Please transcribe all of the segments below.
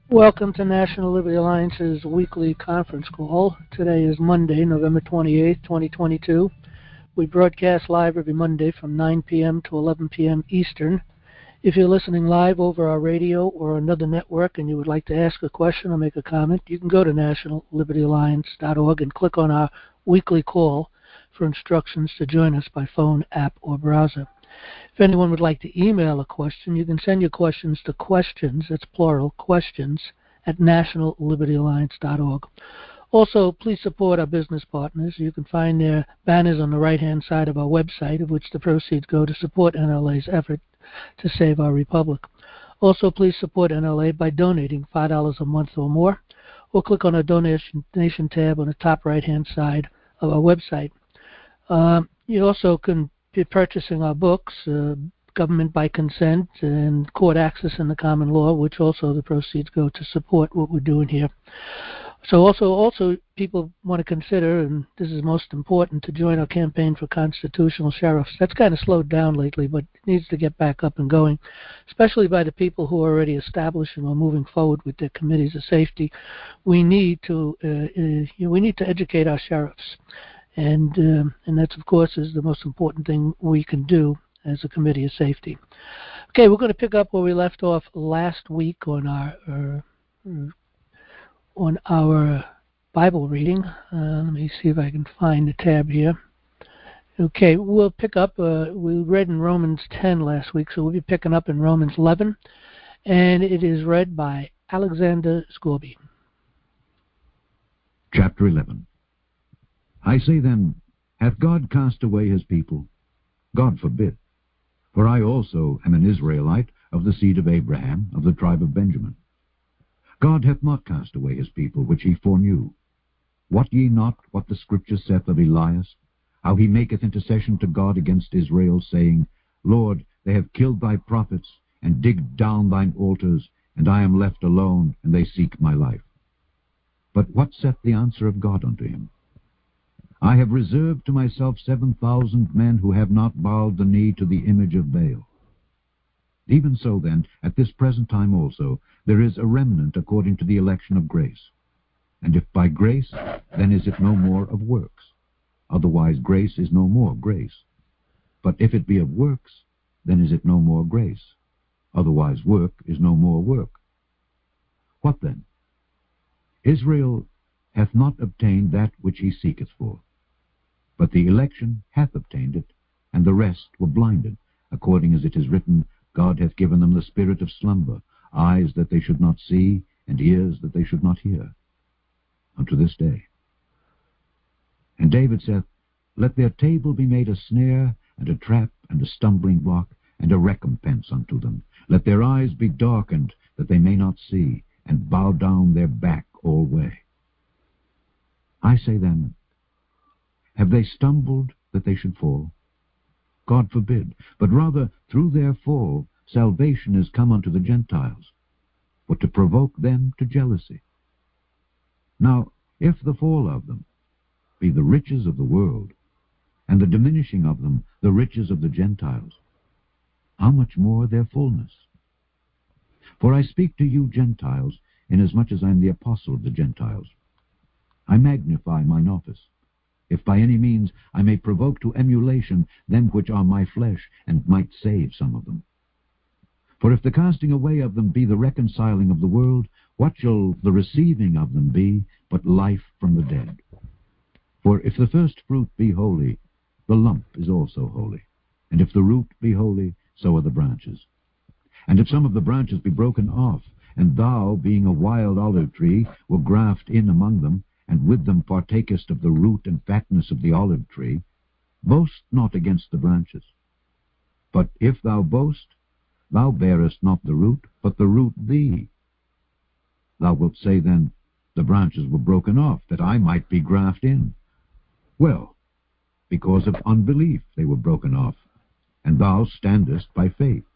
Welcome to National Liberty Alliance's weekly conference call. Today is Monday, November 28th, 2022. We broadcast live every Monday from 9 p.m. to 11 p.m. Eastern. If you're listening live over our radio or another network and you would like to ask a question or make a comment, you can go to nationallibertyalliance.org and click on our weekly call for instructions to join us by phone, app, or browser. If anyone would like to email a question, you can send your questions to questions, that's plural, questions, at nationallibertyalliance.org. Also, please support our business partners. You can find their banners on the right-hand side of our website, of which the proceeds go to support NLA's effort to save our republic. Also, please support NLA by donating $5 a month or more, or click on our donation tab on the top right-hand side of our website. You also can be purchasing our books, Government by Consent and Court Access in the Common Law, which also the proceeds go to support what we're doing here. So also people want to consider, and this is most important, to join our campaign for constitutional sheriffs. That's kind of slowed down lately, but it needs to get back up and going, especially by the people who are already establishing or moving forward with their committees of safety. We need to educate our sheriffs. And that, of course, is the most important thing we can do as a committee of safety. Okay, we're going to pick up where we left off last week on our Bible reading. Let me see if I can find the tab here. Okay, we'll pick up. We read in Romans 10 last week, so we'll be picking up in Romans 11, and it is read by Alexander Scorby. Chapter 11. I say then, hath God cast away his people? God forbid. For I also am an Israelite of the seed of Abraham, of the tribe of Benjamin. God hath not cast away his people, which he foreknew. Wot ye not what the Scripture saith of Elias, how he maketh intercession to God against Israel, saying, Lord, they have killed thy prophets, and digged down thine altars, and I am left alone, and they seek my life. But what saith the answer of God unto him? I have reserved to myself 7,000 men who have not bowed the knee to the image of Baal. Even so then, at this present time also, there is a remnant according to the election of grace. And if by grace, then is it no more of works. Otherwise grace is no more grace. But if it be of works, then is it no more grace. Otherwise work is no more work. What then? Israel hath not obtained that which he seeketh for. But the election hath obtained it, and the rest were blinded, according as it is written, God hath given them the spirit of slumber, eyes that they should not see, and ears that they should not hear, unto this day. And David saith, Let their table be made a snare, and a trap, and a stumbling block, and a recompense unto them. Let their eyes be darkened, that they may not see, and bow down their back alway. I say then, have they stumbled that they should fall? God forbid, but rather through their fall salvation is come unto the Gentiles, for to provoke them to jealousy. Now, if the fall of them be the riches of the world, and the diminishing of them the riches of the Gentiles, how much more their fullness? For I speak to you Gentiles, inasmuch as I am the apostle of the Gentiles. I magnify mine office, if by any means I may provoke to emulation them which are my flesh, and might save some of them. For if the casting away of them be the reconciling of the world, what shall the receiving of them be but life from the dead? For if the first fruit be holy, the lump is also holy. And if the root be holy, so are the branches. And if some of the branches be broken off, and thou, being a wild olive tree, wilt graft in among them, and with them partakest of the root and fatness of the olive tree, boast not against the branches. But if thou boast, thou bearest not the root, but the root thee. Thou wilt say then, the branches were broken off, that I might be grafted in. Well, because of unbelief they were broken off, and thou standest by faith.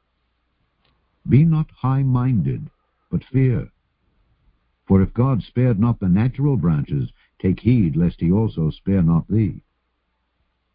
Be not high-minded, but fear. For if God spared not the natural branches, take heed lest he also spare not thee.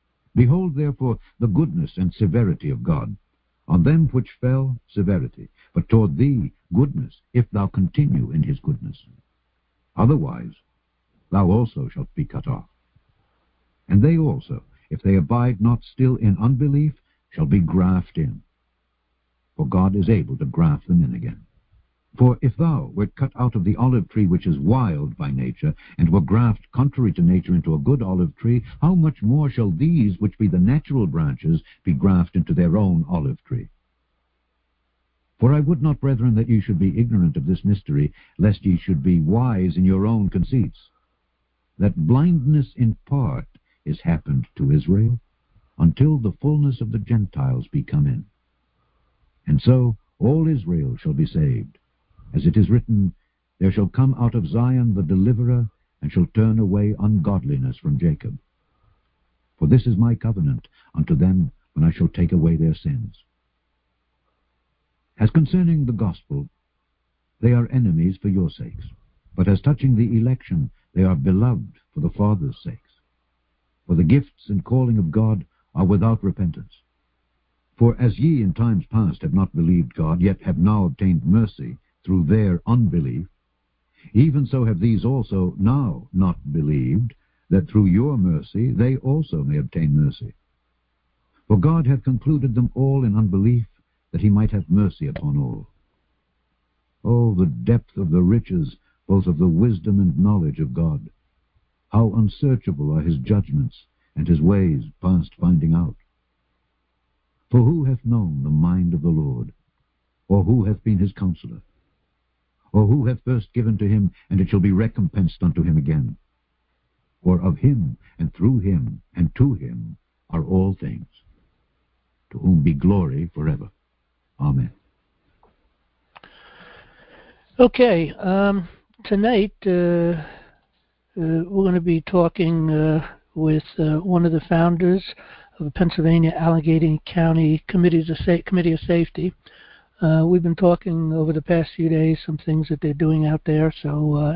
Behold therefore the goodness and severity of God. On them which fell, severity. but toward thee goodness, if thou continue in his goodness. Otherwise thou also shalt be cut off. And they also, if they abide not still in unbelief, shall be grafted in. For God is able to graft them in again. For if thou wert cut out of the olive tree which is wild by nature, and were grafted contrary to nature into a good olive tree, how much more shall these, which be the natural branches, be grafted into their own olive tree? For I would not, brethren, that ye should be ignorant of this mystery, lest ye should be wise in your own conceits, that blindness in part is happened to Israel, until the fullness of the Gentiles be come in. And so all Israel shall be saved. As it is written, there shall come out of Zion the deliverer, and shall turn away ungodliness from Jacob. For this is my covenant unto them, when I shall take away their sins. As concerning the gospel, they are enemies for your sakes. But as touching the election, they are beloved for the Father's sakes. For the gifts and calling of God are without repentance. For as ye in times past have not believed God, yet have now obtained mercy through their unbelief, even so have these also now not believed, that through your mercy they also may obtain mercy. For God hath concluded them all in unbelief, that he might have mercy upon all. Oh, the depth of the riches, both of the wisdom and knowledge of God! How unsearchable are his judgments, and his ways past finding out! For who hath known the mind of the Lord? Or who hath been his counselor? Or who hath first given to him, and it shall be recompensed unto him again? For of him, and through him, and to him are all things, to whom be glory forever. Amen. Okay, tonight we're going to be talking with one of the founders of the Pennsylvania Allegheny County Committee of Safety. We've been talking over the past few days some things that they're doing out there. So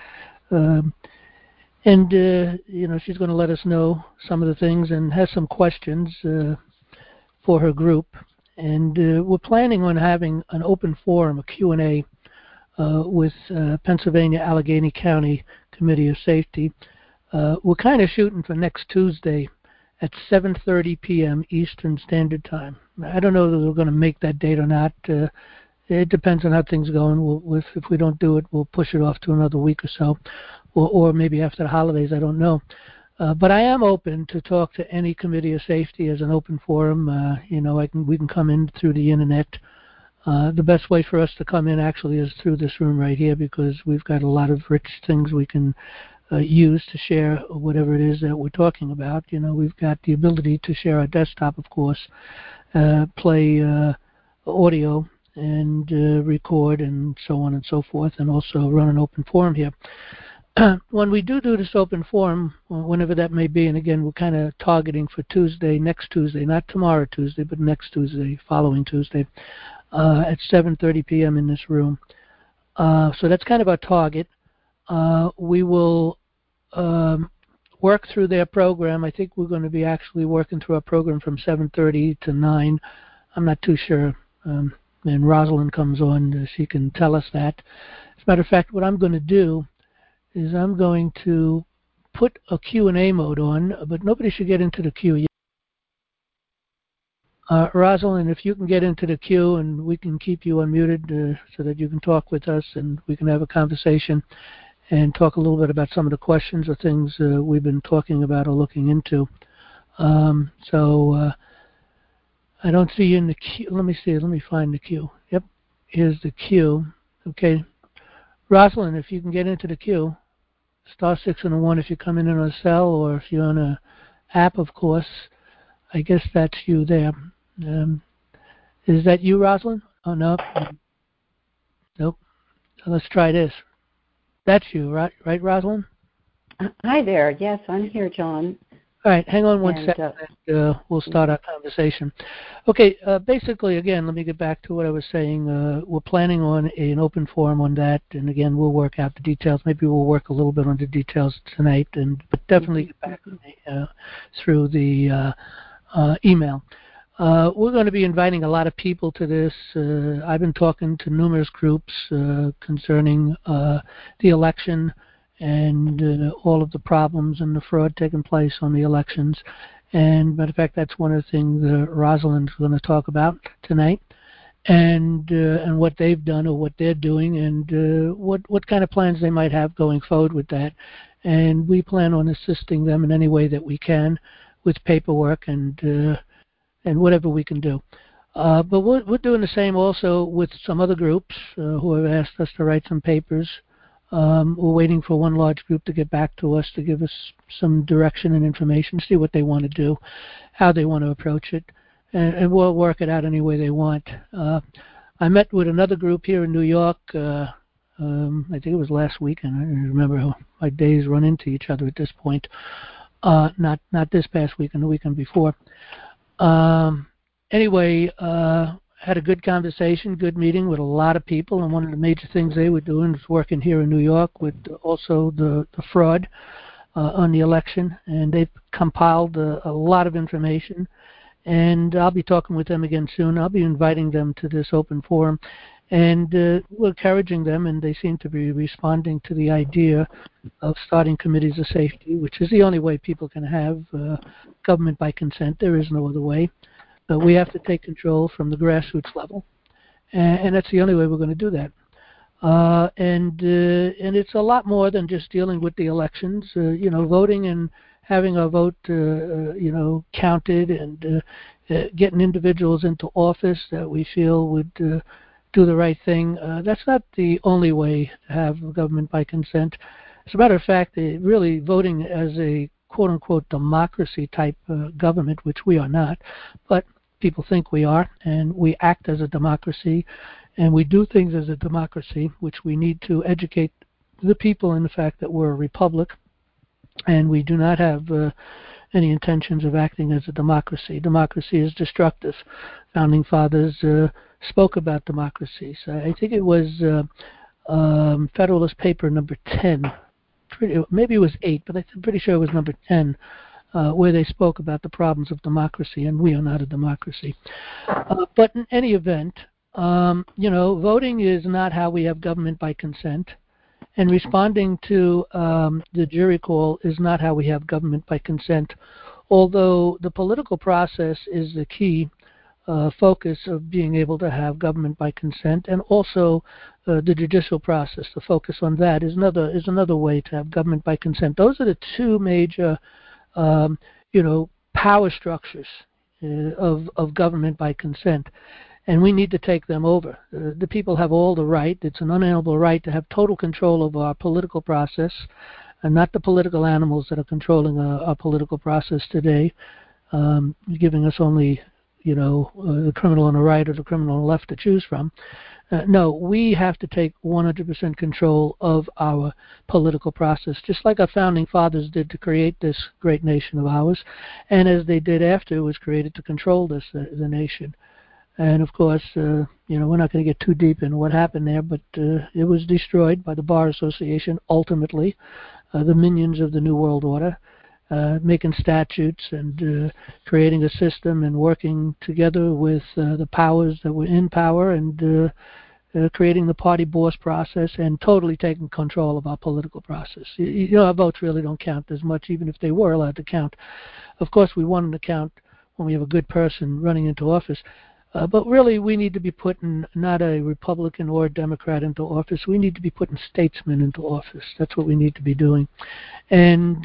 she's going to let us know some of the things and has some questions for her group. And we're planning on having an open forum, a Q&A, with Pennsylvania Allegheny County Committee of Safety. We're kind of shooting for next Tuesday at 7:30 p.m. Eastern Standard Time. I don't know that we're going to make that date or not. It depends on how things are going. If we don't do it, we'll push it off to another week or so, or maybe after the holidays. I don't know. But I am open to talk to any committee of safety as an open forum. We can come in through the internet. The best way for us to come in actually is through this room right here, because we've got a lot of rich things we can use to share whatever it is that we're talking about. We've got the ability to share our desktop, of course, play audio and record and so on and so forth, and also run an open forum here. When we do this open forum, whenever that may be, and again, we're kind of targeting for Tuesday, next Tuesday, not tomorrow Tuesday, but next Tuesday, following Tuesday, at 7:30 p.m. in this room. So that's kind of our target. We will work through their program. I think we're going to be actually working through our program from 7:30 to 9. I'm not too sure. And Rosalind comes on. She can tell us that. As a matter of fact, what I'm going to do is I'm going to put a Q&A mode on, but nobody should get into the queue yet. Rosalind, if you can get into the queue and we can keep you unmuted so that you can talk with us and we can have a conversation and talk a little bit about some of the questions or things we've been talking about or looking into. I don't see you in the queue. Let me see. Let me find the queue. Yep, here's the queue. Okay. Rosalind, if you can get into the queue, *6 and a 1 if you come in on a cell, or if you're on a app, of course. I guess that's you there. Is that you, Rosalind? Oh, no. Nope. So let's try this. That's you, right, Rosalind? Hi there. Yes, I'm here, John. All right, hang on one second, and we'll start our conversation. Okay, basically, again, let me get back to what I was saying. We're planning on an open forum on that, and again, we'll work out the details. Maybe we'll work a little bit on the details tonight, but definitely get back to me through the email. We're going to be inviting a lot of people to this. I've been talking to numerous groups concerning the election and all of the problems and the fraud taking place on the elections. And matter of fact, that's one of the things Rosalind's going to talk about tonight, and what they've done or what they're doing, and what kind of plans they might have going forward with that. And we plan on assisting them in any way that we can with paperwork and whatever we can do. But we're doing the same also with some other groups who have asked us to write some papers. We're waiting for one large group to get back to us to give us some direction and information, see what they want to do, how they want to approach it, and we'll work it out any way they want. I met with another group here in New York, I think it was last weekend. I don't remember how my days run into each other at this point. Not this past weekend, the weekend before. Anyway, had a good conversation, good meeting with a lot of people, and one of the major things they were doing was working here in New York with also the fraud on the election, and they've compiled a lot of information, and I'll be talking with them again soon. I'll be inviting them to this open forum, and we're encouraging them, and they seem to be responding to the idea of starting committees of safety, which is the only way people can have government by consent. There is no other way. But we have to take control from the grassroots level, and that's the only way we're going to do that. And it's a lot more than just dealing with the elections. Voting and having our vote, counted, and getting individuals into office that we feel would do the right thing. That's not the only way to have government by consent. As a matter of fact, really voting as a quote-unquote democracy type government, which we are not, but people think we are, and we act as a democracy, and we do things as a democracy, which we need to educate the people in the fact that we're a republic, and we do not have any intentions of acting as a democracy. Democracy is destructive. Founding fathers spoke about democracy. So I think it was Federalist Paper number 10. Maybe it was 8, but I'm pretty sure it was number 10, where they spoke about the problems of democracy, and we are not a democracy. But in any event, voting is not how we have government by consent, and responding to the jury call is not how we have government by consent, although the political process is the key focus of being able to have government by consent, and also the judicial process. The focus on that is another way to have government by consent. Those are the two major power structures of government by consent, and we need to take them over. The people have all the right. It's an unalienable right to have total control of our political process, and not the political animals that are controlling our political process today, giving us only the criminal on the right or the criminal on the left to choose from. No, we have to take 100% control of our political process, just like our founding fathers did to create this great nation of ours, and as they did after it was created to control the nation. And of course, we're not going to get too deep into what happened there, but it was destroyed by the Bar Association, ultimately, the minions of the New World Order, making statutes and creating a system and working together with the powers that were in power and creating the party boss process and totally taking control of our political process. Our votes really don't count as much, even if they were allowed to count. Of course, we want them to count when we have a good person running into office. But really, we need to be putting not a Republican or a Democrat into office. We need to be putting statesmen into office. That's what we need to be doing. And,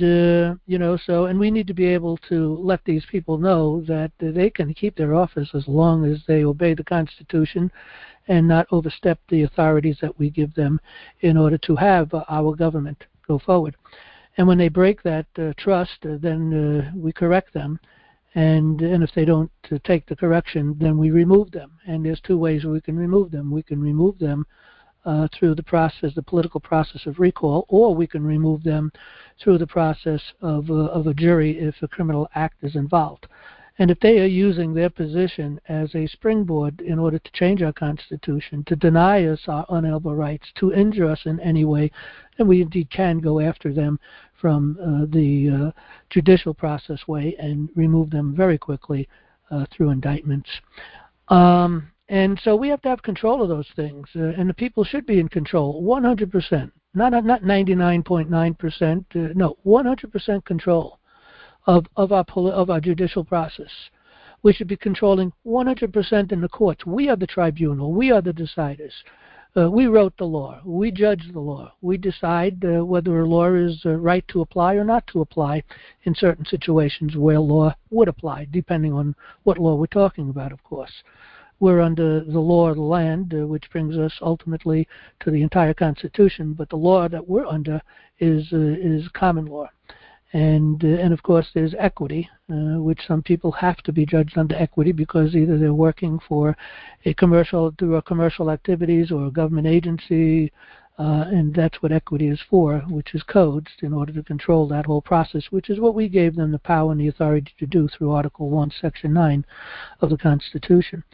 and we need to be able to let these people know that they can keep their office as long as they obey the Constitution and not overstep the authorities that we give them in order to have our government go forward. And when they break that trust, then we correct them. And if they don't take the correction, then we remove them. And there's two ways we can remove them. We can remove them through the process, the political process of recall, or we can remove them through the process of a jury if a criminal act is involved. And if they are using their position as a springboard in order to change our Constitution, to deny us our unalienable rights, to injure us in any way, then we indeed can go after them from the judicial process way and remove them very quickly through indictments. And so we have to have control of those things, and the people should be in control, 100%, not 99.9%, no, 100% control of our judicial process. We should be controlling 100% in the courts. We are the tribunal. We are the deciders. We wrote the law. We judge the law. We decide whether a law is right to apply or not to apply in certain situations where law would apply, depending on what law we're talking about, of course. We're under the law of the land, which brings us ultimately to the entire Constitution, but the law that we're under is common law. And of course there's equity, which some people have to be judged under equity because either they're working for through a commercial activities or a government agency, and that's what equity is for, which is codes in order to control that whole process, which is what we gave them the power and the authority to do through Article 1, Section 9 of the Constitution.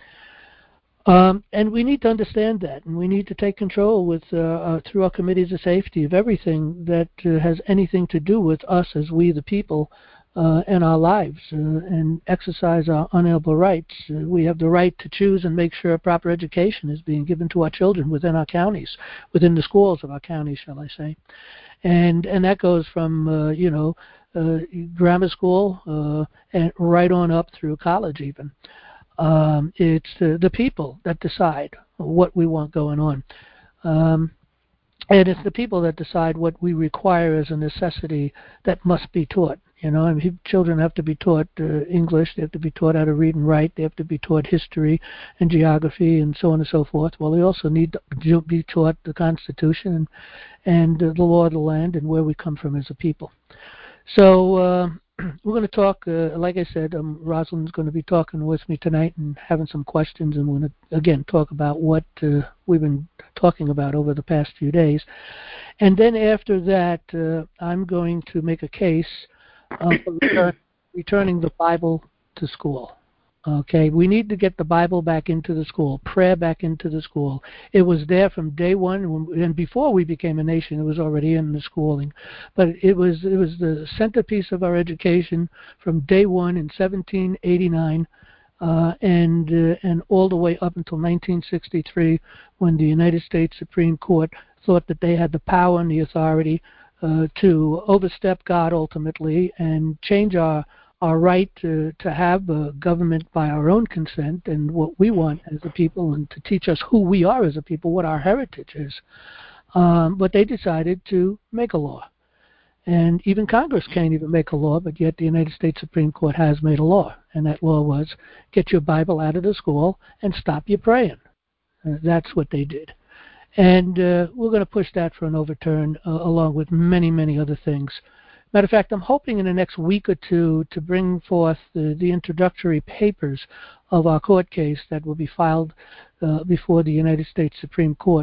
And we need to understand that, and we need to take control through our committees of safety of everything that has anything to do with us as we the people and our lives, and exercise our unalienable rights. We have the right to choose and make sure proper education is being given to our children within our counties, within the schools of our counties, shall I say. And that goes from grammar school and right on up through college even. It's the people that decide what we want going on. And it's the people that decide what we require as a necessity that must be taught. Children have to be taught English, they have to be taught how to read and write, they have to be taught history and geography and so on and so forth. Well, they also need to be taught the Constitution and the law of the land and where we come from as a people. So we're going to talk, like I said, Rosalind's going to be talking with me tonight and having some questions, and we're going to, again, talk about what we've been talking about over the past few days. And then after that, I'm going to make a case for returning the Bible to school. Okay, we need to get the Bible back into the school, prayer back into the school. It was there from day one, and before we became a nation, it was already in the schooling. But it was the centerpiece of our education from day one in 1789, and all the way up until 1963, when the United States Supreme Court thought that they had the power and the authority to overstep God ultimately and change our right to have a government by our own consent and what we want as a people, and to teach us who we are as a people, what our heritage is. But they decided to make a law. And even Congress can't even make a law, but yet the United States Supreme Court has made a law. And that law was, get your Bible out of the school and stop your praying. That's what they did. And we're going to push that for an overturn, along with many, many other things. Matter of fact, I'm hoping in the next week or two to bring forth the introductory papers of our court case that will be filed before the United States Supreme Court.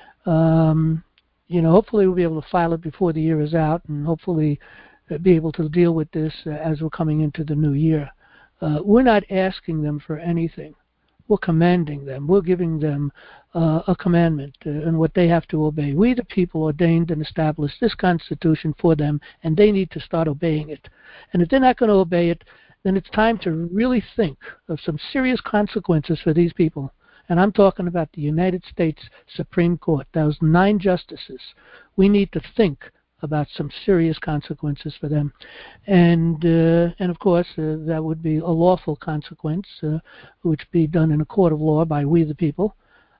Hopefully we'll be able to file it before the year is out, and hopefully be able to deal with this as we're coming into the new year. We're not asking them for anything. We're commanding them. We're giving them a commandment and what they have to obey. We, the people, ordained and established this Constitution for them, and they need to start obeying it. And if they're not going to obey it, then it's time to really think of some serious consequences for these people. And I'm talking about the United States Supreme Court. Those 9 justices. We need to think about some serious consequences for them, and of course that would be a lawful consequence, which be done in a court of law by we the people.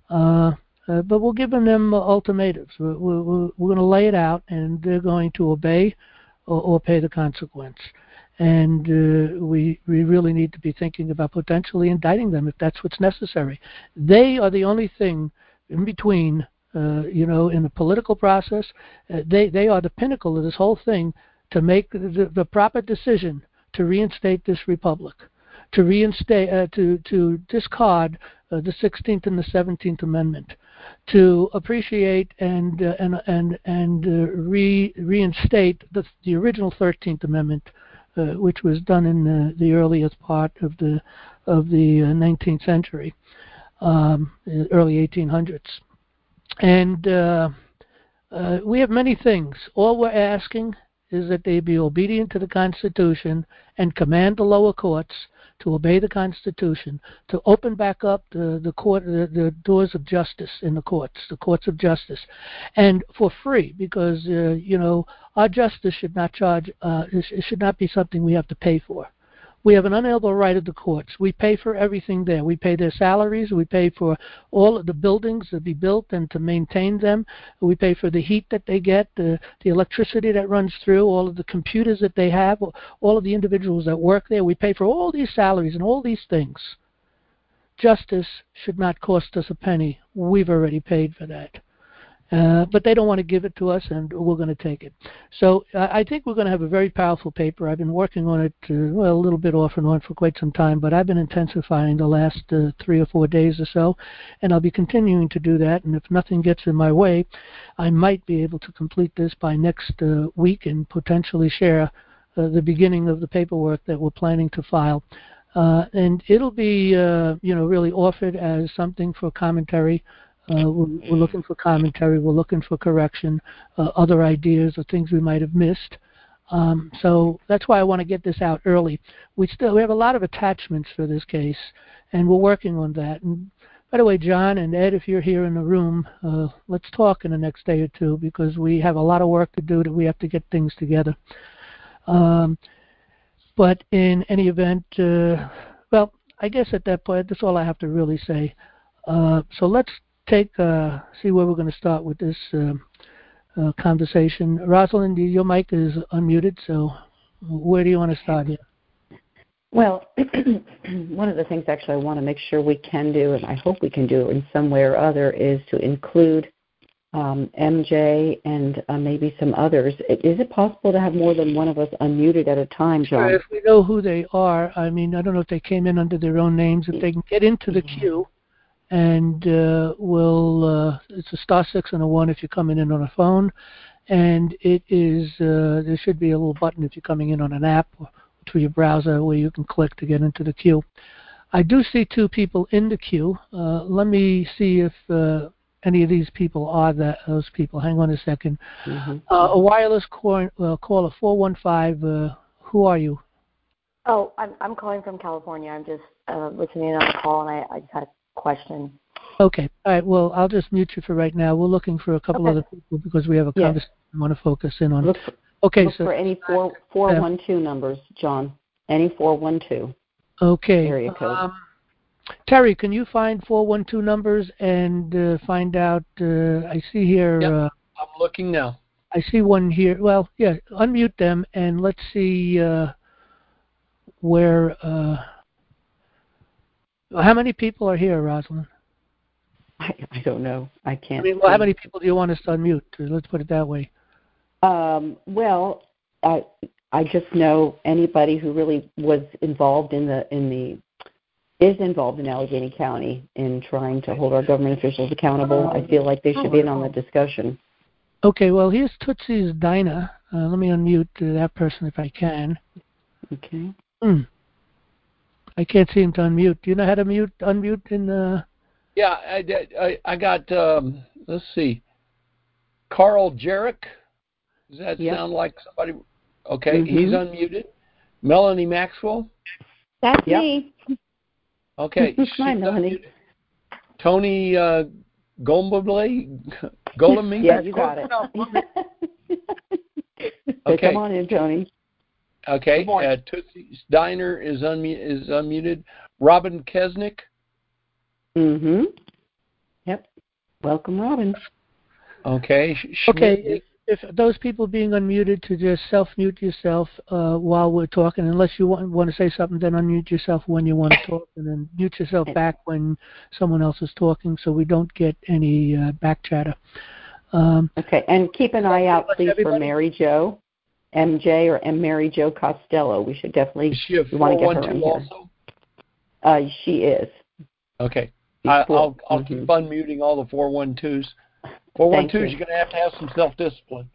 But we're giving them ultimatums. We're going to lay it out, and they're going to obey or pay the consequence. And we really need to be thinking about potentially indicting them if that's what's necessary. They are the only thing in between. In the political process, they are the pinnacle of this whole thing to make the proper decision to reinstate this republic, to reinstate, to discard the 16th and the 17th Amendment, to appreciate and reinstate the original 13th Amendment, which was done in the earliest part of the 19th century, early 1800s. And we have many things. All we're asking is that they be obedient to the Constitution and command the lower courts to obey the Constitution, to open back up the doors of justice in the courts of justice, and for free, because our justice should not it should not be something we have to pay for. We have an unalienable right of the courts. We pay for everything there. We pay their salaries. We pay for all of the buildings that be built and to maintain them. We pay for the heat that they get, the electricity that runs through, all of the computers that they have, all of the individuals that work there. We pay for all these salaries and all these things. Justice should not cost us a penny. We've already paid for that. But they don't want to give it to us, and we're going to take it. So I think we're going to have a very powerful paper. I've been working on it, a little bit off and on for quite some time, but I've been intensifying the last 3 or 4 days or so, and I'll be continuing to do that. And if nothing gets in my way, I might be able to complete this by next week and potentially share the beginning of the paperwork that we're planning to file. And it'll be, really offered as something for commentary. We're looking for commentary. We're looking for correction, other ideas or things we might have missed. So that's why I want to get this out early. We have a lot of attachments for this case, and we're working on that. And by the way, John and Ed, if you're here in the room, let's talk in the next day or two, because we have a lot of work to do. That we have to get things together. But in any event, I guess at that point, that's all I have to really say. So let's see where we're going to start with this conversation. Rosalind, your mic is unmuted, so where do you want to start here? Well, one of the things actually I want to make sure we can do, and I hope we can do in some way or other, is to include MJ and maybe some others. Is it possible to have more than one of us unmuted at a time, John? Sure, if we know who they are. I mean, I don't know if they came in under their own names. If they can get into the queue, and it's a *6 and a 1 if you're coming in on a phone, and it is there should be a little button if you're coming in on an app or through your browser where you can click to get into the queue. I do see 2 people in the queue. Let me see if any of these people are those people. Hang on a second. Mm-hmm. A wireless caller 415. Who are you? Oh, I'm calling from California. I'm just listening on the call, and I just had a question. Okay. All right. Well, I'll just mute you for right now. We're looking for a couple other people because we have a conversation we want to focus in on. Look for any 412 numbers, John. Any 412. Okay. Area code. Terry, can you find 412 numbers and find out? I see here. Yep. I'm looking now. I see one here. Well, yeah. Unmute them and let's see where. How many people are here, Rosalind? I don't know. I can't. Well, how many people do you want us to unmute? Let's put it that way. Well, I just know anybody who really was involved is involved in Allegheny County in trying to hold our government officials accountable. I feel like they should be in on the discussion. Okay. Well, here's Tootsie's Dinah. Let me unmute that person if I can. Okay. I can't seem to unmute. Do you know how to unmute in the... Yeah, I got, let's see, Carl Jarek. Does that sound like somebody? Okay, he's unmuted. Melanie Maxwell. That's me. Okay, Hi, Melanie. Unmuted. Tony Golemy. Yeah, you got it. Okay. Come on in, Tony. Okay, Tootsie's Diner is unmuted. Robin Kesnick. Mm-hmm. Yep. Welcome, Robin. Okay. Okay, if those people being unmuted, to just self-mute yourself while we're talking. Unless you want to say something, then unmute yourself when you want to talk, and then mute yourself back when someone else is talking so we don't get any back chatter. Okay, and keep an eye out, please, for Mary Jo. MJ or Mary Jo Costello. We should definitely. Is she a 412 also? She is. Okay. I'll keep unmuting all the 412s. 412s, you're going to have some self-discipline.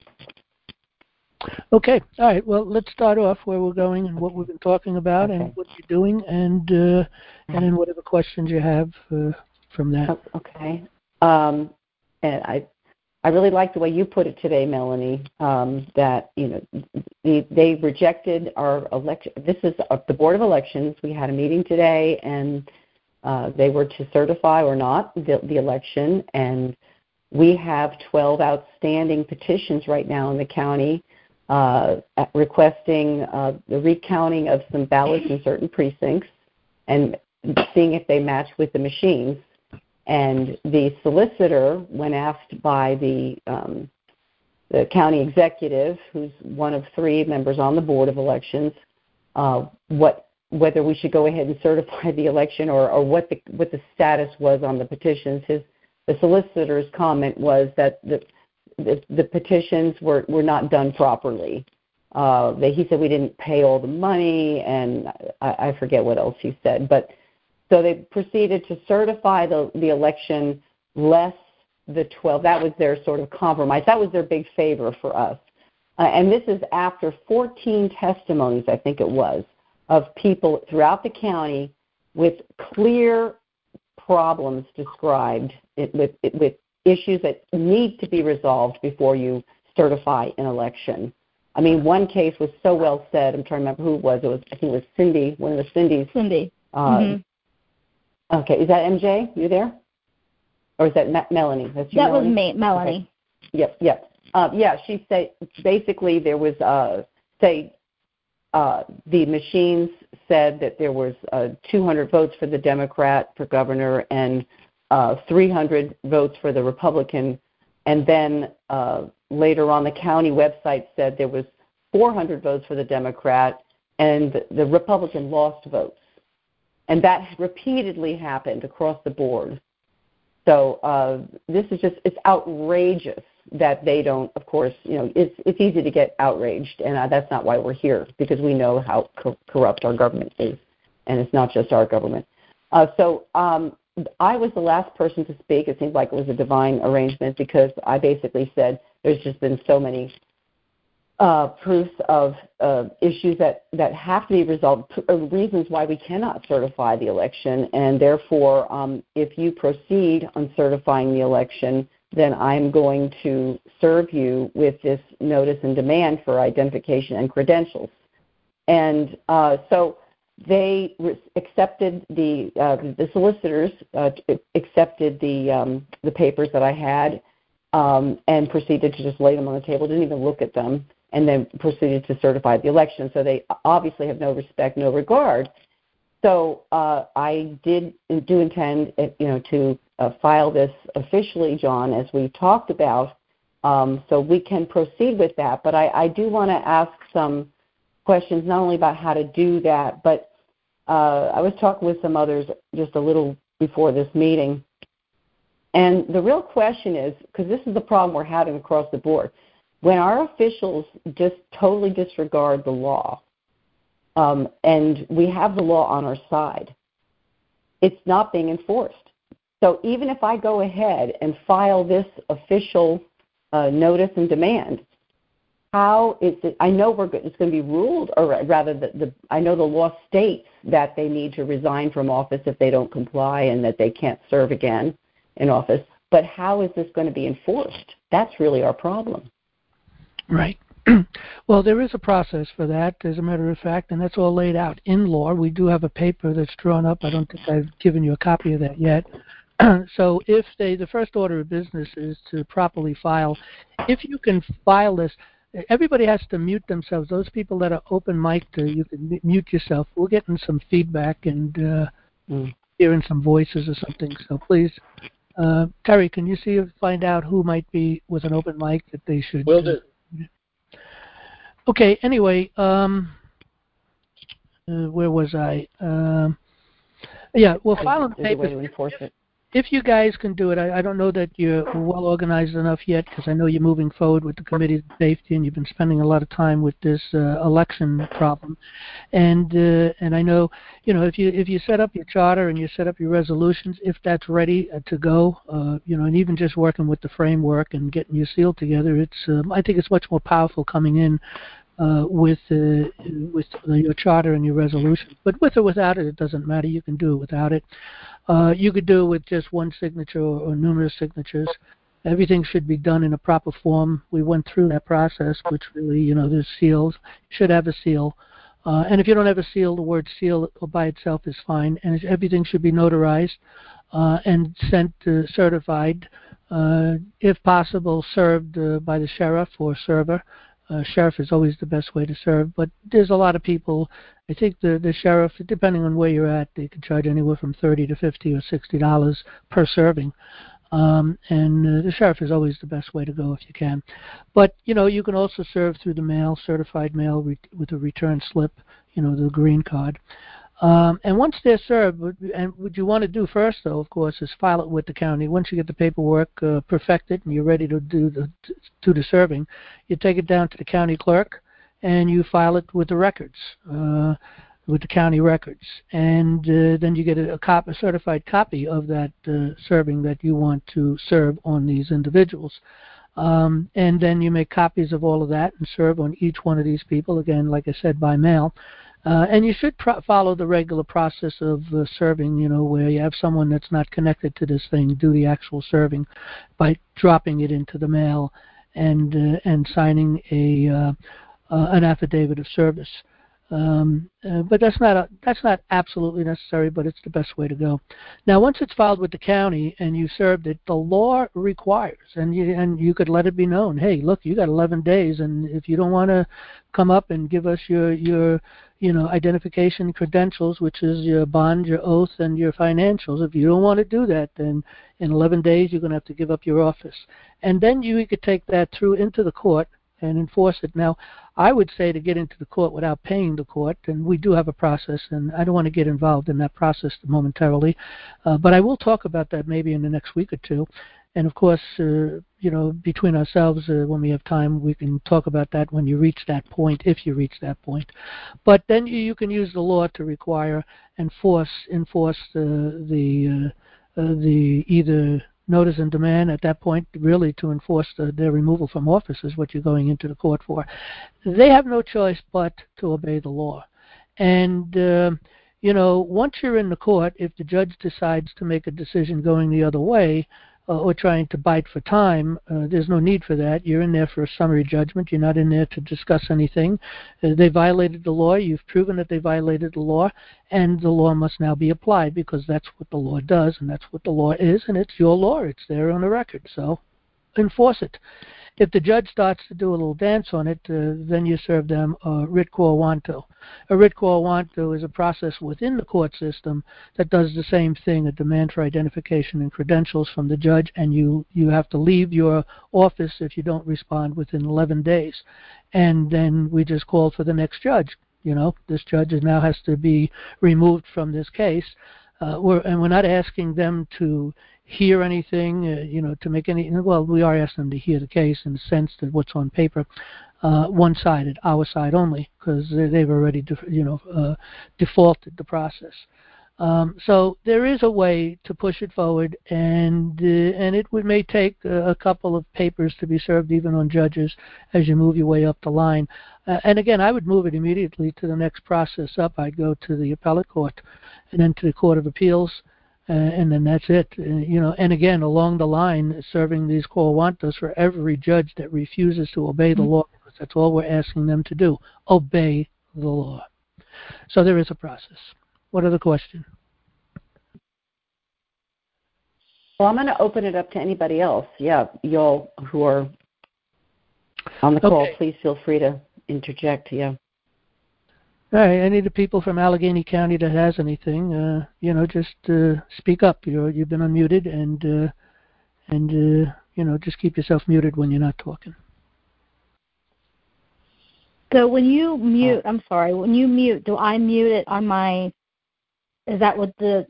Okay. All right. Well, let's start off where we're going and what we've been talking about and what you're doing, and then whatever questions you have from that. Okay. And I really like the way you put it today, Melanie, that, they rejected our election. This is the Board of Elections. We had a meeting today, and they were to certify or not the election, and we have 12 outstanding petitions right now in the county requesting the recounting of some ballots in certain precincts and seeing if they match with the machines. And the solicitor, when asked by the county executive, who's one of 3 members on the Board of Elections, whether we should go ahead and certify the election or what the status was on the petitions, the solicitor's comment was that the petitions were not done properly. He said we didn't pay all the money, and I forget what else he said, but. So they proceeded to certify the election less the 12. That was their sort of compromise. That was their big favor for us. And this is after 14 testimonies, I think it was, of people throughout the county with clear problems described with issues that need to be resolved before you certify an election. I mean, one case was so well said. I'm trying to remember who it was. I think it was Cindy, one of the Cindy's. Cindy. Okay, is that MJ? You there? Or is that Melanie? That's you, that Melanie? Was me, Melanie. Okay. Yep. Yeah, she said basically there was, the machines said that there was 200 votes for the Democrat for governor and 300 votes for the Republican. And then later on, the county website said there was 400 votes for the Democrat and the Republican lost votes. And that repeatedly happened across the board. So this is it's outrageous that they don't, of course, it's easy to get outraged, and that's not why we're here, because we know how corrupt our government is, and it's not just our government. So I was the last person to speak. It seemed like it was a divine arrangement because I basically said there's just been so many proofs of issues that have to be resolved, reasons why we cannot certify the election, and therefore, if you proceed on certifying the election, then I'm going to serve you with this notice and demand for identification and credentials. And so they accepted the solicitors accepted the papers that I had and proceeded to just lay them on the table, didn't even look at them, and then proceeded to certify the election. So they obviously have no respect, no regard. So I do intend, to file this officially, John, as we talked about, so we can proceed with that. But I do want to ask some questions, not only about how to do that, but I was talking with some others just a little before this meeting. And the real question is, because this is the problem we're having across the board, when our officials just totally disregard the law, and we have the law on our side, it's not being enforced. So even if I go ahead and file this official notice and demand, how is it? I know it's going to be ruled, or rather, I know the law states that they need to resign from office if they don't comply and that they can't serve again in office. But how is this going to be enforced? That's really our problem. Right. Well, there is a process for that, as a matter of fact, and that's all laid out in law. We do have a paper that's drawn up. I don't think I've given you a copy of that yet. So if the first order of business is to properly file, if you can file this, everybody has to mute themselves. Those people that are open mic'd, you can mute yourself. We're getting some feedback and hearing some voices or something. So please, Terry, can you find out who might be with an open mic that they should? Will do. Okay. Anyway, where was I? Yeah. Well, file the papers. If you guys can do it, I don't know that you're well organized enough yet, because I know you're moving forward with the Committee of Safety and you've been spending a lot of time with this election problem. And I know, if you set up your charter and you set up your resolutions, if that's ready to go, and even just working with the framework and getting your seal together, I think it's much more powerful coming in with your charter and your resolution. But with or without it, it doesn't matter. You can do it without it. You could do it with just one signature or numerous signatures. Everything should be done in a proper form. We went through that process, which really, there's seals. You should have a seal. And if you don't have a seal, the word seal by itself is fine. And everything should be notarized and sent certified, if possible, served by the sheriff or server. Sheriff is always the best way to serve, but there's a lot of people. I think the sheriff, depending on where you're at, they can charge anywhere from $30 to $50 or $60 per serving. And the sheriff is always the best way to go if you can. But, you can also serve through the mail, certified mail with a return slip, the green card. And once they're served, and what you want to do first, though, of course, is file it with the county. Once you get the paperwork perfected and you're ready to do the serving, you take it down to the county clerk and you file it with the records, with the county records. And then you get a certified copy of that serving that you want to serve on these individuals. And then you make copies of all of that and serve on each one of these people, again, like I said, by mail. And you should follow the regular process of serving, where you have someone that's not connected to this thing do the actual serving by dropping it into the mail and signing an affidavit of service. But that's not absolutely necessary, but it's the best way to go. Now, once it's filed with the county and you served it, the law requires, and you could let it be known, hey, look, you got 11 days, and if you don't want to come up and give us your identification credentials, which is your bond, your oath, and your financials, if you don't want to do that, then in 11 days you're going to have to give up your office. And then you could take that through into the court and enforce it. Now, I would say to get into the court without paying the court, and we do have a process, and I don't want to get involved in that process momentarily, but I will talk about that maybe in the next week or two. And of course, between ourselves, when we have time, we can talk about that when you reach that point, if you reach that point. But then you can use the law to require and enforce the either notice and demand at that point, really to enforce their removal from office is what you're going into the court for. They have no choice but to obey the law. And, once you're in the court, if the judge decides to make a decision going the other way, or trying to bite for time, there's no need for that. You're in there for a summary judgment. You're not in there to discuss anything. They violated the law. You've proven that they violated the law, and the law must now be applied because that's what the law does, and that's what the law is, and it's your law. It's there on the record, so enforce it. If the judge starts to do a little dance on it, then you serve them a writ quo wanto. A writ quo wanto is a process within the court system that does the same thing, a demand for identification and credentials from the judge, and you have to leave your office if you don't respond within 11 days. And then we just call for the next judge. This judge now has to be removed from this case. We're not asking them to hear anything, to make any, well, we are asking them to hear the case in the sense that what's on paper, one-sided, our side only, because they've already, defaulted the process. So there is a way to push it forward, and it may take a couple of papers to be served even on judges as you move your way up the line. And again, I would move it immediately to the next process up. I'd go to the appellate court and then to the Court of Appeals, and then that's it. And again, along the line, serving these quo wantos for every judge that refuses to obey the law, because that's all we're asking them to do, obey the law. So there is a process. What other question? Well, I'm going to open it up to anybody else. Yeah, y'all who are on the call, please feel free to interject. Yeah. All right. Any of the people from Allegheny County that has anything, just speak up. You've been unmuted, and just keep yourself muted when you're not talking. So when you mute, when you mute, do I mute it on my? Is that what the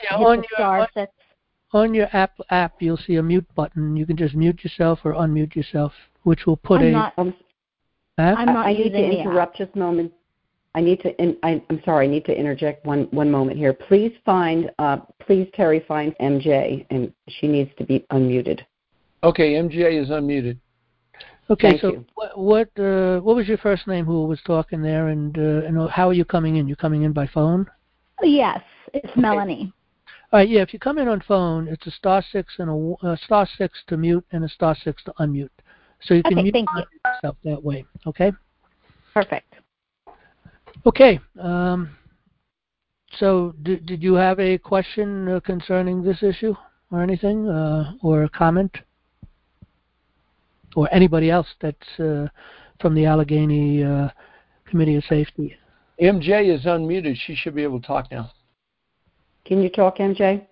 on your app you'll see a mute button. You can just mute yourself or unmute yourself, which will put I'm not using the app. I need to interrupt just a moment. I'm sorry. I need to interject one moment here. Please, Terry, find MJ, and she needs to be unmuted. Okay, MJ is unmuted. Okay, Thank so you. what was your first name? Who was talking there, and how are you coming in? You coming in by phone? Yes, it's okay. Melanie. All right, yeah, if you come in on phone, it's a *6 and a *6 to mute and a *6 to unmute. So you can mute yourself that way, okay? Perfect. Okay. So did you have a question concerning this issue or anything, or a comment? Or anybody else that's from the Allegheny Committee of Safety? MJ is unmuted. She should be able to talk now. Can you talk, MJ?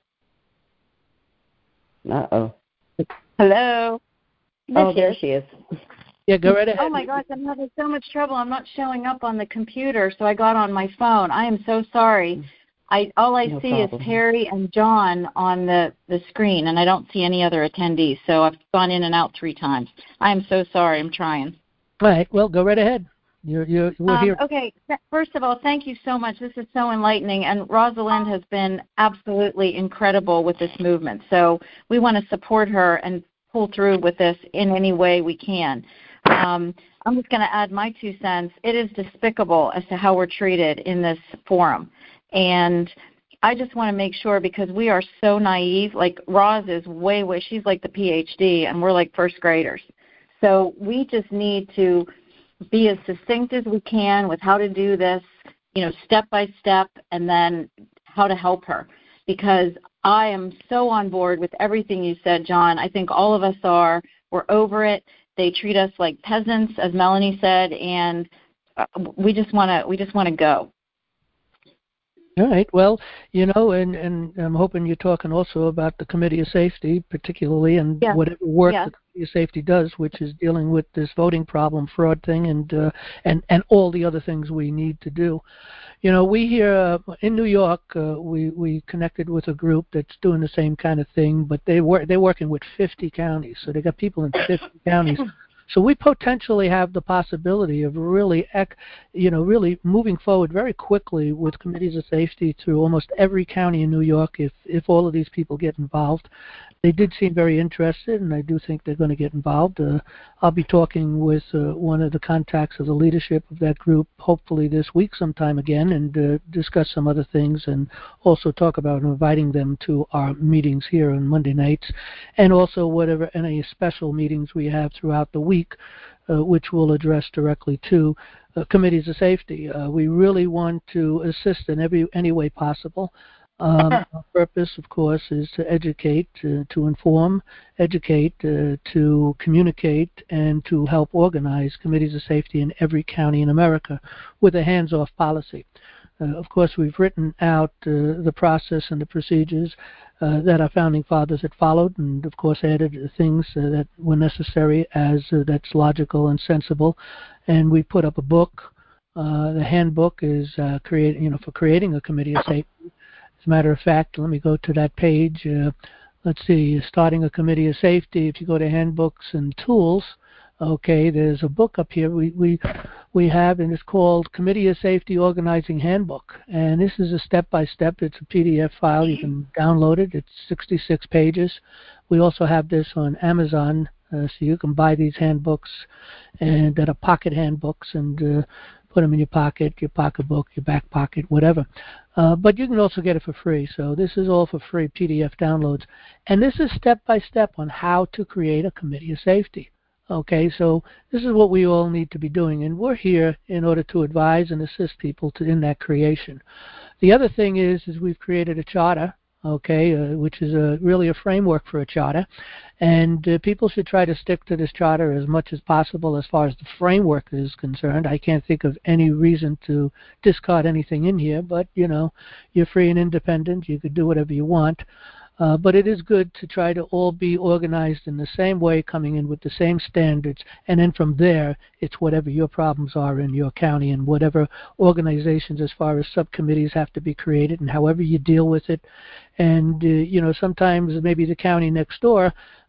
Uh-oh. Hello. There she is. Yeah, go right ahead. Oh, my gosh, I'm having so much trouble. I'm not showing up on the computer, so I got on my phone. I am so sorry. All I see is Terry and John on the screen, and I don't see any other attendees, so I've gone in and out 3 times. I am so sorry. I'm trying. All right. Well, go right ahead. We're here. Okay. First of all, thank you so much. This is so enlightening, and Rosalind has been absolutely incredible with this movement. So we want to support her and pull through with this in any way we can. I'm just going to add my 2 cents. It is despicable as to how we're treated in this forum. And I just want to make sure, because we are so naive, like Roz is way, she's like the PhD, and we're like first graders. So we just need to be as succinct as we can with how to do this, step by step, and then how to help her. Because I am so on board with everything you said, John. I think all of us are. We're over it. They treat us like peasants, as Melanie said, and we just want to go. All right. Well, and I'm hoping you're talking also about the Committee of Safety, particularly, and whatever work the Committee of Safety does, which is dealing with this voting problem, fraud thing, and all the other things we need to do. We here in New York, we connected with a group that's doing the same kind of thing, but they're working with 50 counties, so they got people in 50 counties. So we potentially have the possibility of really moving forward very quickly with committees of safety through almost every county in New York if all of these people get involved. They did seem very interested, and I do think they're going to get involved. I'll be talking with one of the contacts of the leadership of that group hopefully this week sometime again, and discuss some other things, and also talk about inviting them to our meetings here on Monday nights, and also any special meetings we have throughout the week, which we'll address directly to committees of safety. We really want to assist in any way possible. Our purpose, of course, is to educate, to inform, educate, to communicate, and to help organize committees of safety in every county in America with a hands-off policy. Of course, we've written out the process and the procedures that our founding fathers had followed, and of course added things that were necessary as that's logical and sensible. And we put up a book. The handbook is for creating a committee of safety. As a matter of fact, let me go to that page. Let's see, starting a committee of safety. If you go to handbooks and tools, okay, there's a book up here we have, and it's called Committee of Safety Organizing Handbook. And this is a step-by-step. It's a PDF file. You can download it. It's 66 pages. We also have this on Amazon, so you can buy these handbooks and that are pocket handbooks and put them in your pocketbook, your back pocket, whatever. But you can also get it for free. So this is all for free PDF downloads. And this is step-by-step on how to create a committee of safety. Okay, so this is what we all need to be doing. And we're here in order to advise and assist people in that creation. The other thing is we've created a charter, which is really a framework for a charter. And people should try to stick to this charter as much as possible as far as the framework is concerned. I can't think of any reason to discard anything in here, but, you're free and independent. You could do whatever you want. But it is good to try to all be organized in the same way, coming in with the same standards, and then from there, it's whatever your problems are in your county and whatever organizations as far as subcommittees have to be created and however you deal with it. And, sometimes maybe the county next door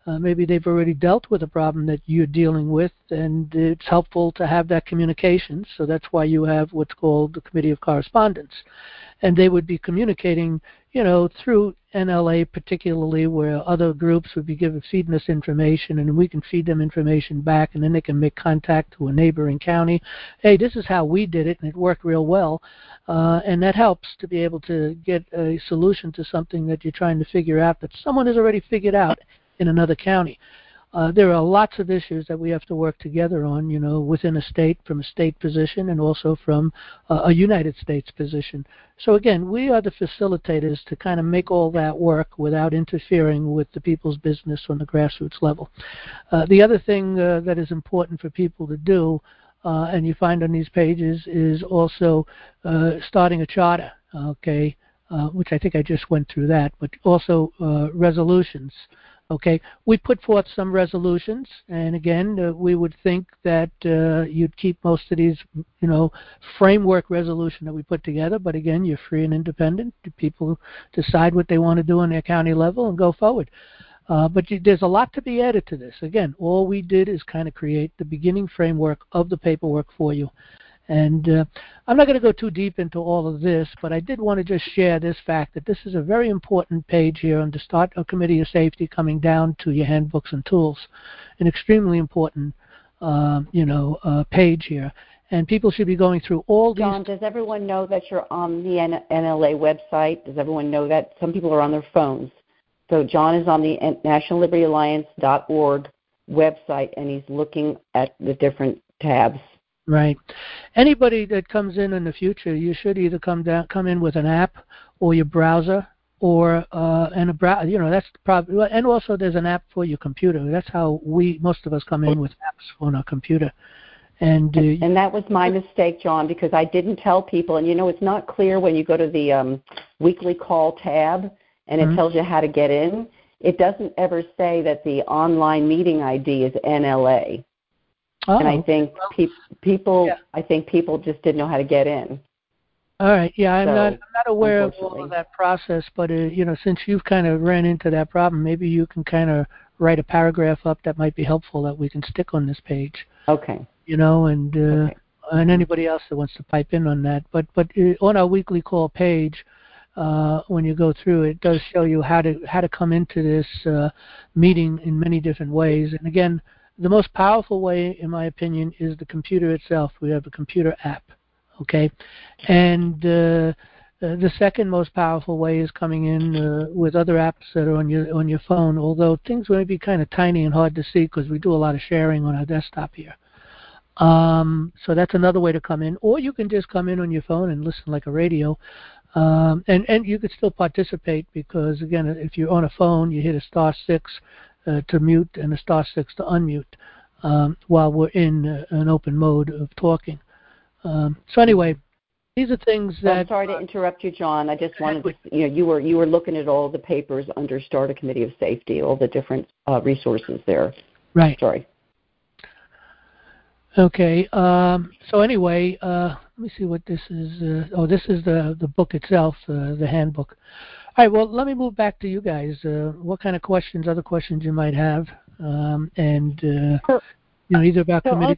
maybe they've already dealt with a problem that you're dealing with, and it's helpful to have that communication. So that's why you have what's called the Committee of Correspondence. And they would be communicating, through NLA particularly, where other groups would be feeding us information, and we can feed them information back, and then they can make contact to a neighboring county. Hey, this is how we did it, and it worked real well. And that helps to be able to get a solution to something that you're trying to figure out that someone has already figured out in another county. There are lots of issues that we have to work together on, within a state, from a state position, and also from a United States position. So again, we are the facilitators to kind of make all that work without interfering with the people's business on the grassroots level. The other thing that is important for people to do, and you find on these pages, is also starting a charter, okay, which I think I just went through that, but also resolutions. Okay, we put forth some resolutions, and again, we would think that you'd keep most of these, framework resolution that we put together. But again, you're free and independent. People decide what they want to do on their county level and go forward. But there's a lot to be added to this. Again, all we did is kind of create the beginning framework of the paperwork for you. And I'm not going to go too deep into all of this, but I did want to just share this fact that this is a very important page here on the Start a Committee of Safety, coming down to your handbooks and tools. An extremely important, page here. And people should be going through all these. John, does everyone know that you're on the NLA website? Does everyone know that? Some people are on their phones. So John is on the nationallibertyalliance.org website, and he's looking at the different tabs. Right. Anybody that comes in the future, you should either come in with an app or your browser, or and a browser. That's probably. And also, there's an app for your computer. That's how most of us come in, with apps on our computer. And that was my mistake, John, because I didn't tell people. And it's not clear when you go to the weekly call tab and it tells you how to get in. It doesn't ever say that the online meeting ID is NLA. Oh, and I think people just didn't know how to get in. All right. Yeah, I'm not aware of all of that process, but since you've kind of ran into that problem, maybe you can kind of write a paragraph up that might be helpful that we can stick on this page. Okay. And anybody else that wants to pipe in on that. But on our weekly call page, when you go through, it does show you how to come into this meeting in many different ways. And again, the most powerful way, in my opinion, is the computer itself. We have a computer app, okay? And the second most powerful way is coming in with other apps that are on your phone, although things may be kind of tiny and hard to see because we do a lot of sharing on our desktop here. So that's another way to come in. Or you can just come in on your phone and listen like a radio. And you could still participate because, again, if you're on a phone, you hit a *6 to mute and a *6 to unmute while we're in an open mode of talking. So anyway, these are things that... I'm sorry to interrupt you, John. I just wanted to... You were looking at all the papers under Start a Committee of Safety, all the different resources there. Right. Sorry. Okay. So anyway, let me see what this is. This is the book itself, the handbook. All right. Well, let me move back to you guys. What kind of other questions you might have, either about committee.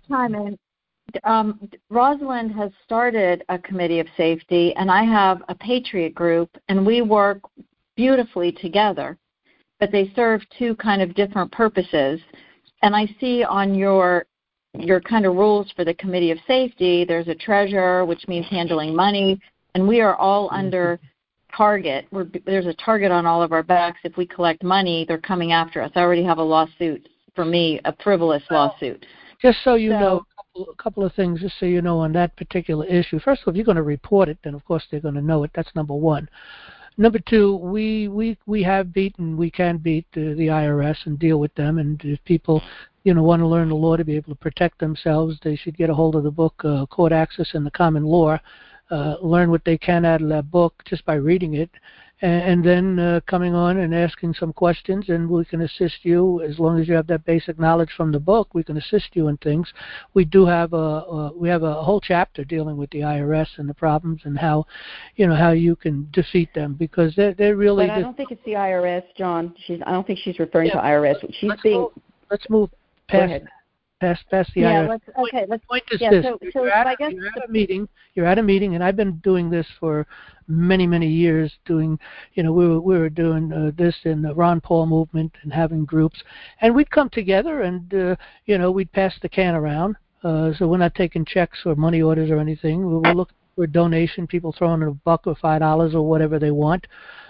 Rosalind has started a Committee of Safety, and I have a Patriot group, and we work beautifully together, but they serve two kind of different purposes. And I see on your kind of rules for the Committee of Safety, there's a treasurer, which means handling money, and we are all under target. There's a target on all of our backs. If we collect money, they're coming after us. I already have a lawsuit for me, a frivolous lawsuit. Just so you know, a couple of things, just so you know on that particular issue. First of all, if you're going to report it, then of course they're going to know it. That's number one. Number two, we can beat the IRS and deal with them. And if people, want to learn the law to be able to protect themselves, they should get a hold of the book, Court Access and the Common Law. Learn what they can out of that book just by reading it, and then coming on and asking some questions, and we can assist you as long as you have that basic knowledge from the book. We can assist you in things. We do have a whole chapter dealing with the IRS and the problems and how you can defeat them, because they're really. But I don't think it's the IRS, John. I don't think she's referring to IRS. Let's move past the IRS. Let's point is yeah, this. So you're at a meeting, and I've been doing this for many years. We were doing this in the Ron Paul movement and having groups, and we'd come together and we'd pass the can around. So we're not taking checks or money orders or anything. We're looking for a donation. People throwing in $1 or $5 or whatever they want.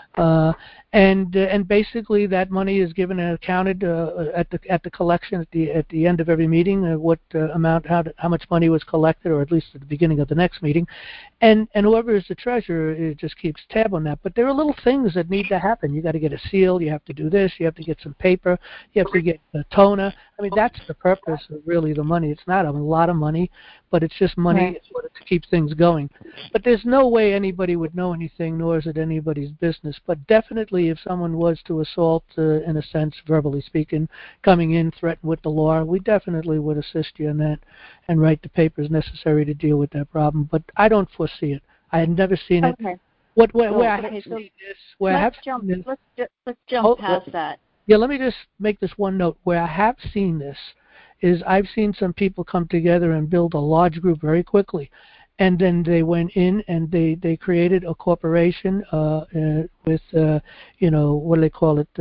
And basically that money is given and accounted at the collection at the end of every meeting, what amount, how much money was collected, or at least at the beginning of the next meeting, and whoever is the treasurer just keeps tab on that. But there are little things that need to happen. You got to get a seal. You have to do this. You have to get some paper. You have to get a toner. I mean, that's the purpose of really the money. It's not a lot of money, but it's just money in order to keep things going. But there's no way anybody would know anything, nor is it anybody's business. But definitely, if someone was to assault, in a sense, verbally speaking, coming in, threatened with the law, we definitely would assist you in that and write the papers necessary to deal with that problem. But I don't foresee it. I had never seen it. Let's jump past that. Yeah, let me just make this one note. Where I have seen this is I've seen some people come together and build a large group very quickly. And then they went in and they created a corporation with, what do they call it?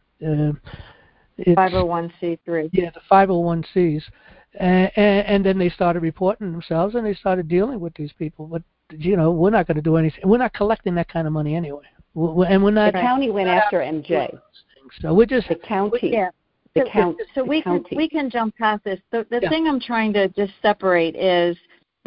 501c3. Yeah, the 501cs. And then they started reporting themselves and they started dealing with these people. But, we're not going to do anything. We're not collecting that kind of money anyway. And we're not. The county went after MJ. So we're just. The county. So we can jump past this. The thing I'm trying to just separate is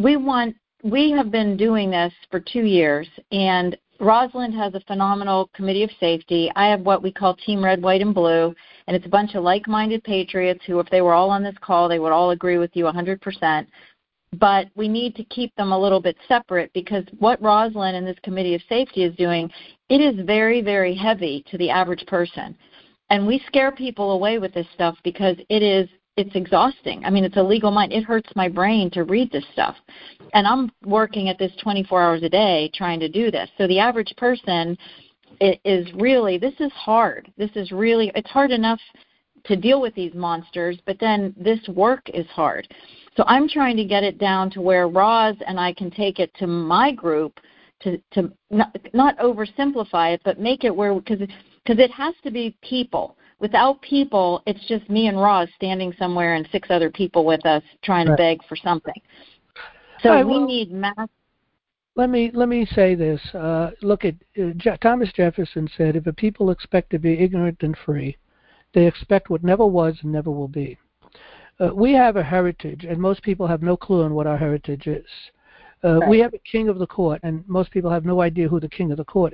we have been doing this for 2 years, and Rosalind has a phenomenal committee of safety. I have what we call Team Red, White, and Blue, and it's a bunch of like-minded patriots who, if they were all on this call, they would all agree with you 100%. But we need to keep them a little bit separate, because what Rosalind and this committee of safety is doing, it is very, very heavy to the average person. And we scare people away with this stuff because it's exhausting. I mean, it's a legal mind. It hurts my brain to read this stuff. And I'm working at this 24 hours a day trying to do this. So the average person is really, this is hard. It's hard enough to deal with these monsters, but then this work is hard. So I'm trying to get it down to where Roz and I can take it to my group to not oversimplify it, but make it where, because it has to be people. Without people, it's just me and Roz standing somewhere and 6 other people with us trying to beg for something. So we need mass. Let me say this. Look at Thomas Jefferson said, "If a people expect to be ignorant and free, they expect what never was and never will be." We have a heritage, and most people have no clue on what our heritage is. We have a king of the court, and most people have no idea who the king of the court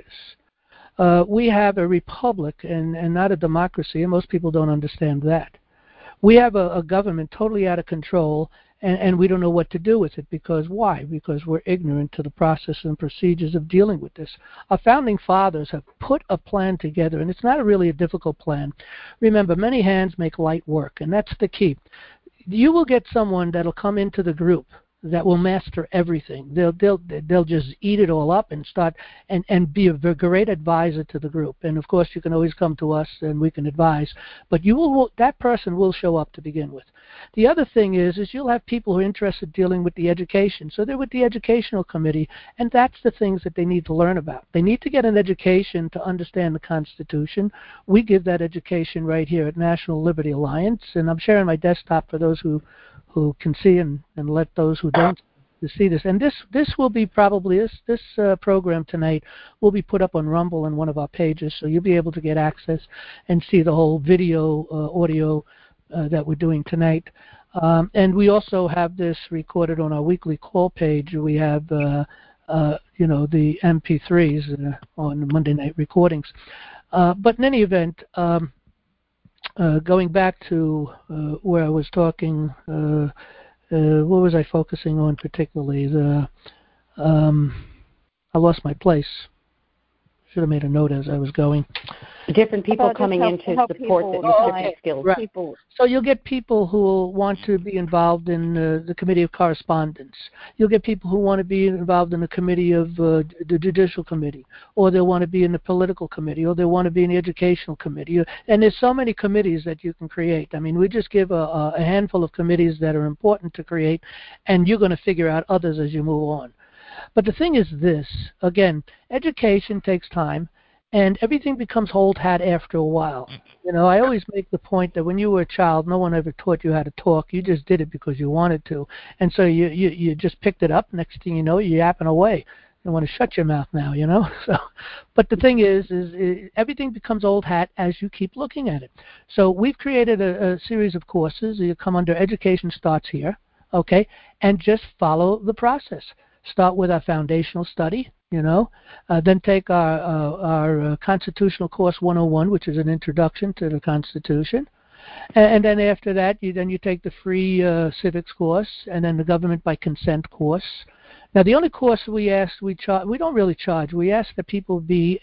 is. We have a republic and not a democracy, and most people don't understand that. We have a government totally out of control, and we don't know what to do with it. Because why? Because we're ignorant to the process and procedures of dealing with this. Our founding fathers have put a plan together, and it's not really a difficult plan. Remember, many hands make light work, and that's the key. You will get someone that'll come into the group that will master everything. They'll just eat it all up and start and be a great advisor to the group. And of course, you can always come to us and we can advise. But that person will show up to begin with. The other thing is you'll have people who are interested in dealing with the education. So they're with the educational committee, and that's the things that they need to learn about. They need to get an education to understand the Constitution. We give that education right here at National Liberty Alliance, and I'm sharing my desktop for those who can see and let those who don't to see this. And this will be probably, this program tonight will be put up on Rumble on one of our pages, so you'll be able to get access and see the whole video, audio that we're doing tonight. And we also have this recorded on our weekly call page. We have, the MP3s on Monday night recordings. But in any event, going back to where I was talking, what was I focusing on particularly? I lost my place. should have made a note as I was going. Different people coming in to support that use different skills. Right. So you'll get people who will want to be involved in the Committee of Correspondence. You'll get people who want to be involved in the Committee of the Judicial Committee, or they'll want to be in the Political Committee, or they'll want to be in the Educational Committee. And there's so many committees that you can create. I mean, we just give a handful of committees that are important to create, and you're going to figure out others as you move on. But the thing is this, again, education takes time, and everything becomes old hat after a while. You know, I always make the point that when you were a child, no one ever taught you how to talk. You just did it because you wanted to. And so you just picked it up. Next thing you know, you're yapping away. You want to shut your mouth now, you know. So, but the thing is everything becomes old hat as you keep looking at it. So we've created a series of courses. You come under Education Starts Here, okay, and just follow the process. Start with our foundational study, you know, then take our Constitutional Course 101, which is an introduction to the Constitution. And then after that, you take the free civics course, and then the government by consent course. Now, the only course we don't really charge. We ask that people be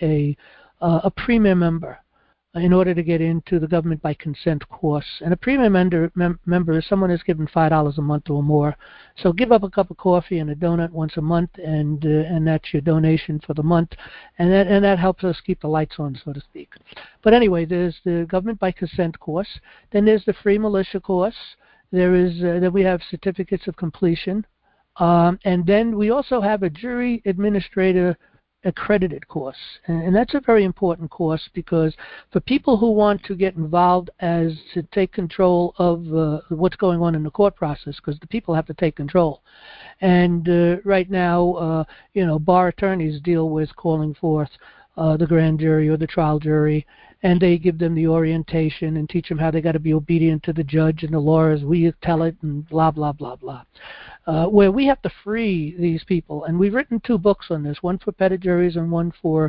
a premier member in order to get into the government by consent course. And a premium member is someone who's given $5 a month or more. So give up a cup of coffee and a donut once a month, and that's your donation for the month. And that helps us keep the lights on, so to speak. But anyway, there's the government by consent course. Then there's the free militia course. Then we have certificates of completion. And then we also have a jury administrator accredited course, and that's a very important course, because for people who want to get involved as to take control of what's going on in the court process, because the people have to take control. And right now, bar attorneys deal with calling forth the grand jury or the trial jury, and they give them the orientation and teach them how they got to be obedient to the judge and the law as we tell it, and blah, blah, blah, blah. Where we have to free these people, and we've written 2 books on this, one for petit juries and one for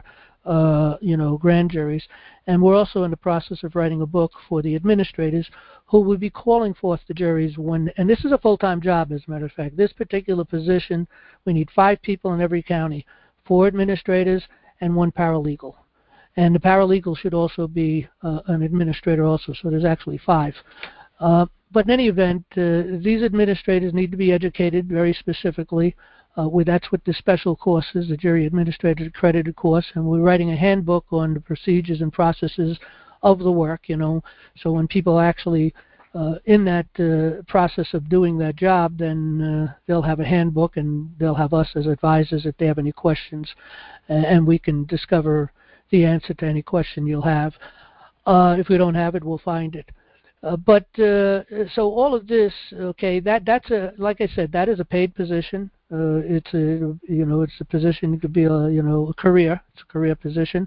grand juries, and we're also in the process of writing a book for the administrators who will be calling forth the juries and this is a full-time job, as a matter of fact. This particular position, we need 5 people in every county, 4 administrators and 1 paralegal. And the paralegal should also be an administrator also, so there's actually 5. But in any event, these administrators need to be educated very specifically. That's what the special course is, the Jury Administrator Accredited course, and we're writing a handbook on the procedures and processes of the work, so when people are actually in that process of doing that job, then they'll have a handbook, and they'll have us as advisors if they have any questions, and we can discover the answer to any question you'll have. If we don't have it, we'll find it. So all of this, okay, that's like I said, that is a paid position. It's a position. It could be a career. It's a career position,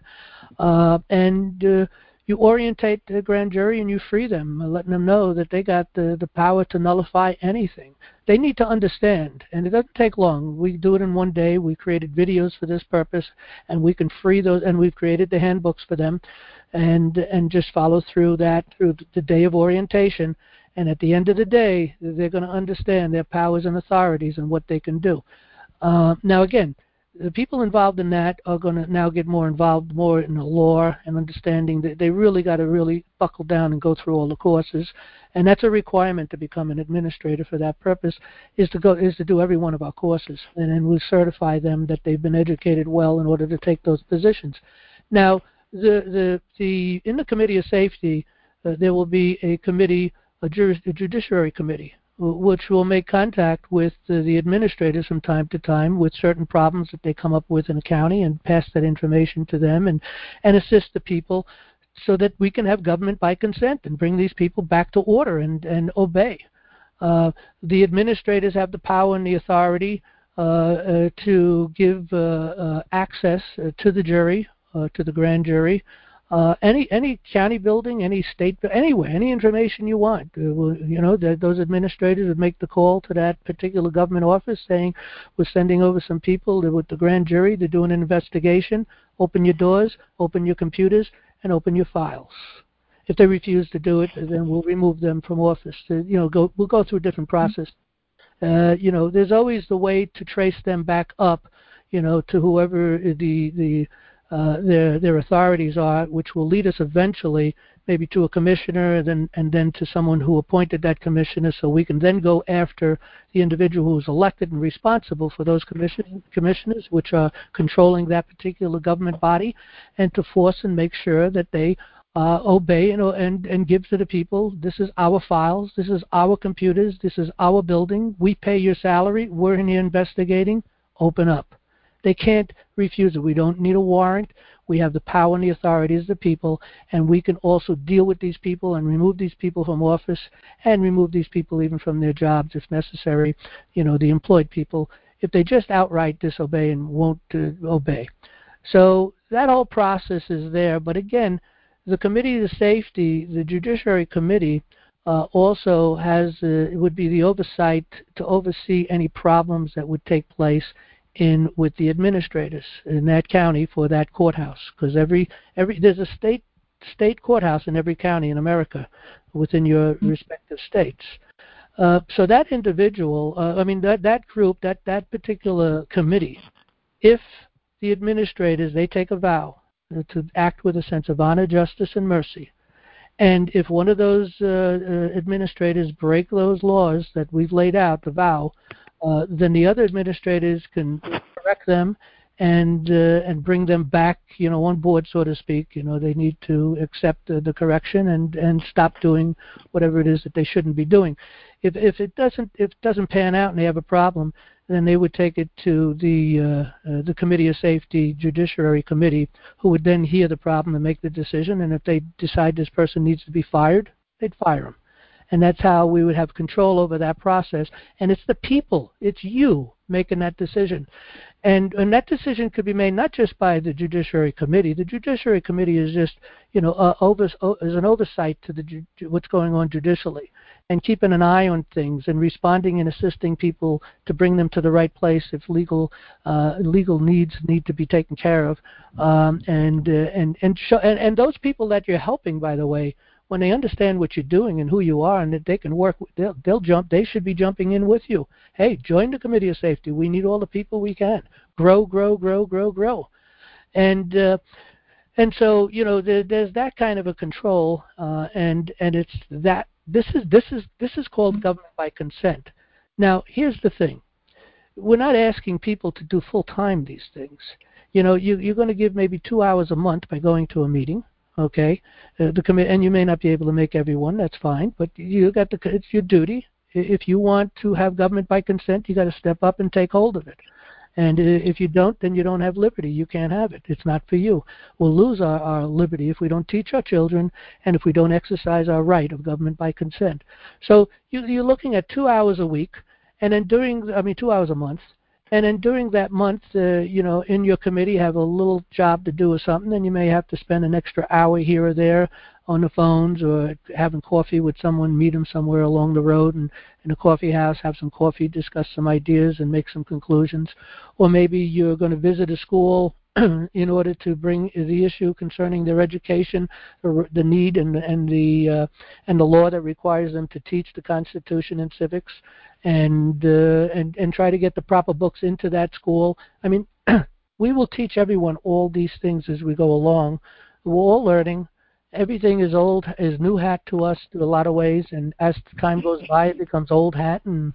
and you orientate the grand jury and you free them, letting them know that they got the power to nullify anything. They need to understand, and it doesn't take long. We do it in one day. We created videos for this purpose, and we can free those, and we've created the handbooks for them, and just follow through that through the day of orientation. And at the end of the day, they're going to understand their powers and authorities and what they can do. Now, again, the people involved in that are going to now get more involved more in the law and understanding that they really got to really buckle down and go through all the courses. And that's a requirement to become an administrator for that purpose, is to do every one of our courses. And then we'll certify them that they've been educated well in order to take those positions. Now, in the Committee of Safety, there will be a committee, a judiciary committee, which will make contact with the administrators from time to time with certain problems that they come up with in a county, and pass that information to them and assist the people so that we can have government by consent and bring these people back to order and obey. The administrators have the power and the authority to give access to the jury, to the grand jury, any county building, any state, anywhere, any information you want. Those administrators would make the call to that particular government office saying, we're sending over some people with the grand jury, they're doing an investigation, open your doors, open your computers, and open your files. If they refuse to do it, then we'll remove them from office. We'll go through a different process. There's always the way to trace them back up, to whoever the their authorities are, which will lead us eventually maybe to a commissioner and then to someone who appointed that commissioner, so we can then go after the individual who is elected and responsible for those commissioners, which are controlling that particular government body, and to force and make sure that they obey and give to the people. This is our files, this is our computers, this is our building, we pay your salary, we're in here investigating, open up. They can't refuse it. We don't need a warrant. We have the power and the authority as the people, and we can also deal with these people and remove these people from office and remove these people even from their jobs if necessary, the employed people, if they just outright disobey and won't obey. So that whole process is there. But again, the Committee of Safety, the Judiciary Committee, also would be the oversight to oversee any problems that would take place with the administrators in that county for that courthouse, because there's a state courthouse in every county in America within your respective states. So that individual, that group, that particular committee, if the administrators, they take a vow to act with a sense of honor, justice, and mercy, and if one of those administrators break those laws that we've laid out, the vow, then the other administrators can correct them and bring them back, on board, so to speak. They need to accept the correction and stop doing whatever it is that they shouldn't be doing. If it doesn't pan out and they have a problem, then they would take it to the Committee of Safety Judiciary Committee, who would then hear the problem and make the decision. And if they decide this person needs to be fired, they'd fire him. And that's how we would have control over that process. And it's the people, it's you making that decision. And that decision could be made not just by the Judiciary Committee. The Judiciary Committee is just, is an oversight to what's going on judicially, and keeping an eye on things and responding and assisting people to bring them to the right place if legal needs need to be taken care of. And those people that you're helping, by the way, when they understand what you're doing and who you are and that they can work, they'll jump. They should be jumping in with you. Hey, join the Committee of Safety. We need all the people we can. Grow. And so there's that kind of a control, and it's that this is called government by consent. Now, here's the thing: we're not asking people to do full time these things. You're going to give maybe 2 hours a month by going to a meeting. Okay, and you may not be able to make everyone. That's fine, but it's your duty. If you want to have government by consent, you got to step up and take hold of it. And if you don't, then you don't have liberty. You can't have it. It's not for you. We'll lose our liberty if we don't teach our children and if we don't exercise our right of government by consent. So you're looking at 2 hours a week, and then 2 hours a month. And then during that month, in your committee, have a little job to do or something, and you may have to spend an extra hour here or there on the phones or having coffee with someone, meet them somewhere along the road and in a coffee house, have some coffee, discuss some ideas and make some conclusions. Or maybe you're going to visit a school in order to bring the issue concerning their education, or the need and the law that requires them to teach the Constitution and civics, and try to get the proper books into that school. I mean, we will teach everyone all these things as we go along. We're all learning. Everything is new hat to us in a lot of ways, and as time goes by, it becomes old hat, and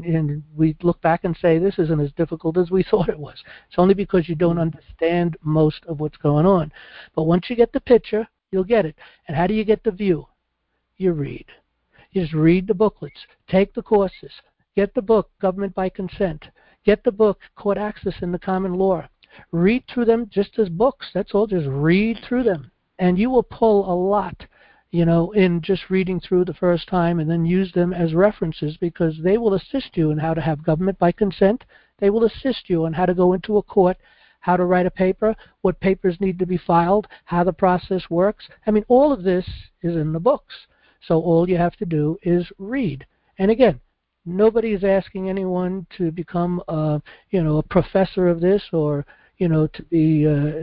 we look back and say, this isn't as difficult as we thought it was. It's only because you don't understand most of what's going on. But once you get the picture, you'll get it. And how do you get the view? You read. You just read the booklets. Take the courses. Get the book, Government by Consent. Get the book, Court Access in the Common Law. Read through them just as books. That's all. Just read through them. And you will pull a lot, in just reading through the first time, and then use them as references, because they will assist you in how to have government by consent. They will assist you on how to go into a court, how to write a paper, what papers need to be filed, how the process works. I mean, all of this is in the books. So all you have to do is read. And again, nobody is asking anyone to become a professor of this, or to be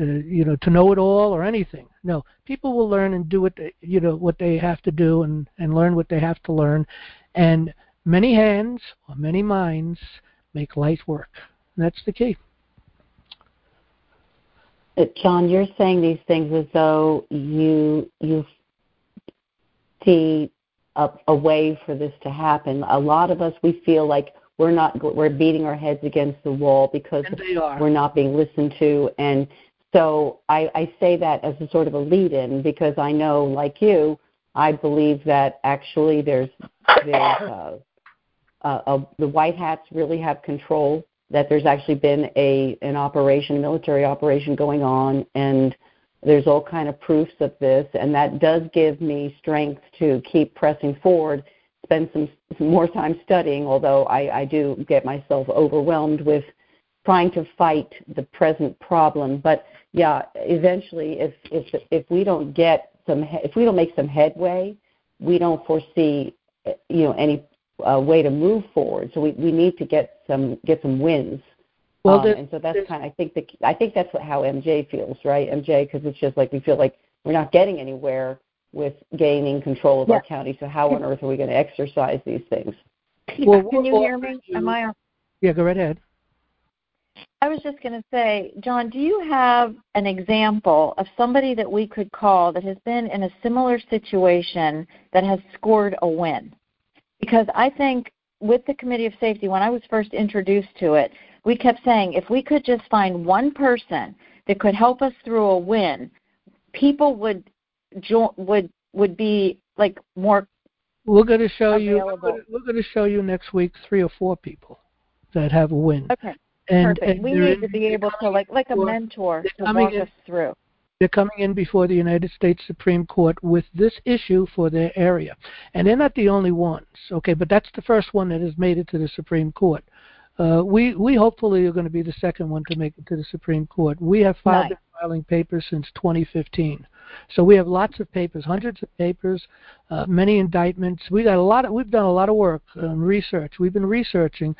to know it all or anything. No, people will learn and do what they have to do, and learn what they have to learn. And many hands or many minds make light work. And that's the key. John, you're saying these things as though you see a way for this to happen. A lot of us, we feel like we're beating our heads against the wall because we're not being listened to. And so I say that as a sort of a lead-in because I know, like you, I believe that actually the White Hats really have control, that there's actually been an operation, a military operation going on, and there's all kind of proofs of this, and that does give me strength to keep pressing forward, spend some more time studying, although I do get myself overwhelmed with trying to fight the present problem. But yeah, eventually, if we don't make some headway, we don't foresee any way to move forward. So we need to get some wins. Well, and so that's kind of I think that's how MJ feels, right, MJ? Because it's just like we feel like we're not getting anywhere with gaining control of our county. So how on earth are we going to exercise these things? Well, can you hear me? Am I on? Yeah, go right ahead. I was just going to say, John, do you have an example of somebody that we could call that has been in a similar situation that has scored a win? Because I think with the Committee of Safety, when I was first introduced to it, we kept saying if we could just find one person that could help us through a win, people would be like more. We're going to show available. We're going to show you next week 3 or 4 people that have a win. Okay. Perfect. And we need to be able to like a mentor to walk us through. They're coming in before the United States Supreme Court with this issue for their area. And they're not the only ones, okay, but that's the first one that has made it to the Supreme Court. We hopefully are going to be the second one to make it to the Supreme Court. We have been filing papers since 2015. So we have lots of papers, hundreds of papers, many indictments. We've done a lot of work on research. We've been researching.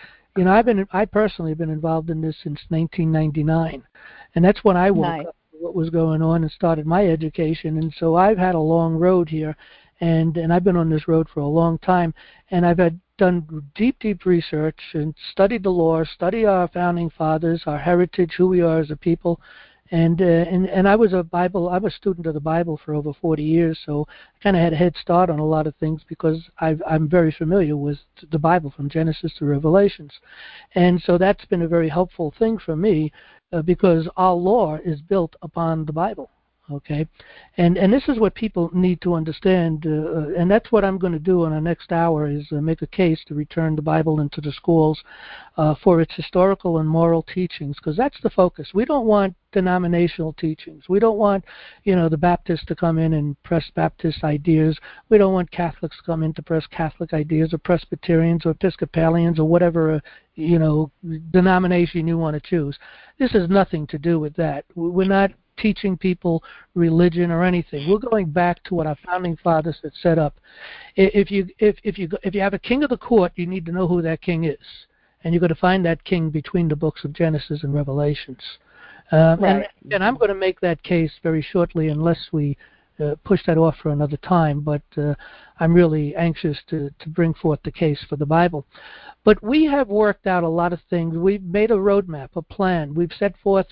I personally have been involved in this since 1999. And that's when I woke up to what was going on and started my education. And so I've had a long road here, and I've been on this road for a long time. And I've done deep research and studied the law, studied our founding fathers, our heritage, who we are as a people. And I was I'm a student of the Bible for over 40 years, so I kind of had a head start on a lot of things because I'm very familiar with the Bible from Genesis to Revelations. And so that's been a very helpful thing for me because our law is built upon the Bible. Okay, and this is what people need to understand, and that's what I'm going to do in our next hour is make a case to return the Bible into the schools for its historical and moral teachings, because that's the focus. We don't want denominational teachings. We don't want, the Baptists to come in and press Baptist ideas. We don't want Catholics to come in to press Catholic ideas, or Presbyterians or Episcopalians or whatever, denomination you want to choose. This has nothing to do with that. We're not teaching people religion or anything. We're going back to what our founding fathers had set up. If you have a king of the court, you need to know who that king is, and you're going to find that king between the books of Genesis and Revelations. Right. And I'm going to make that case very shortly, unless we push that off for another time. But I'm really anxious to bring forth the case for the Bible. But we have worked out a lot of things. We've made a roadmap, a plan. We've set forth,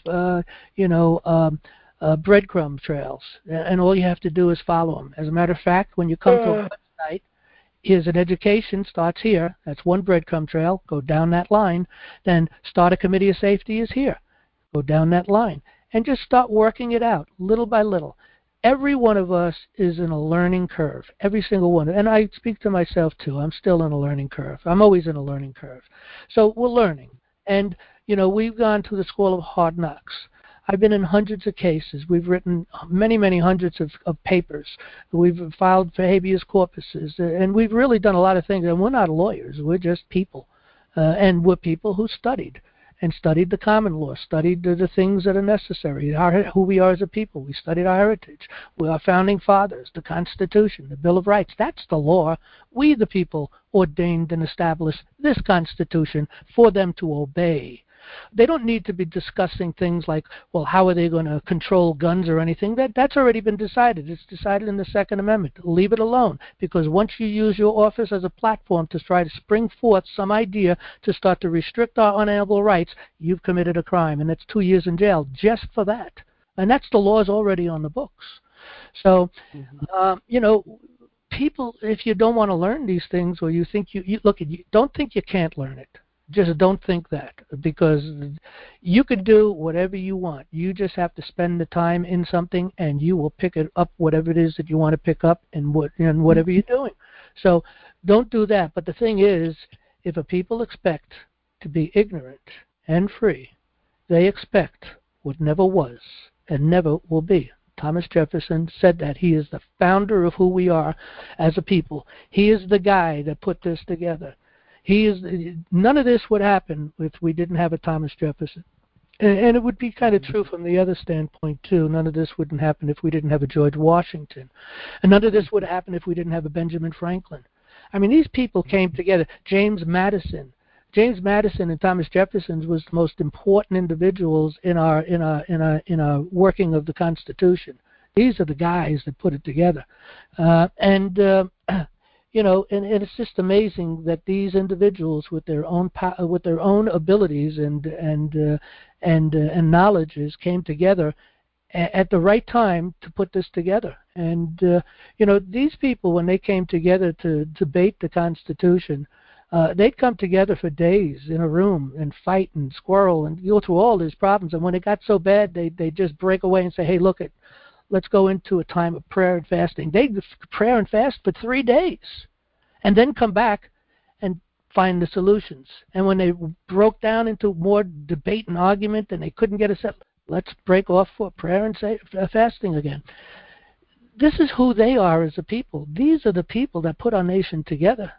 breadcrumb trails, and all you have to do is follow them. As a matter of fact, when you come to a website, here's an education, starts here. That's one breadcrumb trail. Go down that line. Then start a committee of safety is here. Go down that line. And just start working it out, little by little. Every one of us is in a learning curve, every single one. And I speak to myself, too. I'm still in a learning curve. I'm always in a learning curve. So we're learning. And, we've gone to the school of hard knocks. I've been in hundreds of cases. We've written many hundreds of papers. We've filed for habeas corpuses. And we've really done a lot of things. And we're not lawyers. We're just people. And we're people who studied the common law, studied the things that are necessary, who we are as a people. We studied our heritage, our founding fathers, the Constitution, the Bill of Rights. That's the law. We, the people, ordained and established this Constitution for them to obey. They don't need to be discussing things like, well, how are they going to control guns or anything? That's already been decided. It's decided in the Second Amendment. Leave it alone, because once you use your office as a platform to try to spring forth some idea to start to restrict our unalienable rights, you've committed a crime, and that's 2 years in jail just for that. And that's the laws already on the books. So, people, if you don't want to learn these things, or you think you don't think you can't learn it. Just don't think that, because you could do whatever you want. You just have to spend the time in something, and you will pick it up, whatever it is that you want to pick up, and whatever you're doing. So don't do that. But the thing is, if a people expect to be ignorant and free, they expect what never was and never will be. Thomas Jefferson said that. He is the founder of who we are as a people. He is the guy that put this together. None of this would happen if we didn't have a Thomas Jefferson. And it would be kind of true from the other standpoint, too. None of this wouldn't happen if we didn't have a George Washington. And none of this would happen if we didn't have a Benjamin Franklin. I mean, these people came together. James Madison and Thomas Jefferson was the most important individuals in our working of the Constitution. These are the guys that put it together. And it's just amazing that these individuals, with their own abilities and knowledges, came together at the right time to put this together. And these people, when they came together to debate the Constitution, they'd come together for days in a room and fight and squirrel and go through all these problems. And when it got so bad, they just break away and say, "Hey, let's go into a time of prayer and fasting." They prayer and fast for 3 days, and then come back and find the solutions. And when they broke down into more debate and argument and they couldn't get a set, let's break off for prayer and fasting again. This is who they are as a people. These are the people that put our nation together.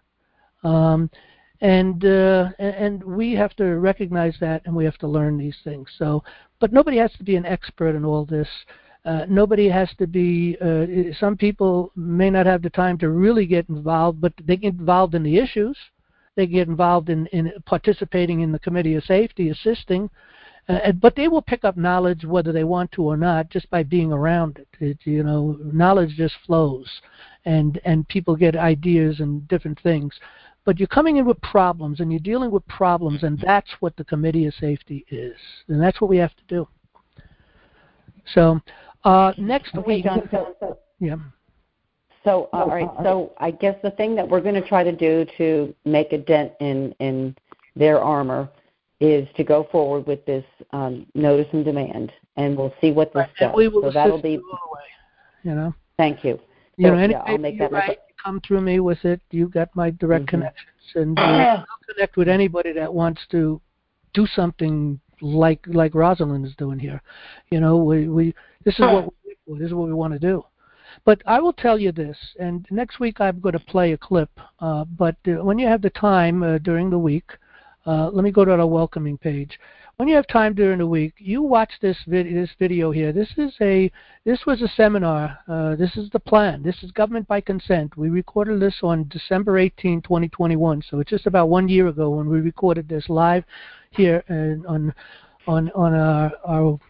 And we have to recognize that, and we have to learn these things. So, but nobody has to be an expert in all this. Nobody has to be, some people may not have the time to really get involved, but they get involved in the issues. They get involved in participating in the Committee of Safety, assisting, but they will pick up knowledge whether they want to or not just by being around it. Knowledge just flows, and people get ideas and different things. But you're coming in with problems, and you're dealing with problems, and that's what the Committee of Safety is, and that's what we have to do. So next week, John, yeah. So all right. So I guess the thing that we're going to try to do to make a dent in their armor is to go forward with this notice and demand, and we'll see what this does. So that'll be all the way, Thank you. I'll make that right. Come through me with it. You got my direct connections, and I'll connect with anybody that wants to do something like Rosalind is doing here. This is what we want to do. But I will tell you this, and next week I'm going to play a clip. But when you have the time during the week, let me go to our welcoming page. When you have time during the week, you watch this video here. This was a seminar. This is the plan. This is Government by Consent. We recorded this on December 18, 2021. So it's just about 1 year ago when we recorded this live here on our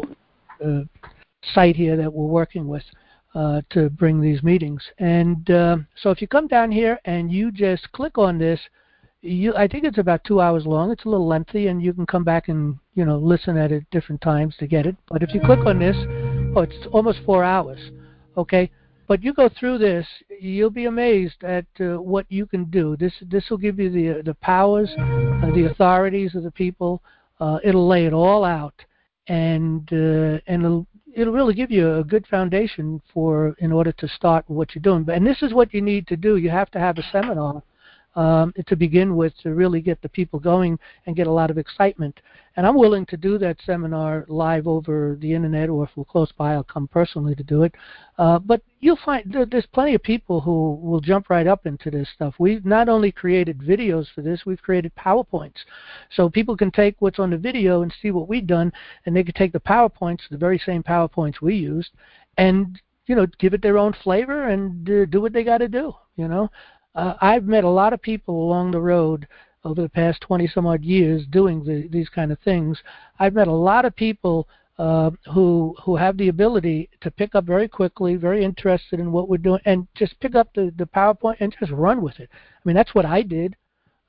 site here that we're working with to bring these meetings. And so if you come down here and you just click on this, I think it's about 2 hours long. It's a little lengthy, and you can come back and listen at it different times to get it. But if you click on this, it's almost 4 hours. Okay, but you go through this, you'll be amazed at what you can do. This will give you the powers, the authorities of the people. It'll lay it all out, and it'll really give you a good foundation in order to start what you're doing. And this is what you need to do. You have to have a seminar to begin with, to really get the people going and get a lot of excitement. And I'm willing to do that seminar live over the internet, or if we're close by, I'll come personally to do it. But you'll find there's plenty of people who will jump right up into this stuff. We've not only created videos for this, we've created PowerPoints. So people can take what's on the video and see what we've done, and they can take the PowerPoints, the very same PowerPoints we used, and give it their own flavor and do what they got to do. I've met a lot of people along the road over the past 20-some-odd years doing these kind of things. I've met a lot of people who have the ability to pick up very quickly, very interested in what we're doing, and just pick up the PowerPoint and just run with it. I mean, that's what I did.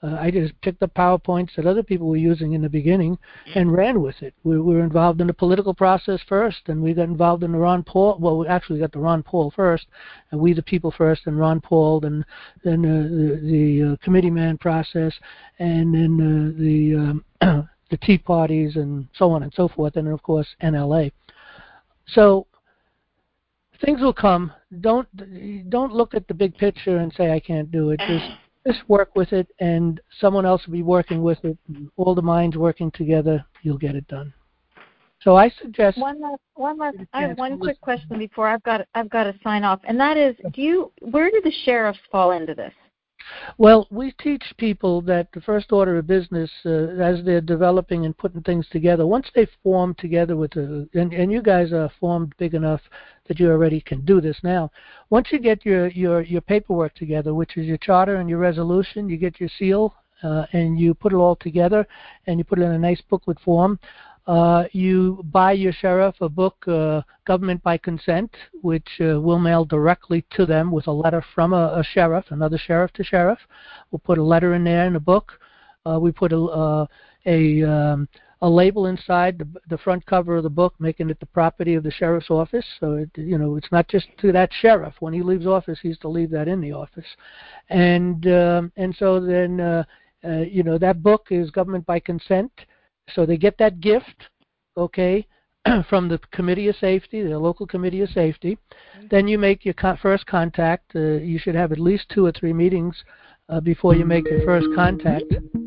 I just picked up PowerPoints that other people were using in the beginning and ran with it. We were involved in the political process first, and we got involved in the Ron Paul. Well, we actually got the Ron Paul first, and We the People first, and Ron Paul, and then the committee man process, and then the Tea Parties, and so on and so forth, and then, of course, NLA. So things will come. Don't look at the big picture and say I can't do it. Just work with it, and someone else will be working with it. All the minds working together, you'll get it done. So I suggest one last. I have one quick question before I've got to sign off, and that is, where do the sheriffs fall into this? Well, we teach people that the first order of business, as they're developing and putting things together, once they form together with and you guys are formed big enough that you already can do this now. Once you get your paperwork together, which is your charter and your resolution, you get your seal, and you put it all together, and you put it in a nice booklet form. You buy your sheriff a book, Government by Consent, which we'll mail directly to them with a letter from a sheriff, another sheriff to sheriff. We'll put a letter in there in the book. We put a label inside the front cover of the book, making it the property of the sheriff's office. So it's not just to that sheriff. When he leaves office, he's to leave that in the office, and so then that book is Government by Consent. So they get that gift, okay, from the Committee of Safety, the local Committee of Safety. Then you make your first contact. You should have at least 2 or 3 meetings before you make your first contact.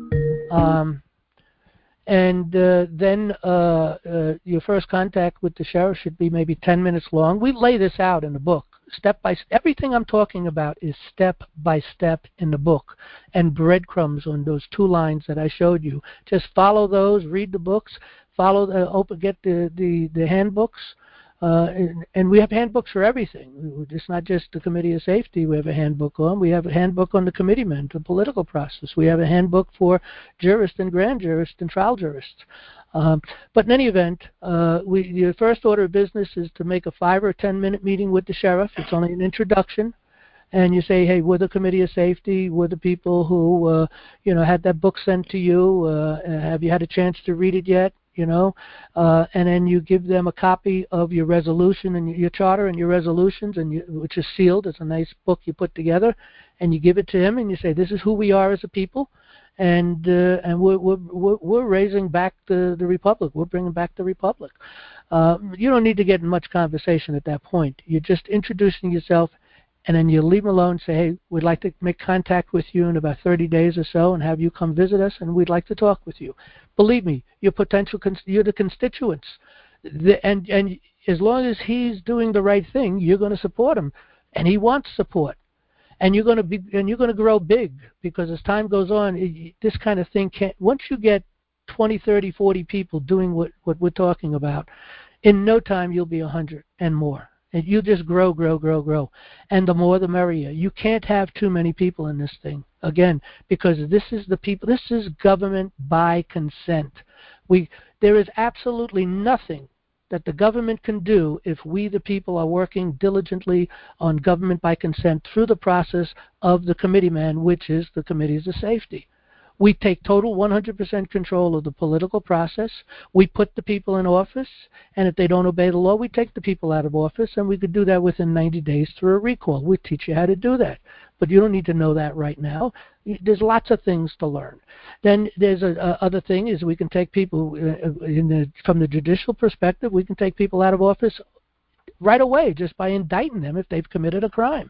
Then your first contact with the sheriff should be maybe 10 minutes long. We lay this out in the book. Step by step. Everything I'm talking about is step by step in the book, and breadcrumbs on those 2 lines that I showed you. Just follow those, read the books, get the handbooks, and we have handbooks for everything. It's not just the Committee of Safety we have a handbook on. We have a handbook on the committeemen, the political process. We have a handbook for jurists and grand jurists and trial jurists. But in any event, your first order of business is to make a 5 or 10 minute meeting with the sheriff. It's only an introduction, and you say, "Hey, we're the Committee of Safety. We're the people who, had that book sent to you. Have you had a chance to read it yet?" And then you give them a copy of your resolution and your charter and your resolutions, which is sealed. It's a nice book you put together, and you give it to him, and you say, "This is who we are as a people." And we're raising back the republic. We're bringing back the republic. You don't need to get in much conversation at that point. You're just introducing yourself, and then you leave them alone and say, "Hey, we'd like to make contact with you in about 30 days or so and have you come visit us, and we'd like to talk with you." Believe me, you're the constituents. And as long as he's doing the right thing, you're going to support him, and he wants support. And you're going to grow big, because as time goes on, this kind of thing can't. Once you get 20, 30, 40 people doing what we're talking about, in no time you'll be 100 and more. And you just grow. And the more the merrier. You can't have too many people in this thing, again, because this is the people. This is government by consent. There is absolutely nothing that the government can do if we, the people, are working diligently on government by consent through the process of the committeeman, which is the Committees of Safety. We take total 100% control of the political process. We put the people in office, and if they don't obey the law, we take the people out of office, and we could do that within 90 days through a recall. We teach you how to do that, but you don't need to know that right now. There's lots of things to learn. Then there's other thing is we can take people from the judicial perspective. We can take people out of office right away just by indicting them if they've committed a crime.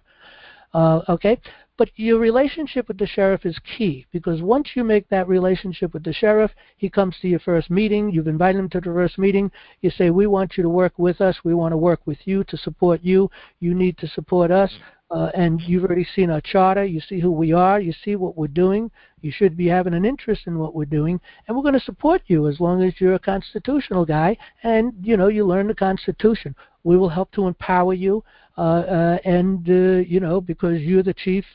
Okay? But your relationship with the sheriff is key, because once you make that relationship with the sheriff, he comes to your first meeting, you've invited him to the first meeting, you say, "We want you to work with us, we want to work with you to support you, you need to support us, and you've already seen our charter, you see who we are, you see what we're doing, you should be having an interest in what we're doing, and we're going to support you as long as you're a constitutional guy, and you learn the Constitution. We will help to empower you, because you're the chief,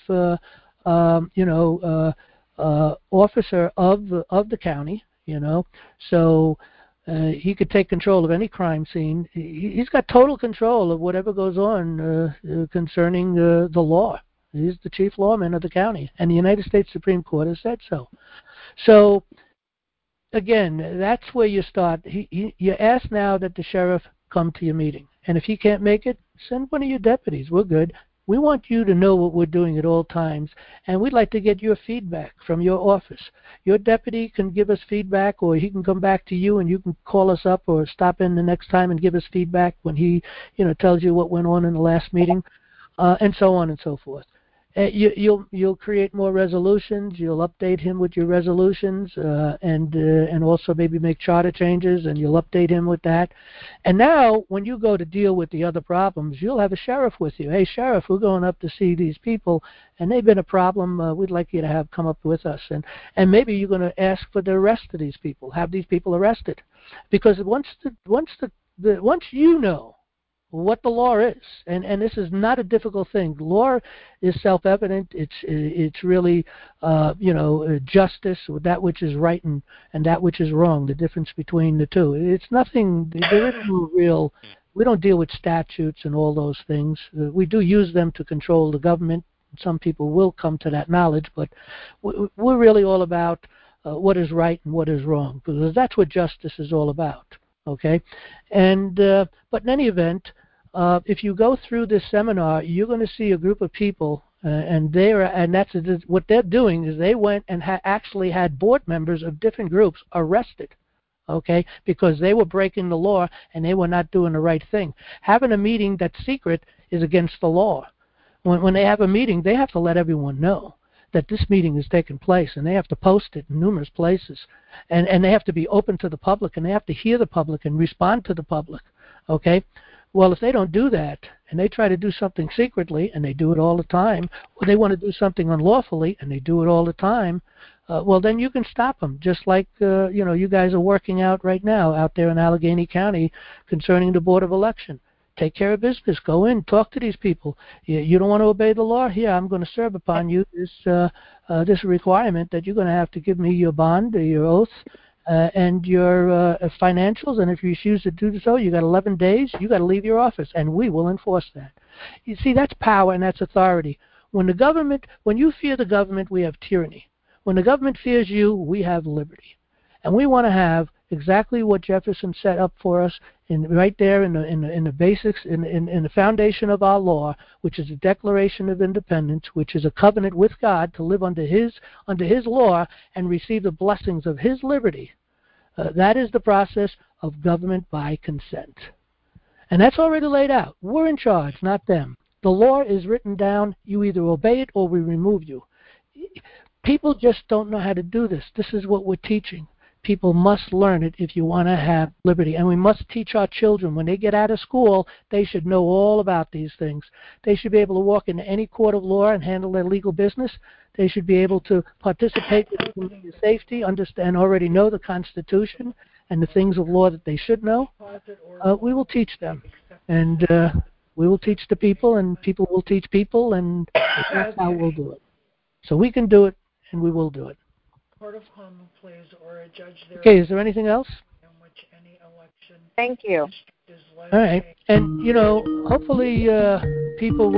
officer of the county, so he could take control of any crime scene. He's got total control of whatever goes on concerning the law. He's the chief lawman of the county, and the United States Supreme Court has said so. So, again, that's where you start. You ask now that the sheriff come to your meeting, and if he can't make it, send one of your deputies. We're good. We want you to know what we're doing at all times, and we'd like to get your feedback from your office. Your deputy can give us feedback, or he can come back to you, and you can call us up or stop in the next time and give us feedback when he, tells you what went on in the last meeting, and so on and so forth. You'll create more resolutions. You'll update him with your resolutions, and also maybe make charter changes, and you'll update him with that. And now, when you go to deal with the other problems, you'll have a sheriff with you. Hey, sheriff, we're going up to see these people, and they've been a problem. We'd like you to have come up with us, and maybe you're going to ask for the arrest of these people, have these people arrested, because once you know what the law is, and this is not a difficult thing. Law is self-evident. It's really justice, that which is right and that which is wrong. The difference between the two. It's nothing. There is no real. We don't deal with statutes and all those things. We do use them to control the government. Some people will come to that knowledge, but we're really all about what is right and what is wrong, because that's what justice is all about. Okay, and but in any event, if you go through this seminar, you're going to see a group of people, and that's what they're doing is they went and actually had board members of different groups arrested, okay, because they were breaking the law and they were not doing the right thing. Having a meeting that's secret is against the law. When they have a meeting, they have to let everyone know that this meeting is taking place, and they have to post it in numerous places, and they have to be open to the public, and they have to hear the public and respond to the public, okay? Well, if they don't do that, and they try to do something secretly, and they do it all the time, or they want to do something unlawfully, and they do it all the time, well, then you can stop them, just like, you guys are working out right now out there in Allegheny County concerning the Board of Election. Take care of business. Go in. Talk to these people. You don't want to obey the law? Here, I'm going to serve upon you this requirement that you're going to have to give me your bond, or your oath, and your financials. And if you refuse to do so, you got 11 days. You got to leave your office, and we will enforce that. You see, that's power and that's authority. When you fear the government, we have tyranny. When the government fears you, we have liberty. And we want to have exactly what Jefferson set up for us right there in the basics, in the foundation of our law, which is the Declaration of Independence, which is a covenant with God to live under His law and receive the blessings of His liberty. That is the process of government by consent. And that's already laid out. We're in charge, not them. The law is written down. You either obey it or we remove you. People just don't know how to do this. This is what we're teaching. People must learn it if you want to have liberty. And we must teach our children. When they get out of school, they should know all about these things. They should be able to walk into any court of law and handle their legal business. They should be able to participate in community safety, understand, already know the Constitution and the things of law that they should know. We will teach them. And we will teach the people, and people will teach people, and that's how we'll do it. So we can do it, and we will do it. Court of Common Pleas or a judge there. Okay, is there anything else? In which any election Thank you. All right, and hopefully people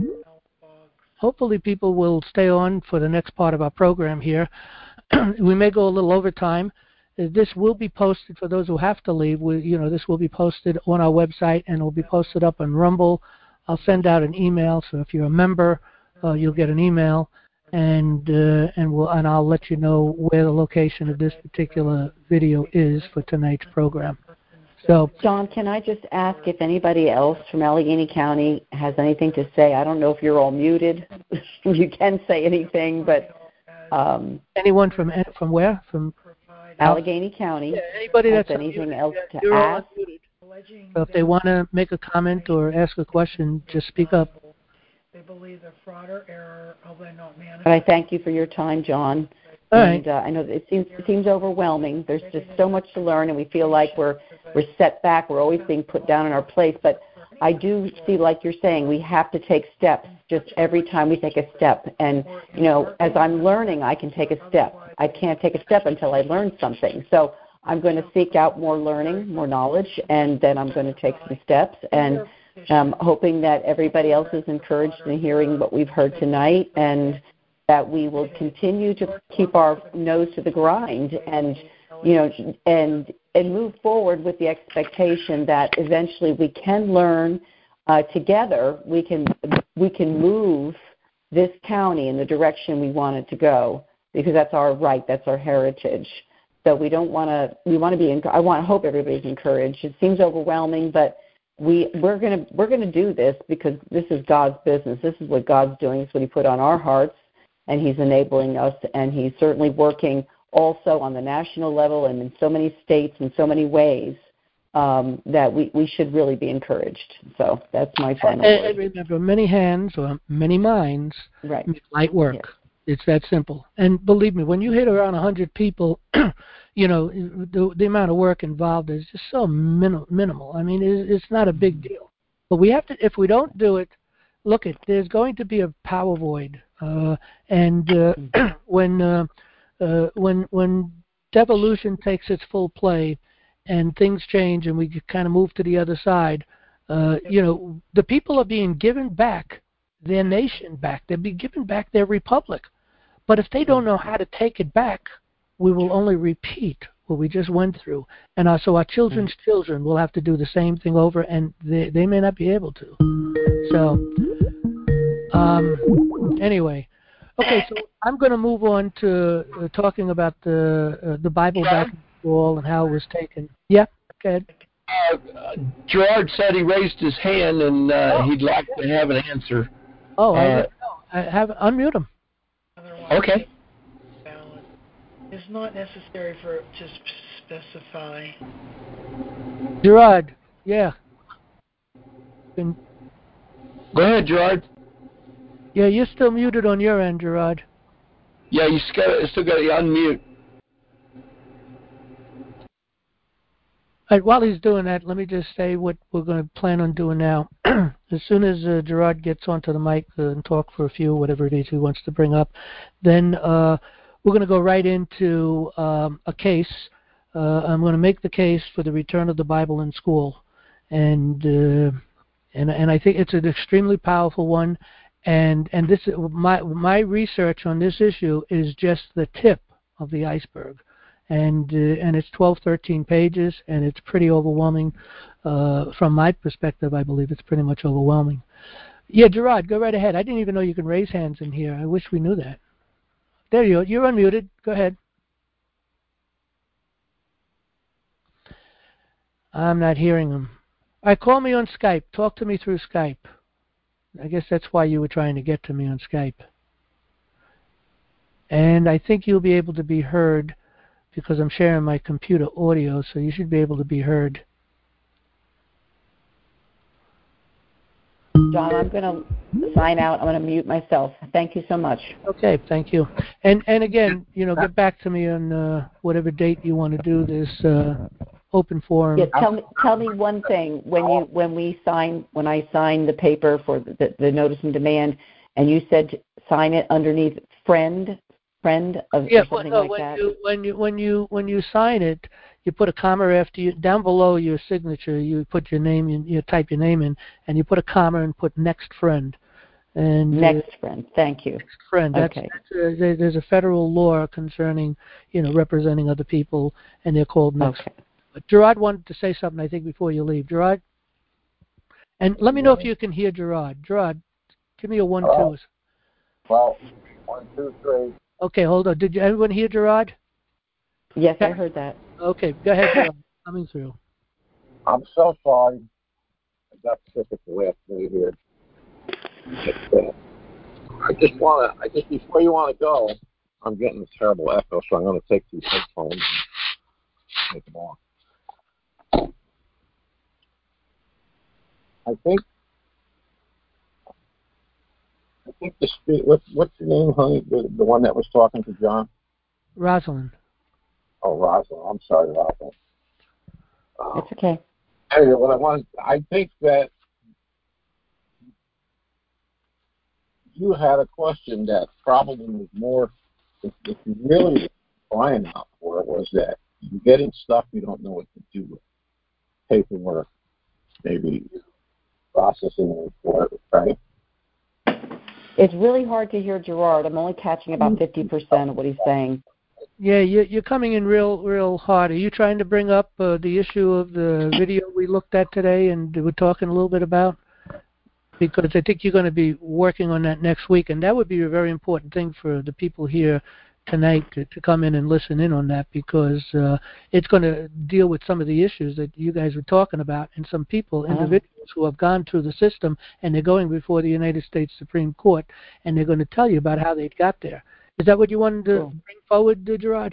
will stay on for the next part of our program here. We may go a little over time. This will be posted for those who have to leave. This will be posted on our website, and it will be posted up on Rumble. I'll send out an email, so if you're a member, you'll get an email. And I'll let you know where the location of this particular video is for tonight's program. So, John, can I just ask if anybody else from Allegheny County has anything to say? I don't know if you're all muted. You can say anything, but anyone from where? From Allegheny County. Yeah, anybody that's anything else to you're ask? All unmuted. So if they want to make a comment or ask a question, just speak up. They believe the fraud or error of the not managed. But I thank you for your time, John. All and right. I know that it seems overwhelming. There's just so much to learn, and we feel like we're set back. We're always being put down in our place. But I do see, like you're saying, we have to take steps just every time we take a step. And, as I'm learning, I can take a step. I can't take a step until I learn something. So I'm going to seek out more learning, more knowledge, and then I'm going to take some steps. And hoping that everybody else is encouraged in hearing what we've heard tonight, and that we will continue to keep our nose to the grind and move forward with the expectation that eventually we can learn together. We can move this county in the direction we want it to go, because that's our right, that's our heritage. So we don't want to. We want to be. I hope everybody's encouraged. It seems overwhelming, but we're gonna do this because this is God's business. This is what God's doing. It's what He put on our hearts, and He's enabling us, and He's certainly working also on the national level and in so many states in so many ways that we should really be encouraged. So that's my final word. And remember, many hands or many minds make light work. Yes. It's that simple. And believe me, when you hit around 100 people, the amount of work involved is just so minimal. I mean, it's not a big deal. But we have to. If we don't do it, there's going to be a power void. When devolution takes its full play and things change and we kind of move to the other side, the people are being given back their nation back. They'll be given back their republic. But if they don't know how to take it back, we will only repeat what we just went through. And so our children's children will have to do the same thing over, and they may not be able to. So, anyway. Okay, so I'm going to move on to talking about the Bible back in school and how it was taken. Yeah, go ahead. Gerard said he raised his hand and he'd like to have an answer. Oh, I have unmute him. Okay. It's not necessary to specify. Gerard, yeah. Go ahead, Gerard. Yeah, you're still muted on your end, Gerard. Yeah, you still got to unmute. All right, while he's doing that, let me just say what we're going to plan on doing now. As soon as Gerard gets onto the mic and talk for a few, whatever it is he wants to bring up, then we're going to go right into a case. I'm going to make the case for the return of the Bible in school, and I think it's an extremely powerful one. And this my research on this issue is just the tip of the iceberg. And it's 13 pages, and it's pretty overwhelming. From my perspective, I believe it's pretty much overwhelming. Yeah, Gerard, go right ahead. I didn't even know you can raise hands in here. I wish we knew that. There you are. You're unmuted. Go ahead. I'm not hearing him. All right, call me on Skype. Talk to me through Skype. I guess that's why you were trying to get to me on Skype. And I think you'll be able to be heard because I'm sharing my computer audio, so you should be able to be heard. John, I'm going to sign out. I'm going to mute myself. Thank you so much. Okay, thank you. And again, get back to me on whatever date you want to do this open forum. Yeah, tell me one thing. When I signed the paper for the notice and demand, and you said sign it underneath friend of something like that. When you sign it, you put a comma after you down below your signature. You put your name in. You type your name in, and you put a comma and put next friend. And next friend. Thank you. Next friend. Okay. There's a federal law concerning representing other people, and they're called next. Okay. But Gerard wanted to say something, I think, before you leave. Gerard? And let me know if you can hear Gerard. Gerard, give me a 1, 2. Well, 1, 2, 3. Okay, hold on. Did everyone hear Gerard? Yes, I heard that. Okay, go ahead, Gerard. Coming through. I'm so sorry. I got sick at the last minute here. I just before you want to go, I'm getting a terrible echo, so I'm going to take these headphones and take them off. I think what's your name, honey? The one that was talking to John? Rosalind. Oh, Rosalind. I'm sorry about that. It's okay. Anyway, I think that you had a question that probably was more, if you really were crying out for it, was that you're getting stuff you don't know what to do with. Paperwork, maybe processing the report, right? It's really hard to hear Gerard. I'm only catching about 50% of what he's saying. Yeah, you're coming in real hard. Are you trying to bring up the issue of the video we looked at today and we're talking a little bit about? Because I think you're going to be working on that next week, and that would be a very important thing for the people here tonight to come in and listen in on that, because it's going to deal with some of the issues that you guys were talking about, and some people, individuals who have gone through the system, and they're going before the United States Supreme Court, and they're going to tell you about how they got there. Is that what you wanted to bring forward, Gerard?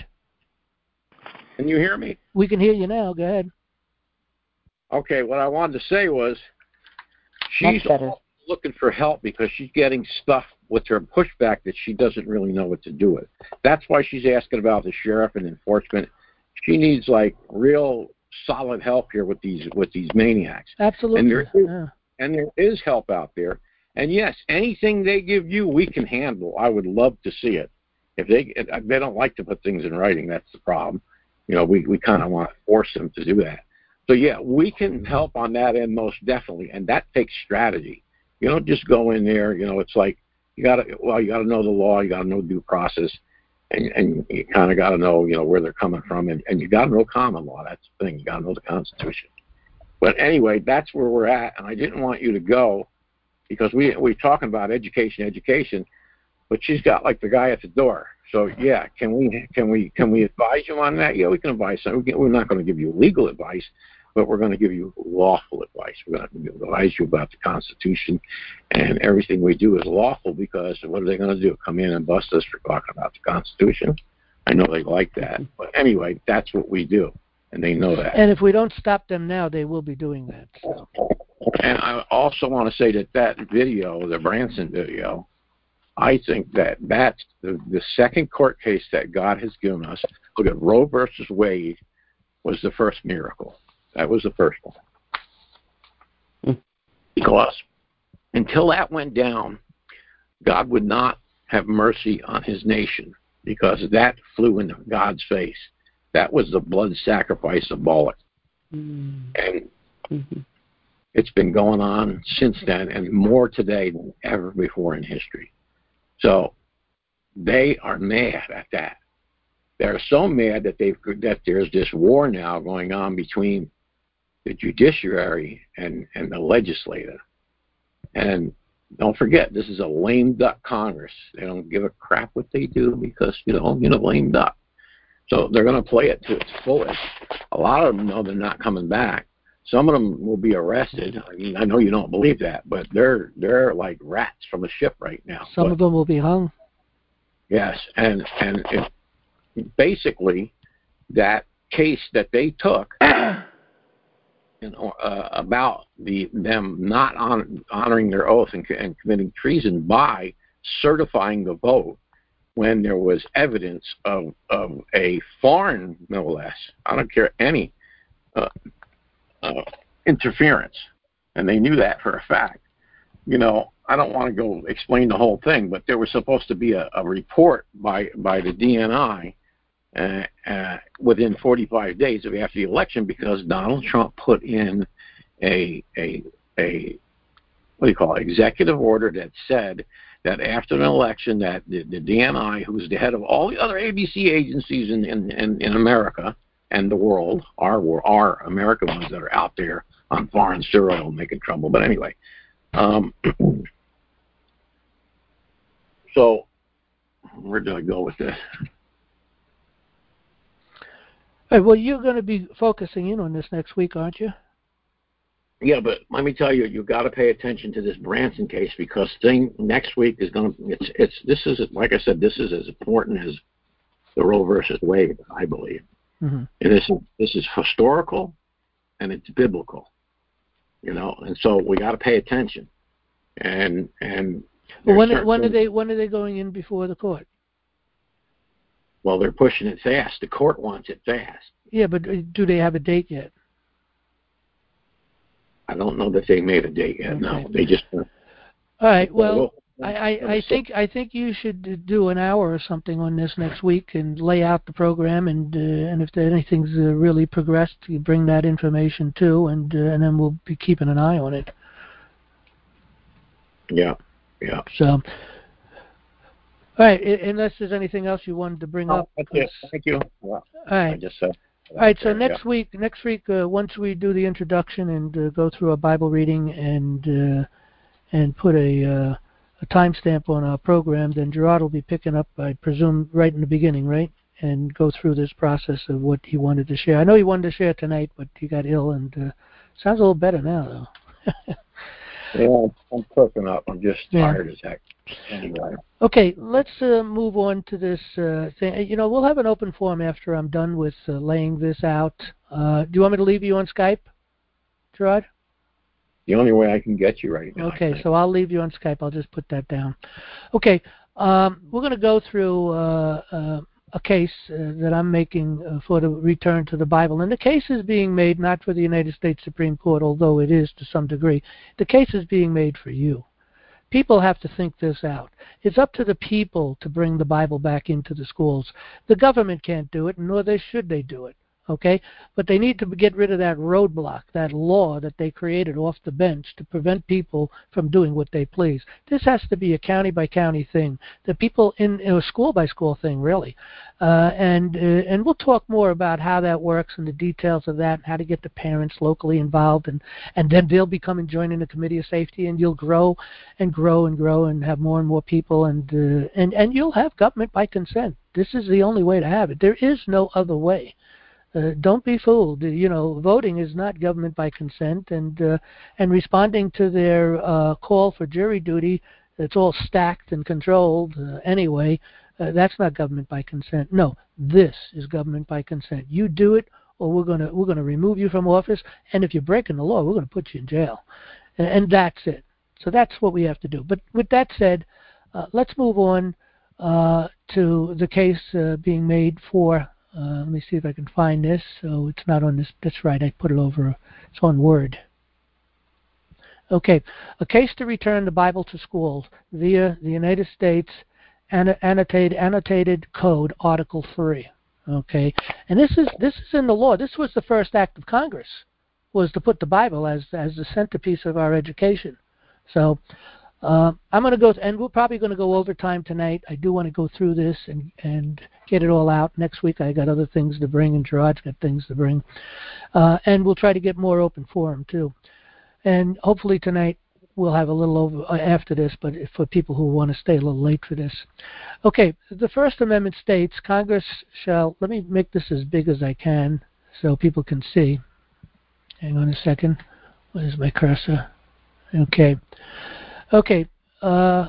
Can you hear me? We can hear you now. Go ahead. Okay, what I wanted to say was she's looking for help because she's getting stuff with her pushback that she doesn't really know what to do with. That's why she's asking about the sheriff and enforcement. She needs like real solid help here with these maniacs. Absolutely. And there is help out there. And yes, anything they give you, we can handle. I would love to see it. If they don't like to put things in writing, that's the problem. We kind of want to force them to do that. So yeah, we can help on that end most definitely, and that takes strategy. You don't just go in there. It's like you got to know the law, you got to know due process, and you kind of got to know where they're coming from, and you got to know common law. That's the thing. You got to know the Constitution. But anyway, that's where we're at, and I didn't want you to go because we're talking about education. But she's got like the guy at the door. So yeah, can we advise you on that? Yeah, we can advise you. We're not going to give you legal advice, but we're going to give you lawful advice. We're going to advise you about the Constitution, and everything we do is lawful, because what are they going to do? Come in and bust us for talking about the Constitution? I know they like that, but anyway, that's what we do, and they know that. And if we don't stop them now, they will be doing that. So. And I also want to say that video, the Branson video, I think that's the second court case that God has given us. Look at Roe versus Wade was the first miracle. That was the first one. Because until that went down, God would not have mercy on his nation, because that flew in God's face. That was the blood sacrifice of Moloch. And it's been going on since then, and more today than ever before in history. So they are mad at that. They're so mad that there's this war now going on between the judiciary and the legislature. And don't forget, this is a lame duck Congress. They don't give a crap what they do because, lame duck. So they're going to play it to its fullest. A lot of them know they're not coming back. Some of them will be arrested. I mean, I know you don't believe that, but they're like rats from a ship right now. Some of them will be hung. Yes, and basically that case that they took about them not honoring their oath and committing treason by certifying the vote when there was evidence of a foreign, no less, I don't care any interference, and they knew that for a fact. I don't want to go explain the whole thing, but there was supposed to be a report by the DNI within 45 days of after the election, because Donald Trump put in a executive order that said that after an election that the DNI, who's the head of all the other ABC agencies in America and the world, our American ones that are out there on foreign soil making trouble. But anyway, so where did I go with this? All right, well, you're going to be focusing in on this next week, aren't you? Yeah, but let me tell you, you've got to pay attention to this Branson case, because next week is going to. This is, like I said, this is as important as the Roe versus Wade, I believe. Mm-hmm. And this is historical, and it's biblical, and so we got to pay attention. And well, when are they going in before the court? Well, they're pushing it fast. The court wants it fast. Yeah, but do they have a date yet? I don't know that they made a date yet. Okay. No, they just. All right. Well, I think you should do an hour or something on this next week and lay out the program, and if anything's really progressed, you bring that information too, and then we'll be keeping an eye on it. Yeah, yeah. So, all right. Unless there's anything else you wanted to bring up. That's it. Thank you. Well, all right. I just said. All right. So next week, once we do the introduction and go through a Bible reading and put a timestamp on our program, then Gerard will be picking up, I presume, right in the beginning, right? And go through this process of what he wanted to share. I know he wanted to share tonight, but he got ill, and sounds a little better now, though. Yeah, I'm cooking up. I'm just tired as heck. Anyway. Okay, let's move on to this thing. We'll have an open forum after I'm done with laying this out. Do you want me to leave you on Skype, Gerard? The only way I can get you right now. Okay, so I'll leave you on Skype. I'll just put that down. Okay, we're going to go through a case that I'm making for the return to the Bible. And the case is being made not for the United States Supreme Court, although it is to some degree. The case is being made for you. People have to think this out. It's up to the people to bring the Bible back into the schools. The government can't do it, nor should they do it. Okay? But they need to get rid of that roadblock, that law that they created off the bench to prevent people from doing what they please. This has to be a county-by-county thing. The people in a school-by-school thing, really. And we'll talk more about how that works and the details of that and how to get the parents locally involved. And then they'll be coming joining the Committee of Safety, and you'll grow and grow and grow and have more and more people. And you'll have government by consent. This is the only way to have it. There is no other way. Don't be fooled. Voting is not government by consent, and responding to their call for jury duty, it's all stacked and controlled anyway. That's not government by consent. No, this is government by consent. You do it, or we're gonna remove you from office, and if you're breaking the law, we're gonna put you in jail, and that's it. So that's what we have to do. But with that said, let's move on to the case being made for. Let me see if I can find this. So it's not on this. That's right. I put it over. It's on Word. Okay. A case to return the Bible to schools via the United States Annotated Code, Article 3. Okay. And this is in the law. This was the first act of Congress, was to put the Bible as the centerpiece of our education. So I'm going to go, and we're probably going to go over time tonight. I do want to go through this and get it all out. Next week I got other things to bring, and Gerard's got things to bring. And we'll try to get more open forum, too. And hopefully tonight we'll have a little over after this, but for people who want to stay a little late for this. Okay, the First Amendment states Congress shall, let me make this as big as I can so people can see. Hang on a second. Where's my cursor? Okay. Okay, the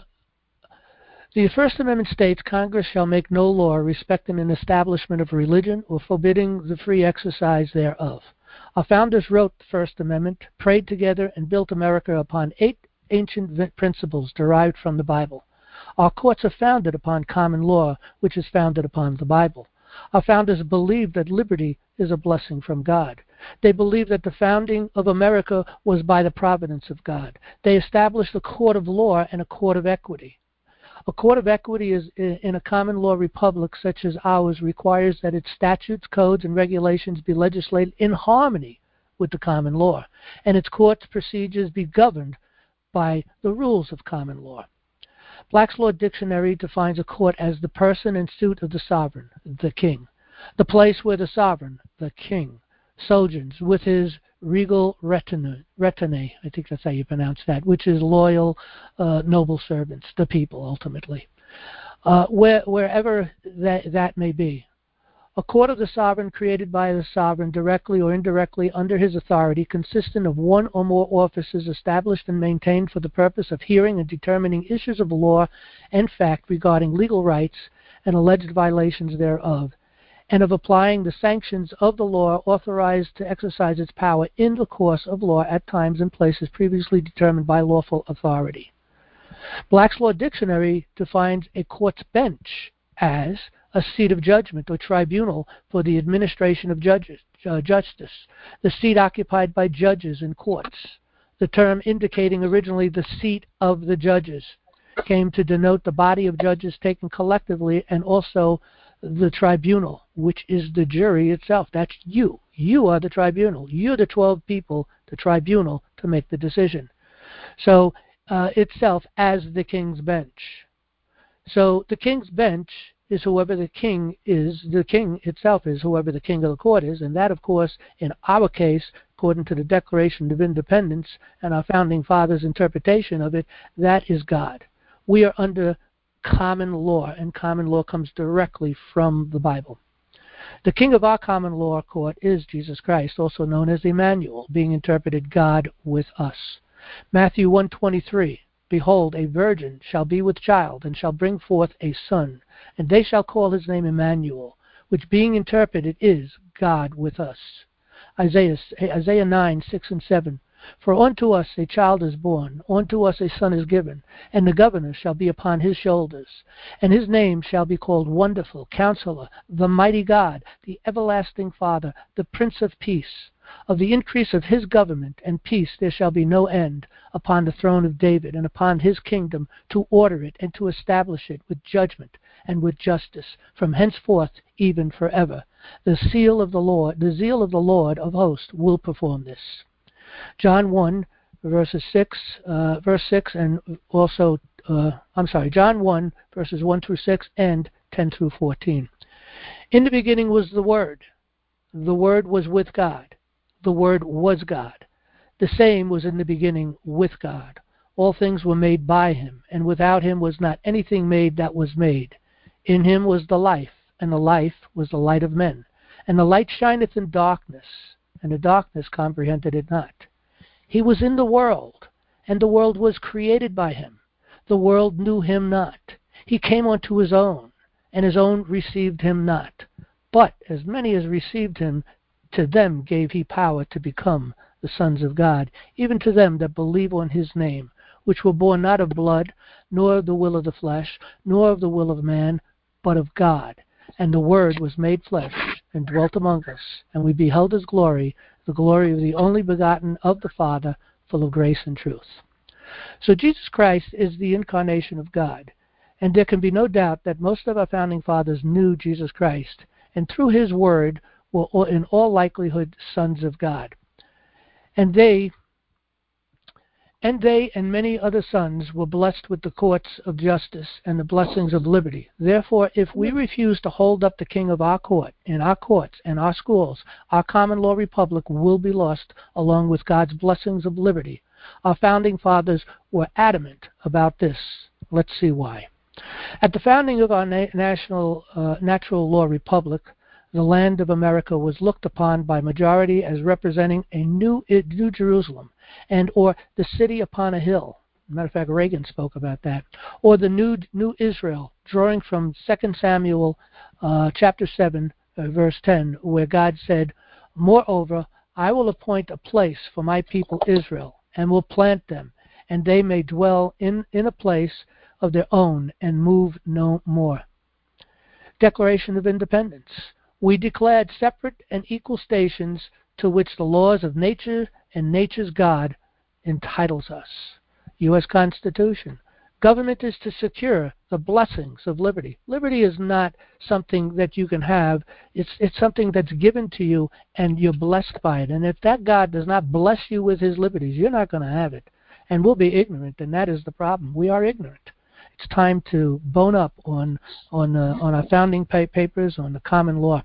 First Amendment states Congress shall make no law respecting an establishment of religion or forbidding the free exercise thereof. Our founders wrote the First Amendment, prayed together, and built America upon 8 ancient principles derived from the Bible. Our courts are founded upon common law, which is founded upon the Bible. Our founders believed that liberty is a blessing from God. They believed that the founding of America was by the providence of God. They established a court of law and a court of equity. A court of equity is in a common law republic such as ours requires that its statutes, codes, and regulations be legislated in harmony with the common law, and its court's procedures be governed by the rules of common law. Black's Law Dictionary defines a court as the person and suit of the sovereign, the king, the place where the sovereign, the king, sojourns with his regal retinue, I think that's how you pronounce that, which is loyal, noble servants, the people, ultimately, wherever that may be. A court of the sovereign created by the sovereign directly or indirectly under his authority, consisting of one or more offices established and maintained for the purpose of hearing and determining issues of law and fact regarding legal rights and alleged violations thereof, and of applying the sanctions of the law authorized to exercise its power in the course of law at times and places previously determined by lawful authority. Black's Law Dictionary defines a court's bench as a seat of judgment or tribunal for the administration of justice, the seat occupied by judges in courts. The term indicating originally the seat of the judges came to denote the body of judges taken collectively, and also the tribunal, which is the jury itself. That's you. You are the tribunal. You're the 12 people, the tribunal, to make the decision. So itself as the king's bench. So the king's bench is whoever the king is. The king itself is whoever the king of the court is, and that, of course, in our case, according to the Declaration of Independence and our founding fathers' interpretation of it, that is God. We are under common law, and common law comes directly from the Bible. The king of our common law court is Jesus Christ, also known as Emmanuel, being interpreted God with us. Matthew 1:23, behold, a virgin shall be with child, and shall bring forth a son, and they shall call his name Emmanuel, which being interpreted is God with us. Isaiah 9:6-7, for unto us a child is born, unto us a son is given, and the governor shall be upon his shoulders. And his name shall be called Wonderful, Counselor, the Mighty God, the Everlasting Father, the Prince of Peace. Of the increase of his government and peace there shall be no end, upon the throne of David and upon his kingdom, to order it and to establish it with judgment and with justice, from henceforth even forever. The zeal of the Lord of hosts will perform this. John 1, verse 6, and also, John 1, verses 1-6 and 10-14. In the beginning was the Word. The Word was with God. The Word was God. The same was in the beginning with God. All things were made by him, and without him was not anything made that was made. In him was the life, and the life was the light of men. And the light shineth in darkness, and the darkness comprehended it not. He was in the world, and the world was created by him. The world knew him not. He came unto his own, and his own received him not. But as many as received him, to them gave he power to become the sons of God, even to them that believe on his name, which were born not of blood, nor of the will of the flesh, nor of the will of man, but of God. And the Word was made flesh, and dwelt among us, and we beheld his glory, the glory of the only begotten of the Father, full of grace and truth. So Jesus Christ is the incarnation of God, and there can be no doubt that most of our founding fathers knew Jesus Christ, and through his Word were in all likelihood sons of God. And they and many other sons were blessed with the courts of justice and the blessings of liberty. Therefore, if we refuse to hold up the king of our court, in our courts and our schools, our common law republic will be lost along with God's blessings of liberty. Our founding fathers were adamant about this. Let's see why. At the founding of our natural law republic, the land of America was looked upon by majority as representing a new Jerusalem, and or the city upon a hill. As a matter of fact, Reagan spoke about that. Or the new Israel, drawing from 2 Samuel chapter 7, verse 10, where God said, moreover, I will appoint a place for my people Israel, and will plant them, and they may dwell in a place of their own, and move no more. Declaration of Independence. We declared separate and equal stations to which the laws of nature and nature's God entitles us. U.S. Constitution. Government is to secure the blessings of liberty. Liberty is not something that you can have. It's something that's given to you, and you're blessed by it. And if that God does not bless you with his liberties, you're not going to have it. And we'll be ignorant, and that is the problem. We are ignorant. It's time to bone up on our founding papers, on the common law.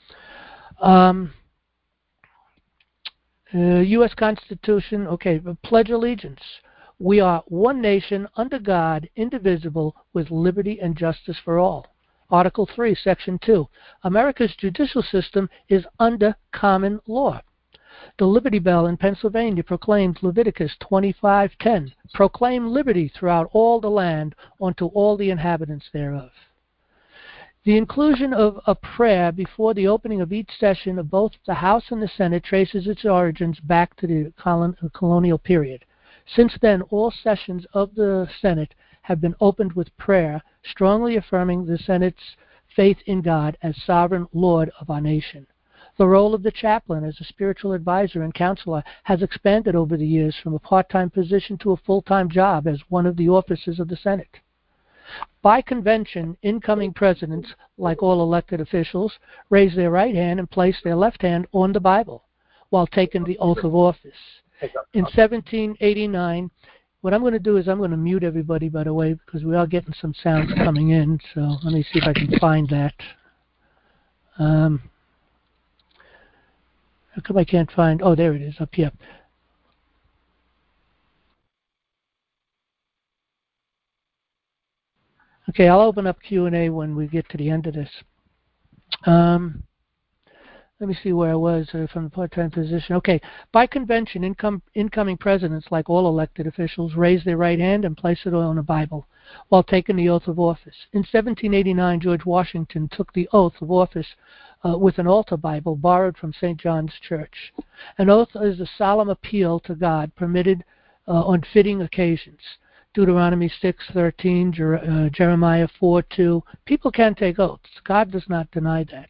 U.S. Constitution, Pledge Allegiance. We are one nation under God, indivisible, with liberty and justice for all. Article 3, Section 2. America's judicial system is under common law. The Liberty Bell in Pennsylvania proclaimed Leviticus 25:10, proclaim liberty throughout all the land unto all the inhabitants thereof. The inclusion of a prayer before the opening of each session of both the House and the Senate traces its origins back to the colonial period. Since then, all sessions of the Senate have been opened with prayer, strongly affirming the Senate's faith in God as sovereign Lord of our nation. The role of the chaplain as a spiritual advisor and counselor has expanded over the years from a part-time position to a full-time job as one of the offices of the Senate. By convention, incoming presidents, like all elected officials, raise their right hand and place their left hand on the Bible while taking the oath of office. In 1789, what I'm going to do is I'm going to mute everybody, by the way, because we are getting some sounds coming in. So let me see if I can find that. How come I can't find? Oh, there it is, up here. Okay, I'll open up Q&A when we get to the end of this. Let me see where I was from the part-time position. Okay, by convention, incoming presidents, like all elected officials, raise their right hand and place it on a Bible while taking the oath of office. In 1789, George Washington took the oath of office with an altar Bible borrowed from St. John's Church. An oath is a solemn appeal to God permitted on fitting occasions. Deuteronomy 6:13, Jeremiah 4:2. People can take oaths. God does not deny that.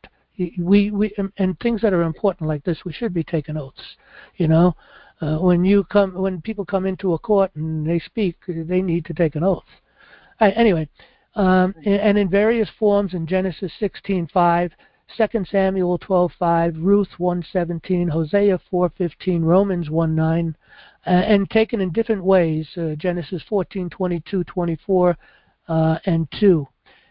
We and things that are important like this, we should be taking oaths. You know, when people come into a court and they speak, they need to take an oath. Anyway, and in various forms in Genesis 16:5, 2 Samuel 12:5, Ruth 1:17, Hosea 4:15, Romans 1:9, and taken in different ways, Genesis 14:22, 24, and 2,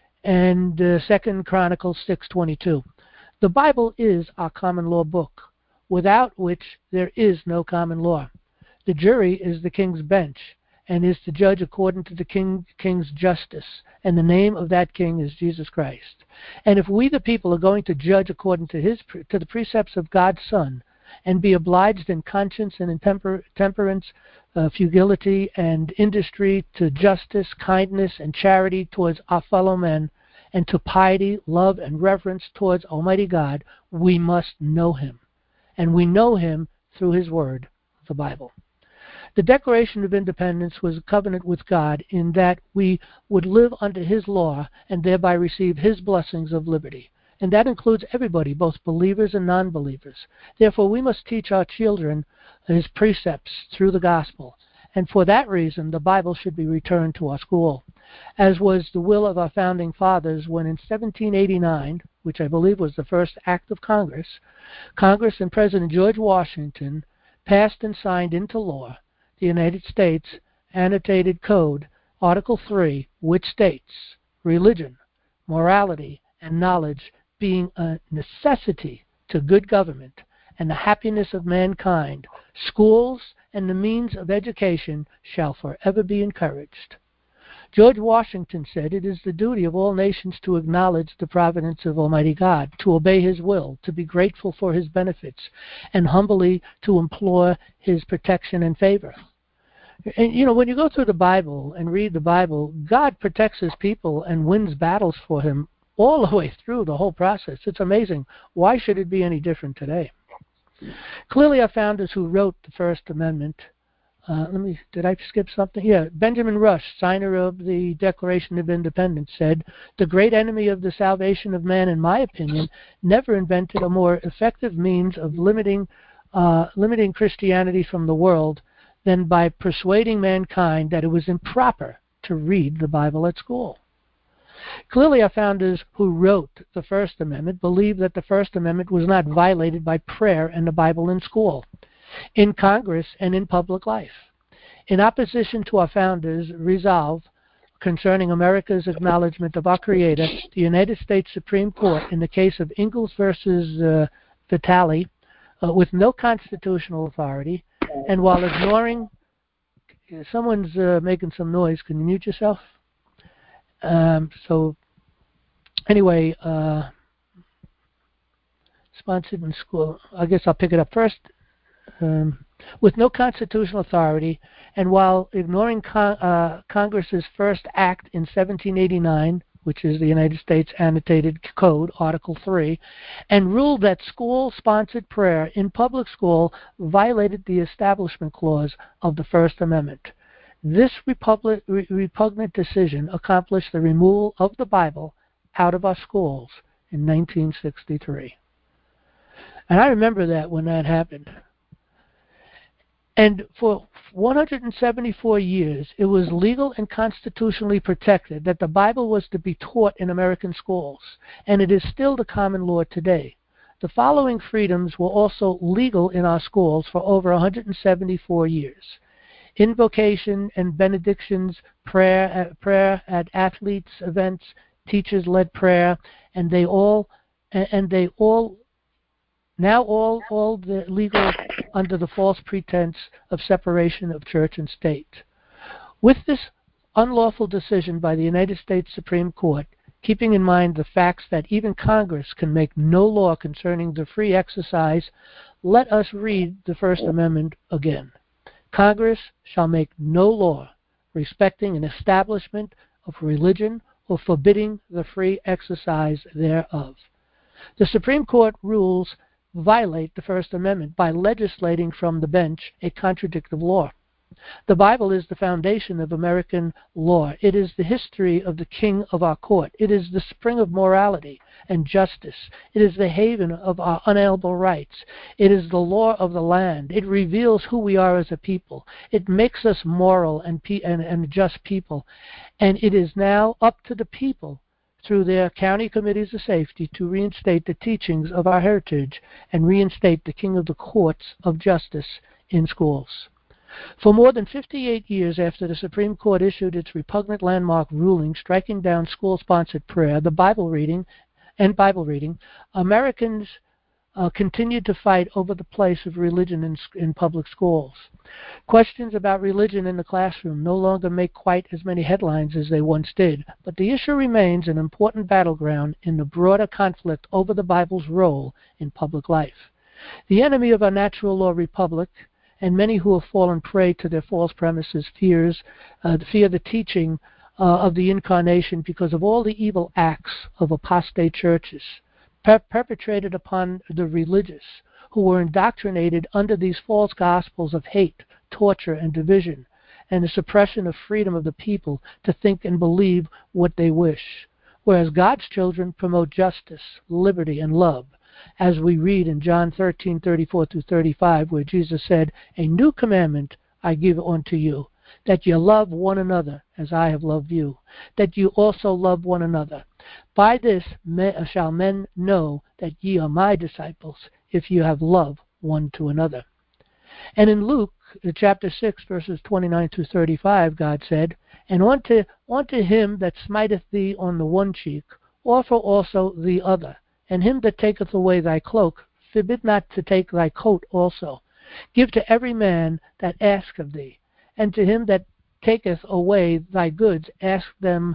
and 2 Chronicles 6:22. The Bible is our common law book, without which there is no common law. The jury is the king's bench, and is to judge according to the king's justice, and the name of that king is Jesus Christ. And if we the people are going to judge according to the precepts of God's Son, and be obliged in conscience and in temperance, futility and industry, to justice, kindness, and charity towards our fellow men, and to piety, love, and reverence towards Almighty God, we must know Him. And we know Him through His Word, the Bible. The Declaration of Independence was a covenant with God in that we would live under His law and thereby receive His blessings of liberty. And that includes everybody, both believers and non-believers. Therefore, we must teach our children His precepts through the gospel. And for that reason, the Bible should be returned to our school, as was the will of our founding fathers when in 1789, which I believe was the first act of Congress and President George Washington passed and signed into law the United States Annotated Code, Article 3, which states, religion, morality, and knowledge being a necessity to good government and the happiness of mankind, schools and the means of education shall forever be encouraged. George Washington said, it is the duty of all nations to acknowledge the providence of Almighty God, to obey His will, to be grateful for His benefits, and humbly to implore His protection and favor. And, you know, when you go through the Bible and read the Bible, God protects His people and wins battles for Him all the way through the whole process. It's amazing. Why should it be any different today? Clearly, our founders who wrote the First Amendment, did I skip something? Yeah, Benjamin Rush, signer of the Declaration of Independence, said, the great enemy of the salvation of man, in my opinion, never invented a more effective means of limiting Christianity from the world than by persuading mankind that it was improper to read the Bible at school. Clearly, our founders who wrote the First Amendment believed that the First Amendment was not violated by prayer and the Bible in school, in Congress, and in public life. In opposition to our founders' resolve concerning America's acknowledgement of our Creator, the United States Supreme Court, in the case of Ingalls versus Vitale, with no constitutional authority, and while ignoring... Someone's making some noise. Can you mute yourself? So, anyway, sponsored in school. I guess I'll pick it up first. With no constitutional authority, and while ignoring Congress's first act in 1789, which is the United States Annotated Code, Article 3, and ruled that school-sponsored prayer in public school violated the Establishment Clause of the First Amendment. This repugnant decision accomplished the removal of the Bible out of our schools in 1963. And I remember that when that happened. And for 174 years, it was legal and constitutionally protected that the Bible was to be taught in American schools, and it is still the common law today. The following freedoms were also legal in our schools for over 174 years. Invocation and benedictions, prayer at athletes' events, teachers-led prayer, and they all the legal under the false pretense of separation of church and state. With this unlawful decision by the United States Supreme Court, keeping in mind the facts that even Congress can make no law concerning the free exercise, let us read the First Amendment again. Congress shall make no law respecting an establishment of religion or forbidding the free exercise thereof. The Supreme Court rules violate the First Amendment by legislating from the bench a contradictory law. The Bible is the foundation of American law. It is the history of the King of our court. It is the spring of morality and justice. It is the haven of our unalienable rights. It is the law of the land. It reveals who we are as a people. It makes us moral and just people. And it is now up to the people, through their county committees of safety, to reinstate the teachings of our heritage and reinstate the King of the courts of justice in schools. For more than 58 years after the Supreme Court issued its repugnant landmark ruling striking down school-sponsored prayer, Bible reading, Americans continued to fight over the place of religion in public schools. Questions about religion in the classroom no longer make quite as many headlines as they once did, but the issue remains an important battleground in the broader conflict over the Bible's role in public life. The enemy of our natural law republic, and many who have fallen prey to their false premises, fear the teaching of the incarnation because of all the evil acts of apostate churches perpetrated upon the religious, who were indoctrinated under these false gospels of hate, torture, and division, and the suppression of freedom of the people to think and believe what they wish. Whereas God's children promote justice, liberty, and love, as we read in John 13:34-35, where Jesus said, "A new commandment I give unto you, that ye love one another as I have loved you, that you also love one another. By this shall men know that ye are my disciples, if you have love one to another." And in Luke chapter 6, verses 29-35, God said, "And unto him that smiteth thee on the one cheek, offer also the other. And him that taketh away thy cloak, forbid not to take thy coat also. Give to every man that asketh of thee. And to him that taketh away thy goods, ask them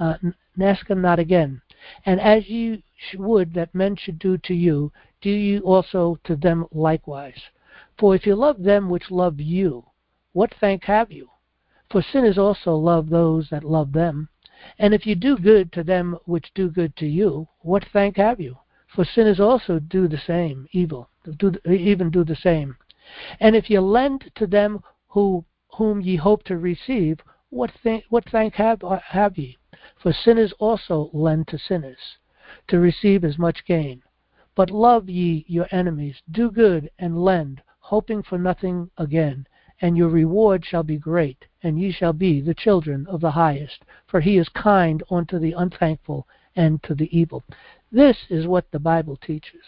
not again. And as ye would that men should do to you, do ye also to them likewise. For if you love them which love you, what thank have you? For sinners also love those that love them. And if you do good to them which do good to you, what thank have you? For sinners also do the same, even do the same. And if you lend to them whom ye hope to receive, what thank have ye? For sinners also lend to sinners, to receive as much gain. But love ye your enemies, do good and lend, hoping for nothing again. And your reward shall be great, and ye shall be the children of the highest, for he is kind unto the unthankful and to the evil." This is what the Bible teaches.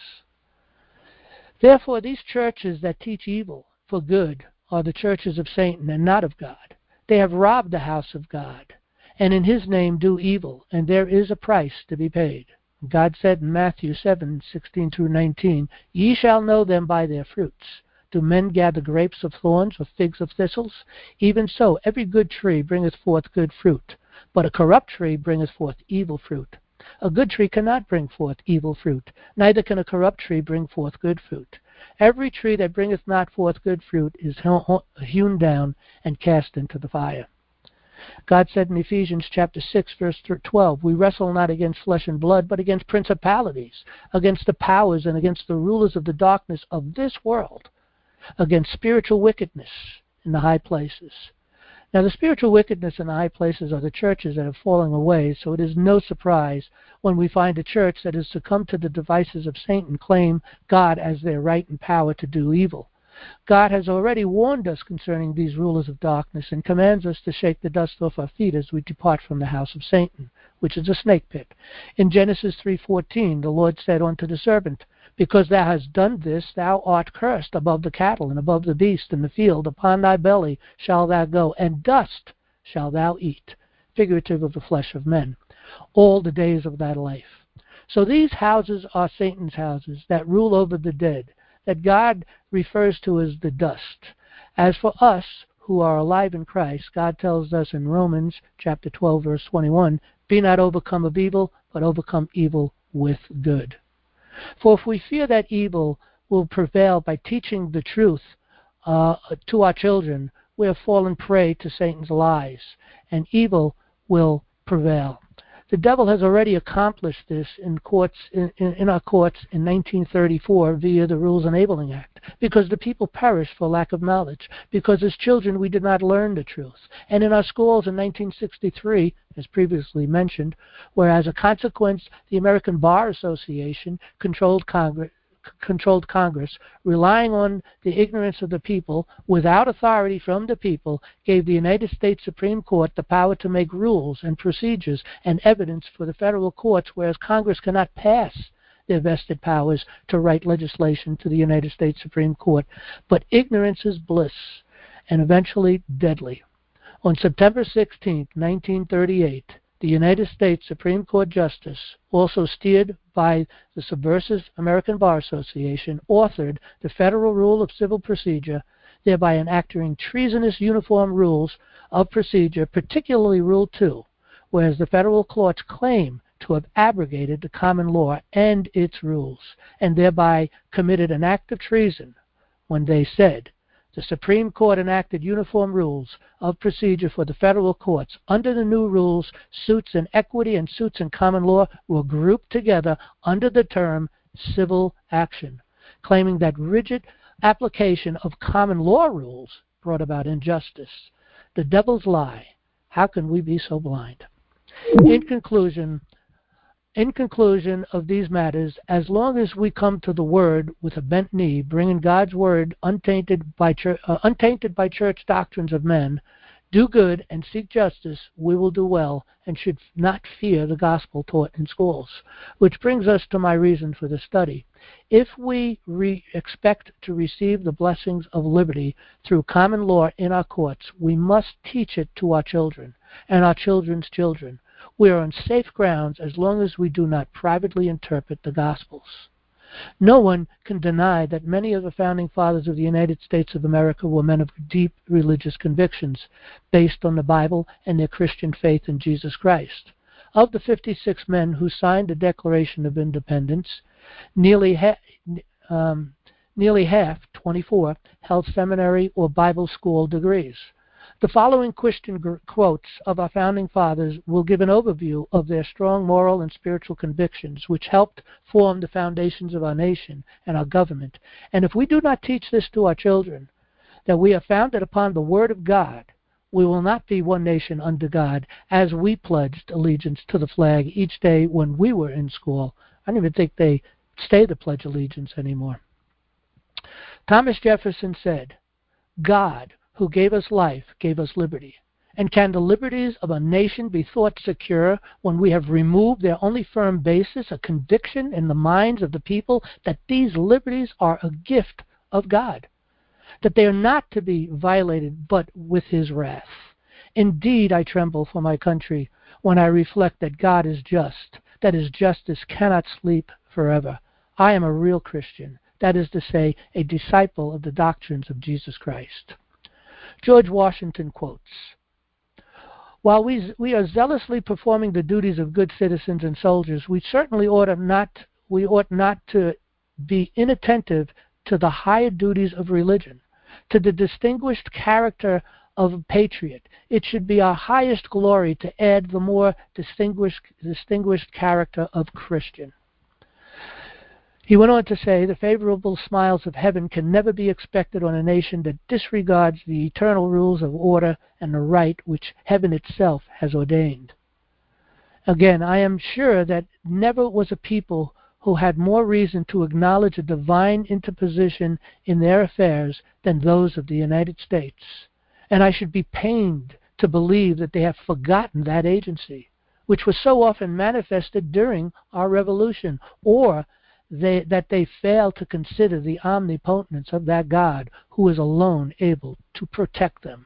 Therefore, these churches that teach evil for good are the churches of Satan and not of God. They have robbed the house of God, and in his name do evil, and there is a price to be paid. God said in Matthew 7:16-19, "Ye shall know them by their fruits. Do men gather grapes of thorns or figs of thistles? Even so, every good tree bringeth forth good fruit, but a corrupt tree bringeth forth evil fruit. A good tree cannot bring forth evil fruit, neither can a corrupt tree bring forth good fruit. Every tree that bringeth not forth good fruit is hewn down and cast into the fire." God said in Ephesians chapter 6, verse 12, "We wrestle not against flesh and blood, but against principalities, against the powers, and against the rulers of the darkness of this world, against spiritual wickedness in the high places." Now, the spiritual wickedness in the high places are the churches that are falling away, so it is no surprise when we find a church that has succumbed to the devices of Satan claim God as their right and power to do evil. God has already warned us concerning these rulers of darkness and commands us to shake the dust off our feet as we depart from the house of Satan, which is a snake pit. In Genesis 3:14, the Lord said unto the serpent, Because thou hast done this, thou art cursed above the cattle and above the beast in the field. Upon thy belly shalt thou go, and dust shalt thou eat, figurative of the flesh of men, all the days of thy life. So these houses are Satan's houses that rule over the dead, that God refers to as the dust. As for us who are alive in Christ, God tells us in Romans chapter 12, verse 21, be not overcome of evil, but overcome evil with good. For if we fear that evil will prevail by teaching the truth to our children, we have fallen prey to Satan's lies, and evil will prevail. The devil has already accomplished this in our courts in 1934 via the Rules Enabling Act, because the people perished for lack of knowledge, because as children we did not learn the truth. And in our schools in 1963, as previously mentioned, where as a consequence the American Bar Association controlled Congress, relying on the ignorance of the people, without authority from the people, gave the United States Supreme Court the power to make rules and procedures and evidence for the federal courts, whereas Congress cannot pass their vested powers to write legislation to the United States Supreme Court. But ignorance is bliss, and eventually deadly. On September 16, 1938, the United States Supreme Court Justice, also steered by the subversive American Bar Association, authored the Federal Rule of Civil Procedure, thereby enacting treasonous uniform rules of procedure, particularly Rule 2, whereas the federal courts claim to have abrogated the common law and its rules, and thereby committed an act of treason when they said, the Supreme Court enacted uniform rules of procedure for the federal courts. Under the new rules, suits in equity and suits in common law were grouped together under the term civil action, claiming that rigid application of common law rules brought about injustice. The devil's lie. How can we be so blind? In conclusion of these matters, as long as we come to the Word with a bent knee, bringing God's Word untainted by church doctrines of men, do good and seek justice, we will do well and should not fear the gospel taught in schools. Which brings us to my reason for the study. If we expect to receive the blessings of liberty through common law in our courts, we must teach it to our children and our children's children. We are on safe grounds as long as we do not privately interpret the Gospels. No one can deny that many of the founding fathers of the United States of America were men of deep religious convictions based on the Bible and their Christian faith in Jesus Christ. Of the 56 men who signed the Declaration of Independence, nearly half, 24, held seminary or Bible school degrees. The following Christian quotes of our founding fathers will give an overview of their strong moral and spiritual convictions, which helped form the foundations of our nation and our government. And if we do not teach this to our children, that we are founded upon the Word of God, we will not be one nation under God, as we pledged allegiance to the flag each day when we were in school. I don't even think they say the Pledge of Allegiance anymore. Thomas Jefferson said, God, who gave us life, gave us liberty. And can the liberties of a nation be thought secure when we have removed their only firm basis, a conviction in the minds of the people that these liberties are a gift of God, that they are not to be violated but with His wrath? Indeed, I tremble for my country when I reflect that God is just, that His justice cannot sleep forever. I am a real Christian, that is to say, a disciple of the doctrines of Jesus Christ. George Washington quotes, while we are zealously performing the duties of good citizens and soldiers, we certainly ought not to be inattentive to the higher duties of religion, to the distinguished character of a patriot. It should be our highest glory to add the more distinguished character of Christian. He went on to say, the favorable smiles of heaven can never be expected on a nation that disregards the eternal rules of order and the right which heaven itself has ordained. Again, I am sure that never was a people who had more reason to acknowledge a divine interposition in their affairs than those of the United States. And I should be pained to believe that they have forgotten that agency, which was so often manifested during our revolution, or that they fail to consider the omnipotence of that God who is alone able to protect them.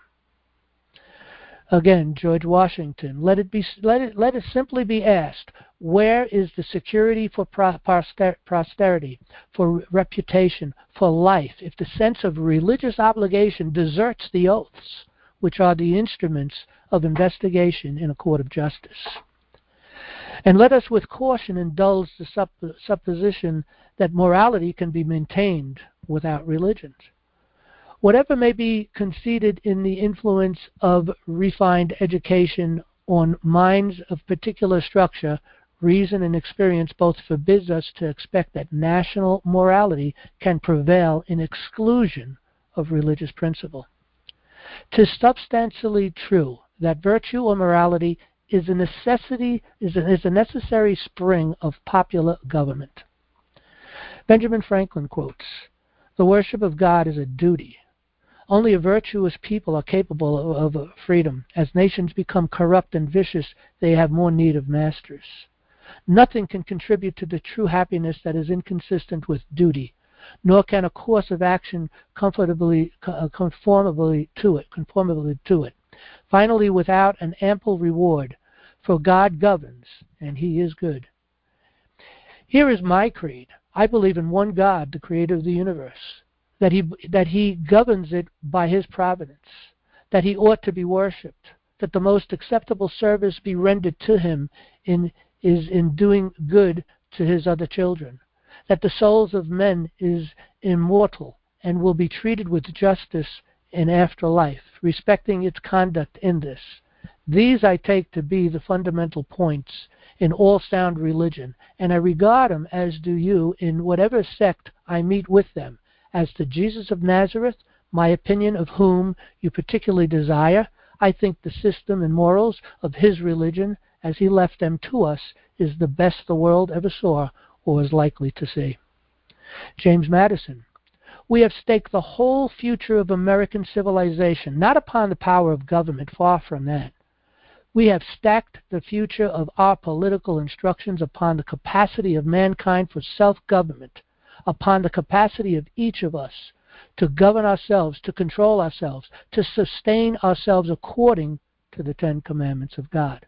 Again, George Washington, let it simply be asked, where is the security for posterity, for reputation, for life, if the sense of religious obligation deserts the oaths, which are the instruments of investigation in a court of justice? And let us with caution indulge the supposition that morality can be maintained without religion. Whatever may be conceded in the influence of refined education on minds of particular structure, reason and experience both forbids us to expect that national morality can prevail in exclusion of religious principle. 'Tis substantially true that virtue or morality is a necessary spring of popular government. Benjamin Franklin quotes, "The worship of God is a duty. Only a virtuous people are capable of freedom. As nations become corrupt and vicious, they have more need of masters. Nothing can contribute to the true happiness that is inconsistent with duty, nor can a course of action conformably to it. Finally, without an ample reward, for God governs, and He is good." Here is my creed. I believe in one God, the Creator of the universe, that he governs it by His providence, that He ought to be worshipped, that the most acceptable service be rendered to Him in doing good to His other children, that the souls of men is immortal and will be treated with justice in afterlife, respecting its conduct in this. These I take to be the fundamental points in all sound religion, and I regard them, as do you, in whatever sect I meet with them. As to Jesus of Nazareth, my opinion of whom you particularly desire, I think the system and morals of His religion, as He left them to us, is the best the world ever saw or is likely to see. James Madison, we have staked the whole future of American civilization, not upon the power of government, far from that. We have stacked the future of our political instructions upon the capacity of mankind for self-government, upon the capacity of each of us to govern ourselves, to control ourselves, to sustain ourselves according to the 10 Commandments of God.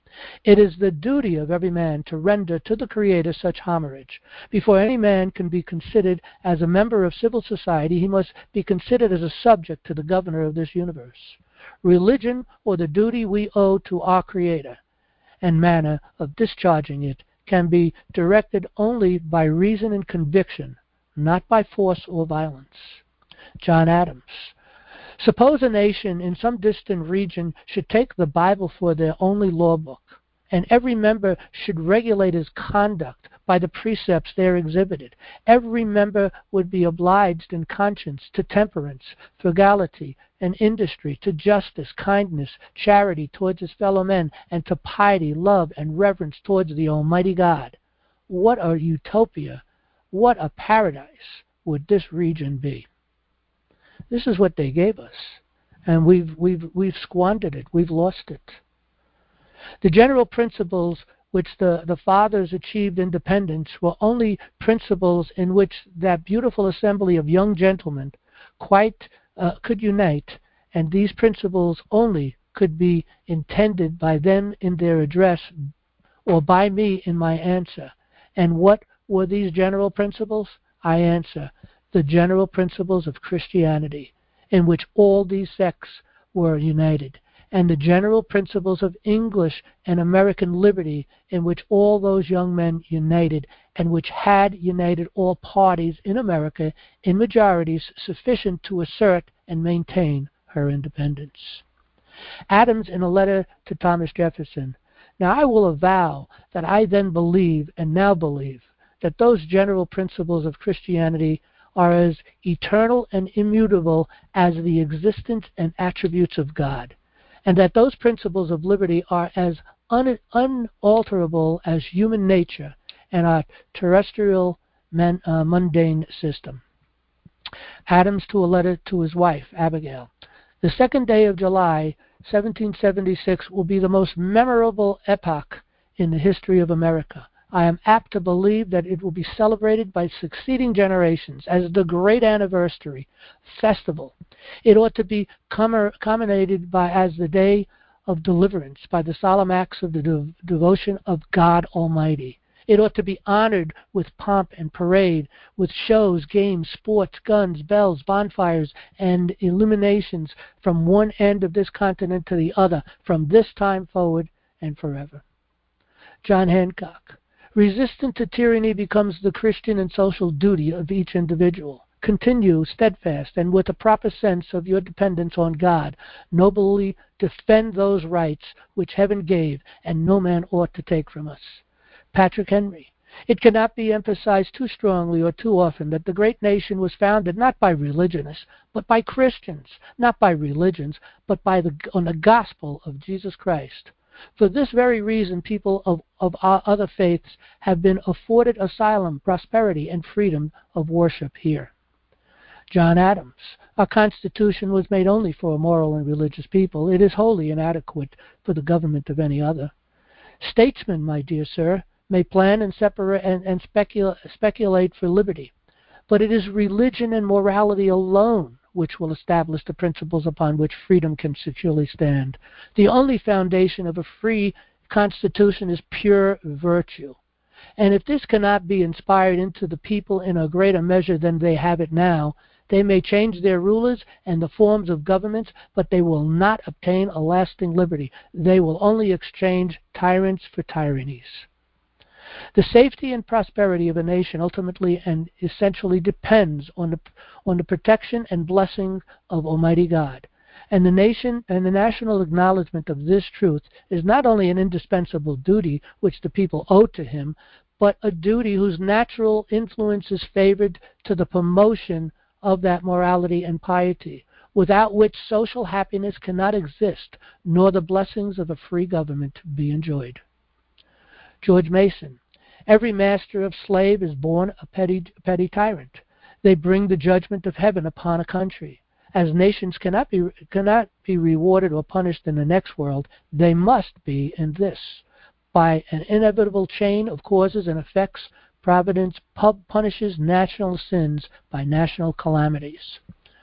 It is the duty of every man to render to the Creator such homage. Before any man can be considered as a member of civil society, he must be considered as a subject to the governor of this universe. Religion, or the duty we owe to our Creator, and manner of discharging it, can be directed only by reason and conviction, not by force or violence. John Adams. Suppose a nation in some distant region should take the Bible for their only law book, and every member should regulate his conduct by the precepts there exhibited. Every member would be obliged in conscience to temperance, frugality, and industry, to justice, kindness, charity towards his fellow men, and to piety, love, and reverence towards the Almighty God. What a utopia, what a paradise would this region be. This is what they gave us, and we've squandered it, we've lost it. The general principles which the fathers achieved independence were only principles in which that beautiful assembly of young gentlemen quite could unite, and these principles only could be intended by them in their address or by me in my answer. And what were these general principles? I answer, the general principles of Christianity, in which all these sects were united, and the general principles of English and American liberty, in which all those young men united, and which had united all parties in America in majorities sufficient to assert and maintain her independence. Adams, in a letter to Thomas Jefferson, now I will avow that I then believe and now believe that those general principles of Christianity are as eternal and immutable as the existence and attributes of God, and that those principles of liberty are as unalterable as human nature and our terrestrial mundane system. Adams, to a letter to his wife, Abigail. The 2nd day of July, 1776, will be the most memorable epoch in the history of America. I am apt to believe that it will be celebrated by succeeding generations as the great anniversary festival. It ought to be commemorated as the day of deliverance by the solemn acts of the devotion of God Almighty. It ought to be honored with pomp and parade, with shows, games, sports, guns, bells, bonfires, and illuminations from one end of this continent to the other, from this time forward and forever. John Hancock. Resistance to tyranny becomes the Christian and social duty of each individual. Continue steadfast and with a proper sense of your dependence on God. Nobly defend those rights which heaven gave and no man ought to take from us. Patrick Henry. It cannot be emphasized too strongly or too often that the great nation was founded not by religionists, but by Christians, not by religions, but on the gospel of Jesus Christ. For this very reason, people of our other faiths have been afforded asylum, prosperity, and freedom of worship here. John Adams. Our Constitution was made only for a moral and religious people. It is wholly inadequate for the government of any other. Statesmen, my dear sir, may plan and speculate for liberty, but it is religion and morality alone which will establish the principles upon which freedom can securely stand. The only foundation of a free constitution is pure virtue. And if this cannot be inspired into the people in a greater measure than they have it now, they may change their rulers and the forms of governments, but they will not obtain a lasting liberty. They will only exchange tyrants for tyrannies. The safety and prosperity of a nation ultimately and essentially depends on the protection and blessing of Almighty God. And the national acknowledgement of this truth is not only an indispensable duty which the people owe to him, but a duty whose natural influence is favored to the promotion of that morality and piety, without which social happiness cannot exist, nor the blessings of a free government be enjoyed. George Mason. Every master of slave is born a petty tyrant. They bring the judgment of heaven upon a country. As nations cannot be rewarded or punished in the next world, they must be in this. By an inevitable chain of causes and effects, Providence punishes national sins by national calamities.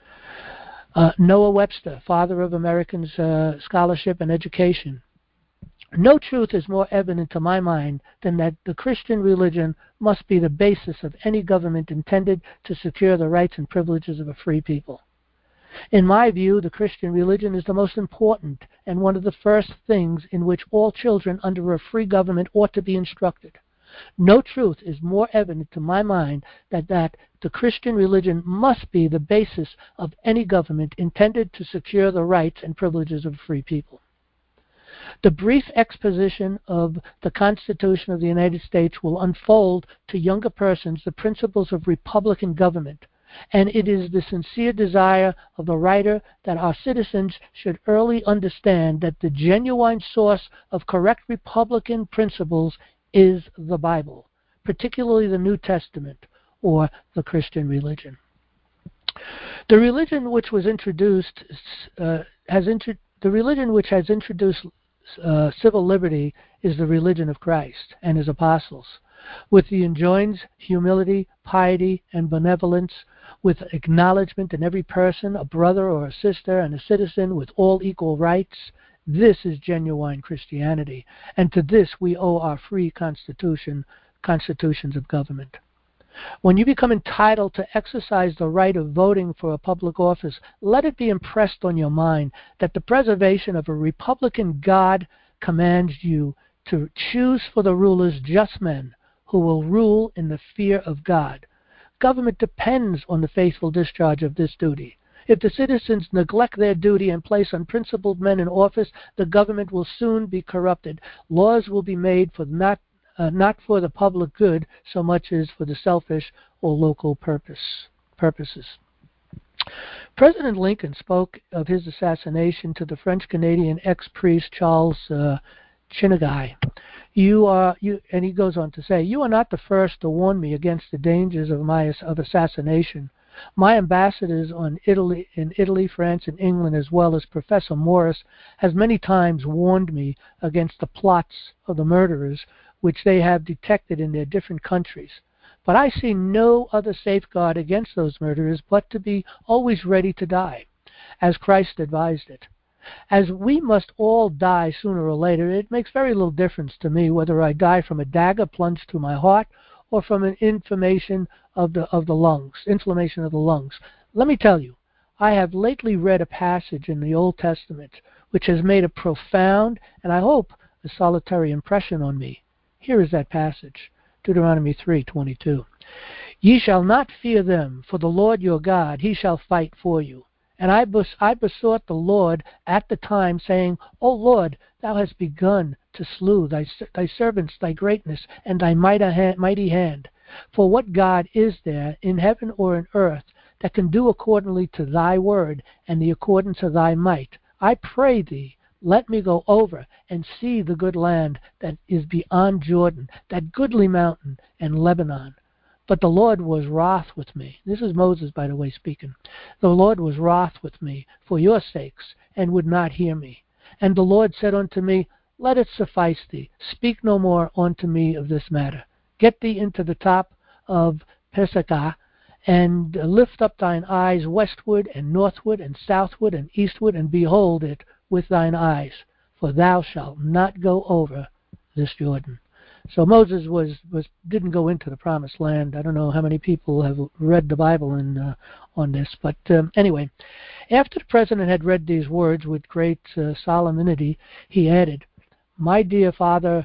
Noah Webster, father of American scholarship and education. No truth is more evident to my mind than that the Christian religion must be the basis of any government intended to secure the rights and privileges of a free people. In my view, the Christian religion is the most important and one of the first things in which all children under a free government ought to be instructed. No truth is more evident to my mind than that the Christian religion must be the basis of any government intended to secure the rights and privileges of free people. The brief exposition of the Constitution of the United States will unfold to younger persons the principles of republican government, and it is the sincere desire of the writer that our citizens should early understand that the genuine source of correct republican principles is the Bible, particularly the New Testament, or the Christian religion. The religion which has introduced civil liberty is the religion of Christ and his apostles, with the enjoins humility, piety, and benevolence, with acknowledgement in every person, a brother or a sister, and a citizen with all equal rights. This is genuine Christianity, and to this we owe our free constitutions of government. When you become entitled to exercise the right of voting for a public office, let it be impressed on your mind that the preservation of a republican God commands you to choose for the rulers just men who will rule in the fear of God. Government depends on the faithful discharge of this duty. If the citizens neglect their duty and place unprincipled men in office, the government will soon be corrupted. Laws will be made for not for the public good so much as for the selfish or local purposes. President Lincoln spoke of his assassination to the French-Canadian ex-priest Charles Chinigai. And he goes on to say, "You are not the first to warn me against the dangers of assassination. My ambassadors in Italy, France, and England, as well as Professor Morris, has many times warned me against the plots of the murderers, which they have detected in their different countries. But I see no other safeguard against those murderers but to be always ready to die, as Christ advised it. As we must all die sooner or later, it makes very little difference to me whether I die from a dagger plunged through my heart or from an inflammation of the lungs. Let me tell you, I have lately read a passage in the Old Testament which has made a profound, and I hope a solitary impression on me. Here is that passage, Deuteronomy 3:22. Ye shall not fear them, for the Lord your God, he shall fight for you. And I besought the Lord at the time, saying, O Lord, thou hast begun to slew thy servants, thy greatness, and thy mighty hand. For what God is there in heaven or in earth that can do accordingly to thy word and the according to thy might? I pray thee, let me go over and see the good land that is beyond Jordan, that goodly mountain and Lebanon. But the Lord was wroth with me. This is Moses, by the way, speaking. The Lord was wroth with me for your sakes, and would not hear me. And the Lord said unto me, Let it suffice thee. Speak no more unto me of this matter. Get thee into the top of Pisgah, and lift up thine eyes westward and northward and southward and eastward, and behold it with thine eyes, for thou shalt not go over this Jordan. So Moses didn't go into the promised land. I don't know how many people have read the Bible on this, but anyway, after the president had read these words with great solemnity, he added, My dear Father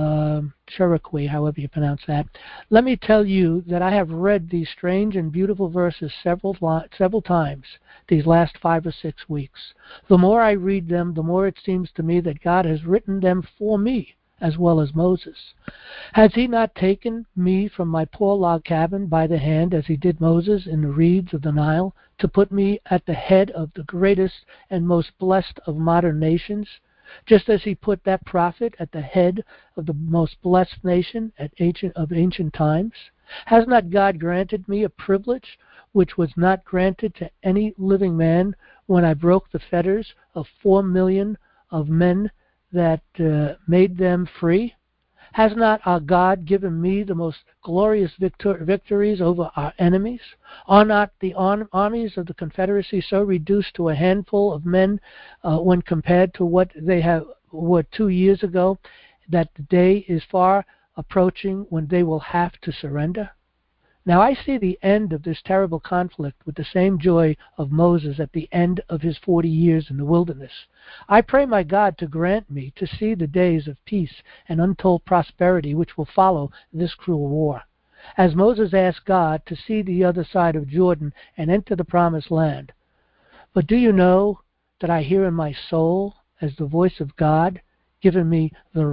Cherokee, however you pronounce that, let me tell you that I have read these strange and beautiful verses several times these last 5 or 6 weeks. The more I read them, the more it seems to me that God has written them for me, as well as Moses. Has he not taken me from my poor log cabin by the hand, as he did Moses in the reeds of the Nile, to put me at the head of the greatest and most blessed of modern nations, just as he put that prophet at the head of the most blessed nation of ancient times? Has not God granted me a privilege which was not granted to any living man when I broke the fetters of 4 million of men that made them free? Has not our God given me the most glorious victories over our enemies? Are not the armies of the Confederacy so reduced to a handful of men when compared to what they were 2 years ago, that the day is far approaching when they will have to surrender? Now I see the end of this terrible conflict with the same joy of Moses at the end of his 40 years in the wilderness. I pray my God to grant me to see the days of peace and untold prosperity which will follow this cruel war. As Moses asked God to see the other side of Jordan and enter the promised land. But do you know that I hear in my soul as the voice of God giving me the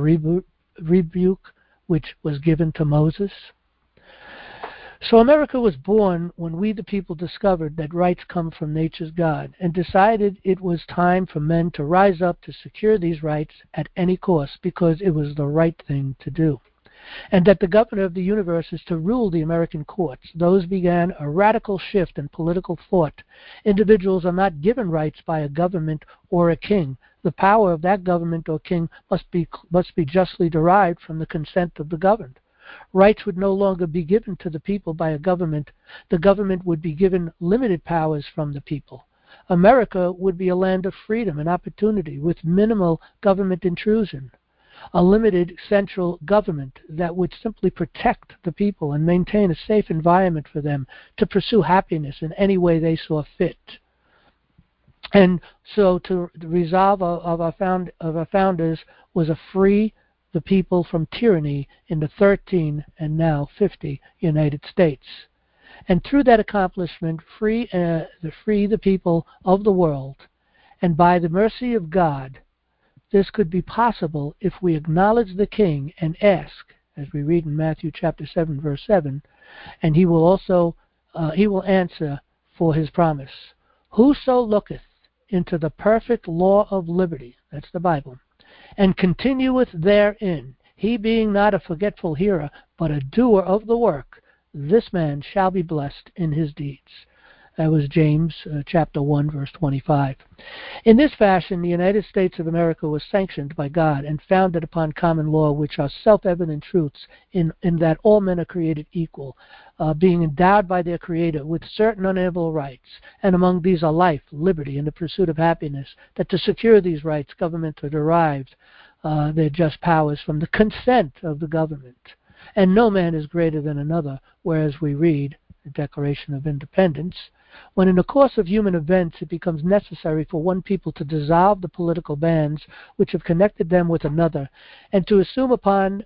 rebuke which was given to Moses? So America was born when we the people discovered that rights come from nature's God and decided it was time for men to rise up to secure these rights at any cost, because it was the right thing to do. And that the governor of the universe is to rule the American courts. Those began a radical shift in political thought. Individuals are not given rights by a government or a king. The power of that government or king must be justly derived from the consent of the governed. Rights would no longer be given to the people by a government. The government would be given limited powers from the people. America would be a land of freedom and opportunity with minimal government intrusion. A limited central government that would simply protect the people and maintain a safe environment for them to pursue happiness in any way they saw fit. And so to the resolve of our founders was a free the people from tyranny in the 13 and now 50 United States. And through that accomplishment, free the people of the world. And by the mercy of God, this could be possible if we acknowledge the King and ask, as we read in Matthew chapter 7, verse 7, and he will answer for his promise. Whoso looketh into the perfect law of liberty, that's the Bible, and continueth therein, he being not a forgetful hearer, but a doer of the work, this man shall be blessed in his deeds. That was James chapter 1, verse 25. In this fashion, the United States of America was sanctioned by God and founded upon common law, which are self-evident truths in that all men are created equal, being endowed by their Creator with certain unalienable rights, and among these are life, liberty, and the pursuit of happiness, that to secure these rights, governments are derived their just powers from the consent of the government. And no man is greater than another, whereas we read the Declaration of Independence, when in the course of human events it becomes necessary for one people to dissolve the political bands which have connected them with another, and to assume among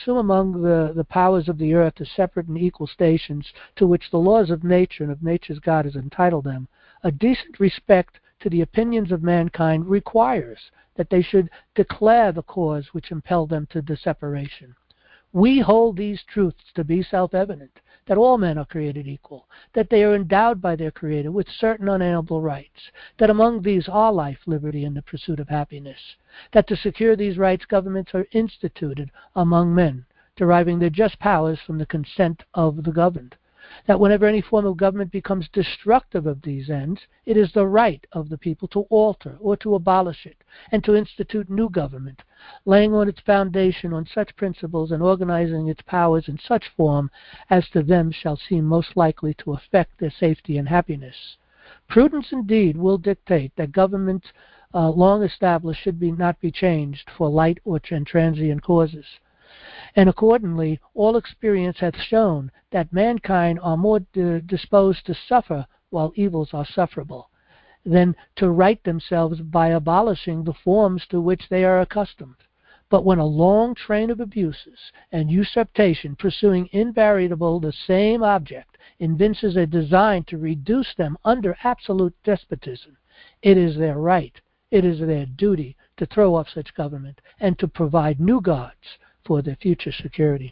the powers of the earth the separate and equal stations to which the laws of nature and of nature's God has entitled them, a decent respect to the opinions of mankind requires that they should declare the cause which impelled them to the separation. We hold these truths to be self-evident, that all men are created equal, that they are endowed by their Creator with certain unalienable rights, that among these are life, liberty, and the pursuit of happiness, that to secure these rights governments are instituted among men, deriving their just powers from the consent of the governed, that whenever any form of government becomes destructive of these ends, it is the right of the people to alter or to abolish it, and to institute new government, laying on its foundation on such principles and organizing its powers in such form as to them shall seem most likely to affect their safety and happiness. Prudence indeed will dictate that government long established should not be changed for light or transient causes. And accordingly, all experience hath shown that mankind are more disposed to suffer while evils are sufferable, than to right themselves by abolishing the forms to which they are accustomed. But when a long train of abuses and usurpation pursuing invariable the same object evinces a design to reduce them under absolute despotism, it is their right, it is their duty to throw off such government and to provide new gods for their future security.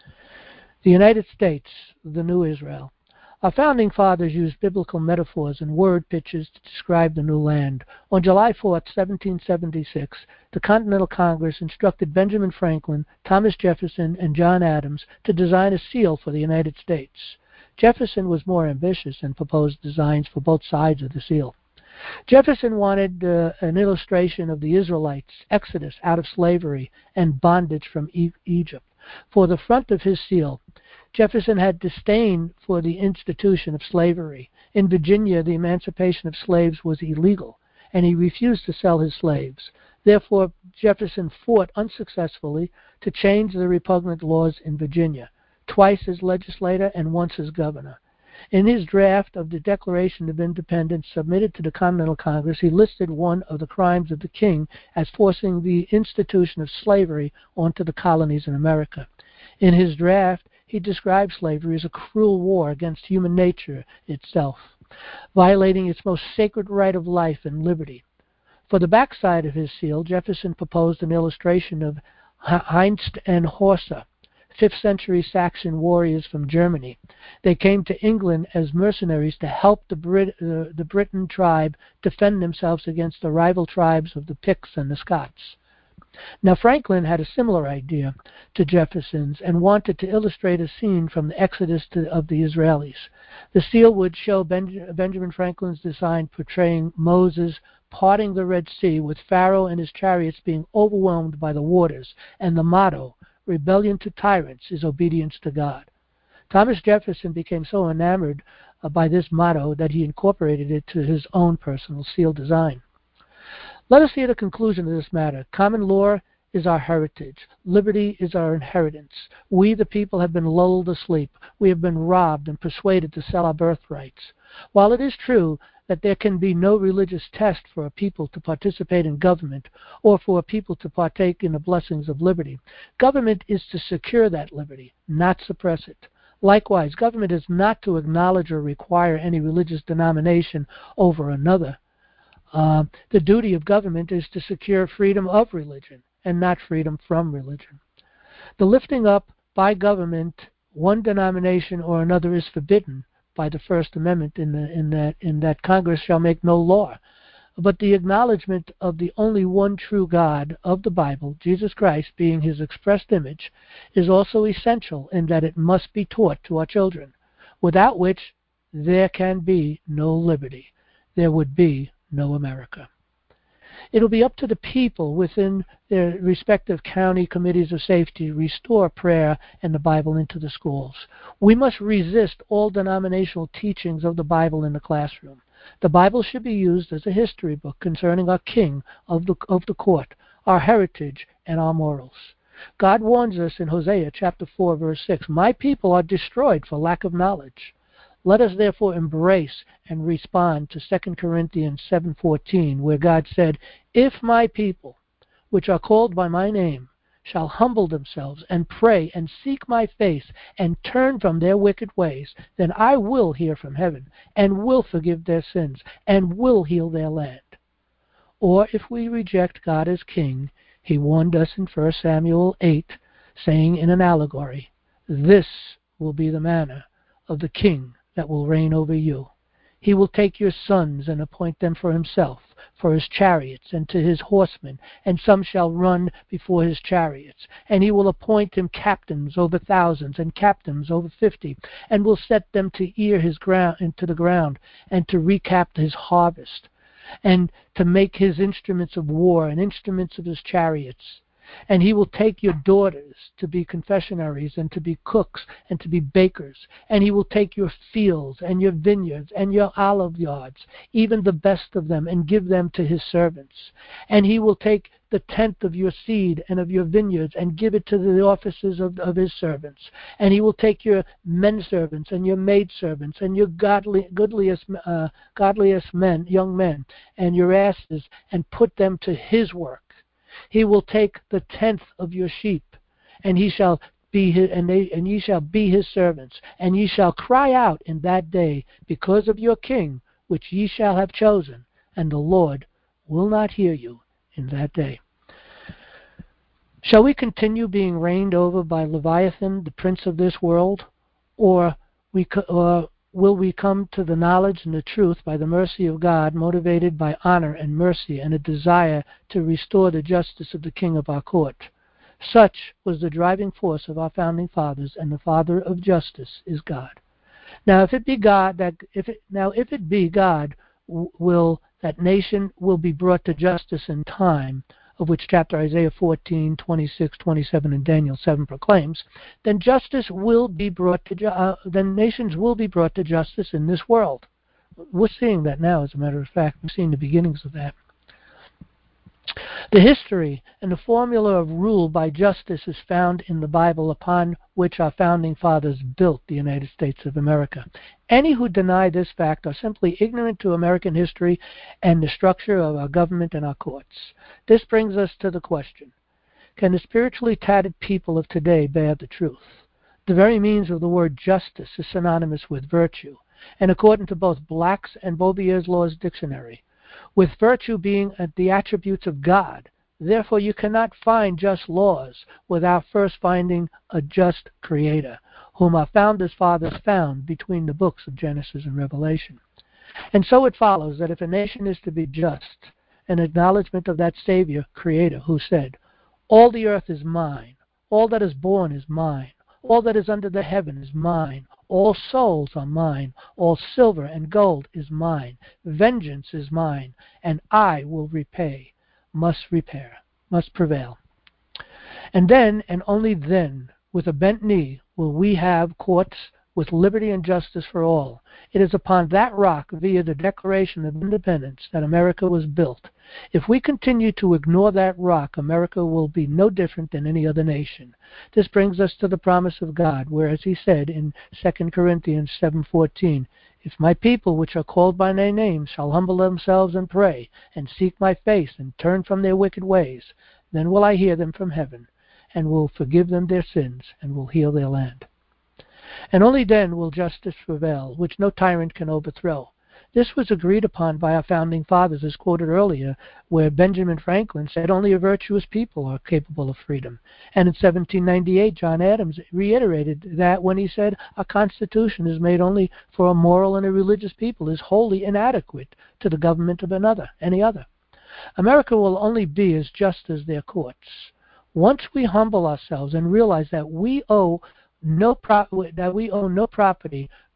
The United States, the new Israel. Our founding fathers used biblical metaphors and word pictures to describe the new land. On July 4, 1776, the Continental Congress instructed Benjamin Franklin, Thomas Jefferson, and John Adams to design a seal for the United States. Jefferson was more ambitious and proposed designs for both sides of the seal. Jefferson wanted an illustration of the Israelites' exodus out of slavery and bondage from Egypt. For the front of his seal, Jefferson had disdain for the institution of slavery. In Virginia, the emancipation of slaves was illegal, and he refused to sell his slaves. Therefore, Jefferson fought unsuccessfully to change the repugnant laws in Virginia, twice as legislator and once as governor. In his draft of the Declaration of Independence submitted to the Continental Congress, he listed one of the crimes of the king as forcing the institution of slavery onto the colonies in America. In his draft, he described slavery as a cruel war against human nature itself, violating its most sacred right of life and liberty. For the backside of his seal, Jefferson proposed an illustration of Heinz and Horsa, 5th century Saxon warriors from Germany. They came to England as mercenaries to help the Briton tribe defend themselves against the rival tribes of the Picts and the Scots. Now Franklin had a similar idea to Jefferson's and wanted to illustrate a scene from the Exodus of the Israelis. The seal would show Benjamin Franklin's design portraying Moses parting the Red Sea with Pharaoh and his chariots being overwhelmed by the waters, and the motto, "Rebellion to tyrants is obedience to God." Thomas Jefferson became so enamored by this motto that he incorporated it to his own personal seal design. Let us hear the conclusion of this matter. Common law is our heritage. Liberty is our inheritance. We, the people, have been lulled asleep. We have been robbed and persuaded to sell our birthrights. While it is true that there can be no religious test for a people to participate in government or for a people to partake in the blessings of liberty, government is to secure that liberty, not suppress it. Likewise, government is not to acknowledge or require any religious denomination over another. The duty of government is to secure freedom of religion and not freedom from religion. The lifting up by government one denomination or another is forbidden by the First Amendment in that Congress shall make no law. But the acknowledgement of the only one true God of the Bible, Jesus Christ being his expressed image, is also essential in that it must be taught to our children, without which there can be no liberty. There would be no America. It will be up to the people within their respective county committees of safety to restore prayer and the Bible into the schools. We must resist all denominational teachings of the Bible in the classroom. The Bible should be used as a history book concerning our King of the court, our heritage, and our morals. God warns us in Hosea chapter 4, verse 6, "My people are destroyed for lack of knowledge." Let us therefore embrace and respond to 2 Corinthians 7:14, where God said, "If my people, which are called by my name, shall humble themselves and pray and seek my face and turn from their wicked ways, then I will hear from heaven and will forgive their sins and will heal their land." Or if we reject God as King, he warned us in 1 Samuel 8, saying in an allegory, "This will be the manner of the king that will reign over you. He will take your sons and appoint them for himself, for his chariots and to his horsemen, and some shall run before his chariots. And he will appoint him captains over thousands and captains over 50, and will set them to ear his ground into the ground, and to recap his harvest, and to make his instruments of war and instruments of his chariots. And he will take your daughters to be confessionaries and to be cooks and to be bakers. And he will take your fields and your vineyards and your olive yards, even the best of them, and give them to his servants. And he will take the tenth of your seed and of your vineyards and give it to the officers of his servants. And he will take your men servants and your maid servants and your godliest men, young men, and your asses, and put them to his work. He will take the tenth of your sheep, and ye shall be his servants, and ye shall cry out in that day because of your king, which ye shall have chosen, and the Lord will not hear you in that day. Shall we continue being reigned over by Leviathan, the prince of this world, or will we come to the knowledge and the truth by the mercy of God, motivated by honor and mercy and a desire to restore the justice of the King of our court? Such was the driving force of our founding fathers, and the Father of justice is God. Now, if it be God, that nation will be brought to justice in time, of which chapter Isaiah 14, 26, 27, and Daniel 7 proclaims, then nations will be brought to justice in this world. We're seeing that now, as a matter of fact. We're seeing the beginnings of that. The history and the formula of rule by justice is found in the Bible, upon which our founding fathers built the United States of America. Any who deny this fact are simply ignorant to American history and the structure of our government and our courts. This brings us to the question: can the spiritually tattered people of today bear the truth? The very meaning of the word justice is synonymous with virtue, and according to both Black's and Beaubier's Law's Dictionary, with virtue being the attributes of God. Therefore, you cannot find just laws without first finding a just Creator, whom our founders' fathers found between the books of Genesis and Revelation. And so it follows that if a nation is to be just, an acknowledgement of that Savior, Creator, who said, "All the earth is mine, all that is born is mine, all that is under the heaven is mine, all souls are mine, all silver and gold is mine, vengeance is mine, and I will repay," must prevail. And then, and only then, with a bent knee, will we have courts with liberty and justice for all. It is upon that rock, via the Declaration of Independence, that America was built. If we continue to ignore that rock, America will be no different than any other nation. This brings us to the promise of God, where, as he said in 2 Corinthians 7:14, "If my people, which are called by my name, shall humble themselves and pray, and seek my face, and turn from their wicked ways, then will I hear them from heaven, and will forgive them their sins, and will heal their land." And only then will justice prevail, which no tyrant can overthrow. This was agreed upon by our founding fathers, as quoted earlier, where Benjamin Franklin said only a virtuous people are capable of freedom. And in 1798, John Adams reiterated that when he said, "Our Constitution is made only for a moral and a religious people, is wholly inadequate to the government of any other." America will only be as just as their courts. Once we humble ourselves and realize that we owe no property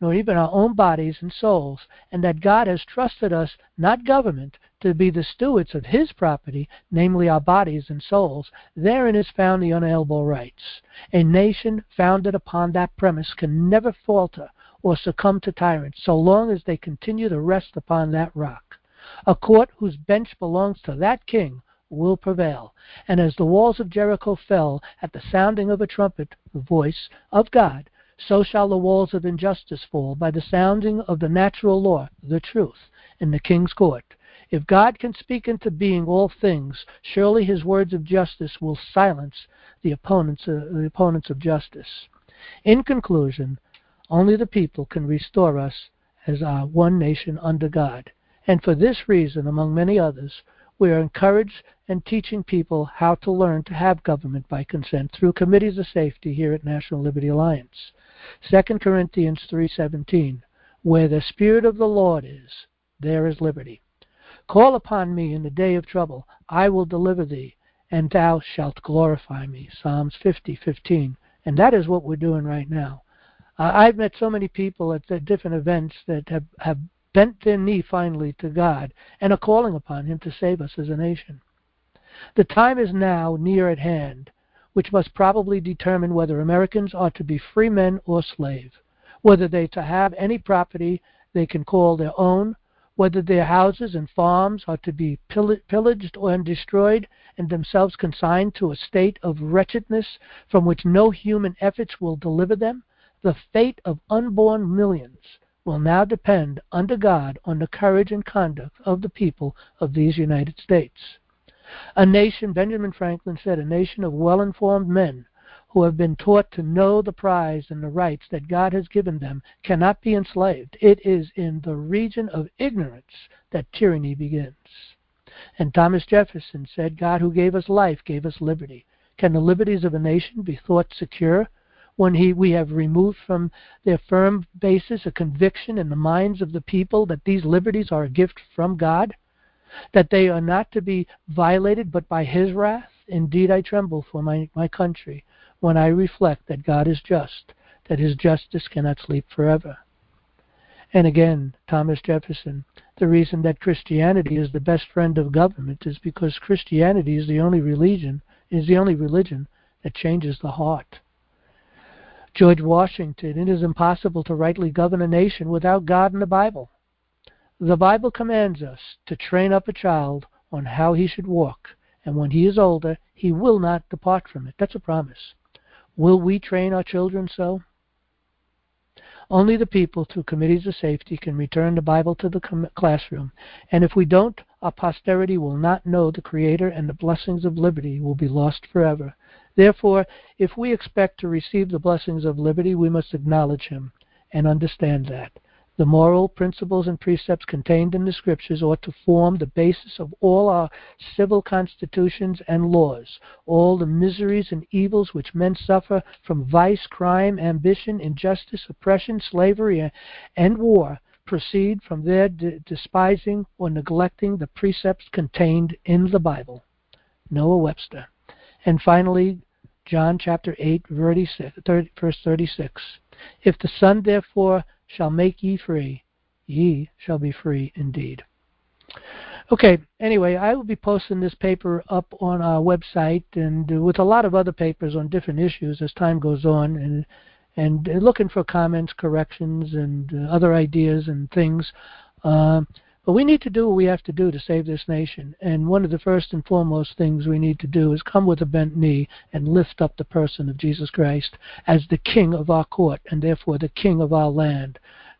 nor even our own bodies and souls, and that God has trusted us, not government, to be the stewards of His property, namely our bodies and souls, therein is found the unalienable rights. A nation founded upon that premise can never falter or succumb to tyrants so long as they continue to rest upon that rock. A court whose bench belongs to that king will prevail. And as the walls of Jericho fell at the sounding of a trumpet, the voice of God, so shall the walls of injustice fall by the sounding of the natural law, the truth, in the king's court. If God can speak into being all things, surely His words of justice will silence the opponents of justice. In conclusion, only the people can restore us as our one nation under God. And for this reason, among many others, we are encouraged and teaching people how to learn to have government by consent through committees of safety here at National Liberty Alliance. 2 Corinthians 3:17, where the Spirit of the Lord is, there is liberty. Call upon me in the day of trouble. I will deliver thee, and thou shalt glorify me. Psalms 50:15. And that is what we're doing right now. I've met so many people at the different events that have bent their knee finally to God and are calling upon Him to save us as a nation. The time is now near at hand, which must probably determine whether Americans are to be free men or slave, whether they to have any property they can call their own, whether their houses and farms are to be pillaged and destroyed and themselves consigned to a state of wretchedness from which no human efforts will deliver them. The fate of unborn millions will now depend under God on the courage and conduct of the people of these United States. A nation, Benjamin Franklin said, a nation of well-informed men who have been taught to know the prize and the rights that God has given them cannot be enslaved. It is in the region of ignorance that tyranny begins. And Thomas Jefferson said, God who gave us life gave us liberty. Can the liberties of a nation be thought secure when we have removed from their firm basis a conviction in the minds of the people that these liberties are a gift from God, that they are not to be violated but by His wrath? Indeed, I tremble for my country when I reflect that God is just, that His justice cannot sleep forever. And again, Thomas Jefferson, the reason that Christianity is the best friend of government is because Christianity is the only religion that changes the heart. George Washington, it is impossible to rightly govern a nation without God and the Bible. The Bible commands us to train up a child on how he should walk, and when he is older, he will not depart from it. That's a promise. Will we train our children so? Only the people, through committees of safety, can return the Bible to the classroom. And if we don't, our posterity will not know the Creator, and the blessings of liberty will be lost forever. Therefore, if we expect to receive the blessings of liberty, we must acknowledge Him and understand that. The moral principles and precepts contained in the Scriptures ought to form the basis of all our civil constitutions and laws. All the miseries and evils which men suffer from vice, crime, ambition, injustice, oppression, slavery, and war proceed from their despising or neglecting the precepts contained in the Bible. Noah Webster. And finally, John chapter 8, verse 36. If the Son therefore shall make ye free, ye shall be free indeed. Okay, anyway, I will be posting this paper up on our website and with a lot of other papers on different issues as time goes on, and looking for comments, corrections, and other ideas and things. But we need to do what we have to do to save this nation. And one of the first and foremost things we need to do is come with a bent knee and lift up the person of Jesus Christ as the King of our court and therefore the King of our land.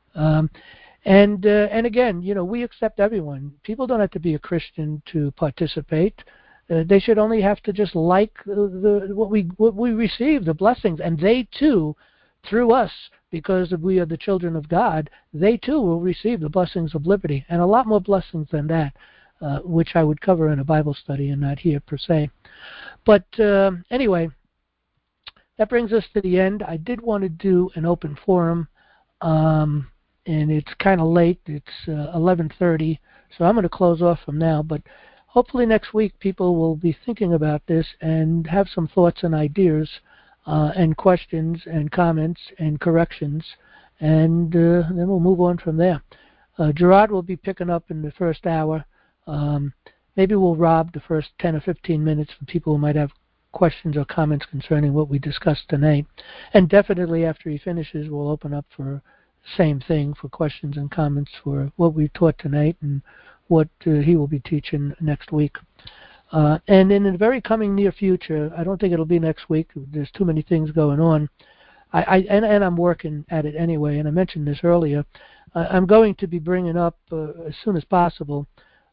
And again, we accept everyone. People don't have to be a Christian to participate. They should only have to just like what we receive, the blessings, and they too, through us, because we are the children of God, they too will receive the blessings of liberty, and a lot more blessings than that, which I would cover in a Bible study and not here per se. But anyway, that brings us to the end. I did want to do an open forum, and it's kind of late. It's 11:30, so I'm going to close off from now. But hopefully next week people will be thinking about this and have some thoughts and ideas and questions and comments and corrections. and then we'll move on from there. Gerard will be picking up in the first hour. Maybe we'll rob the first 10 or 15 minutes for people who might have questions or comments concerning what we discussed tonight. And definitely after he finishes, we'll open up for the same thing, for questions and comments for what we taught tonight and what he will be teaching next week. And in the very coming near future, I don't think it'll be next week. There's too many things going on. And I'm working at it anyway, and I mentioned this earlier. I'm going to be bringing up as soon as possible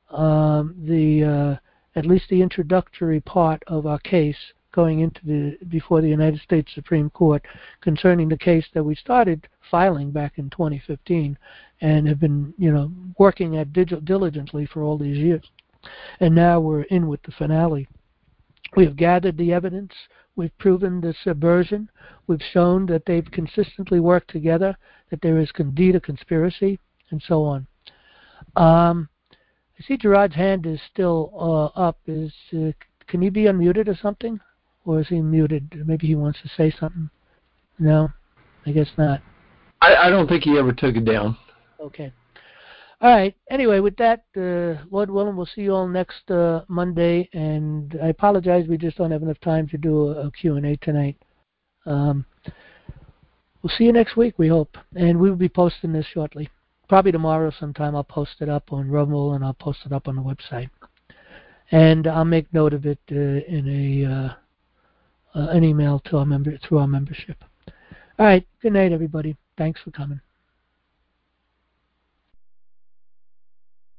at least the introductory part of our case going into before the United States Supreme Court concerning the case that we started filing back in 2015 and have been, working at diligently for all these years. And now we're in with the finale. We have gathered the evidence. We've proven the subversion. We've shown that they've consistently worked together, that there is indeed a conspiracy, and so on. I see Gerard's hand is still up. Can he be unmuted or something? Or is he muted? Maybe he wants to say something. No? I guess not. I don't think he ever took it down. Okay. All right. Anyway, with that, Lord willing, we'll see you all next Monday. And I apologize, we just don't have enough time to do a Q&A tonight. We'll see you next week, we hope. And we will be posting this shortly. Probably tomorrow sometime I'll post it up on Rumble and I'll post it up on the website. And I'll make note of it in an email to through our membership. All right. Good night, everybody. Thanks for coming.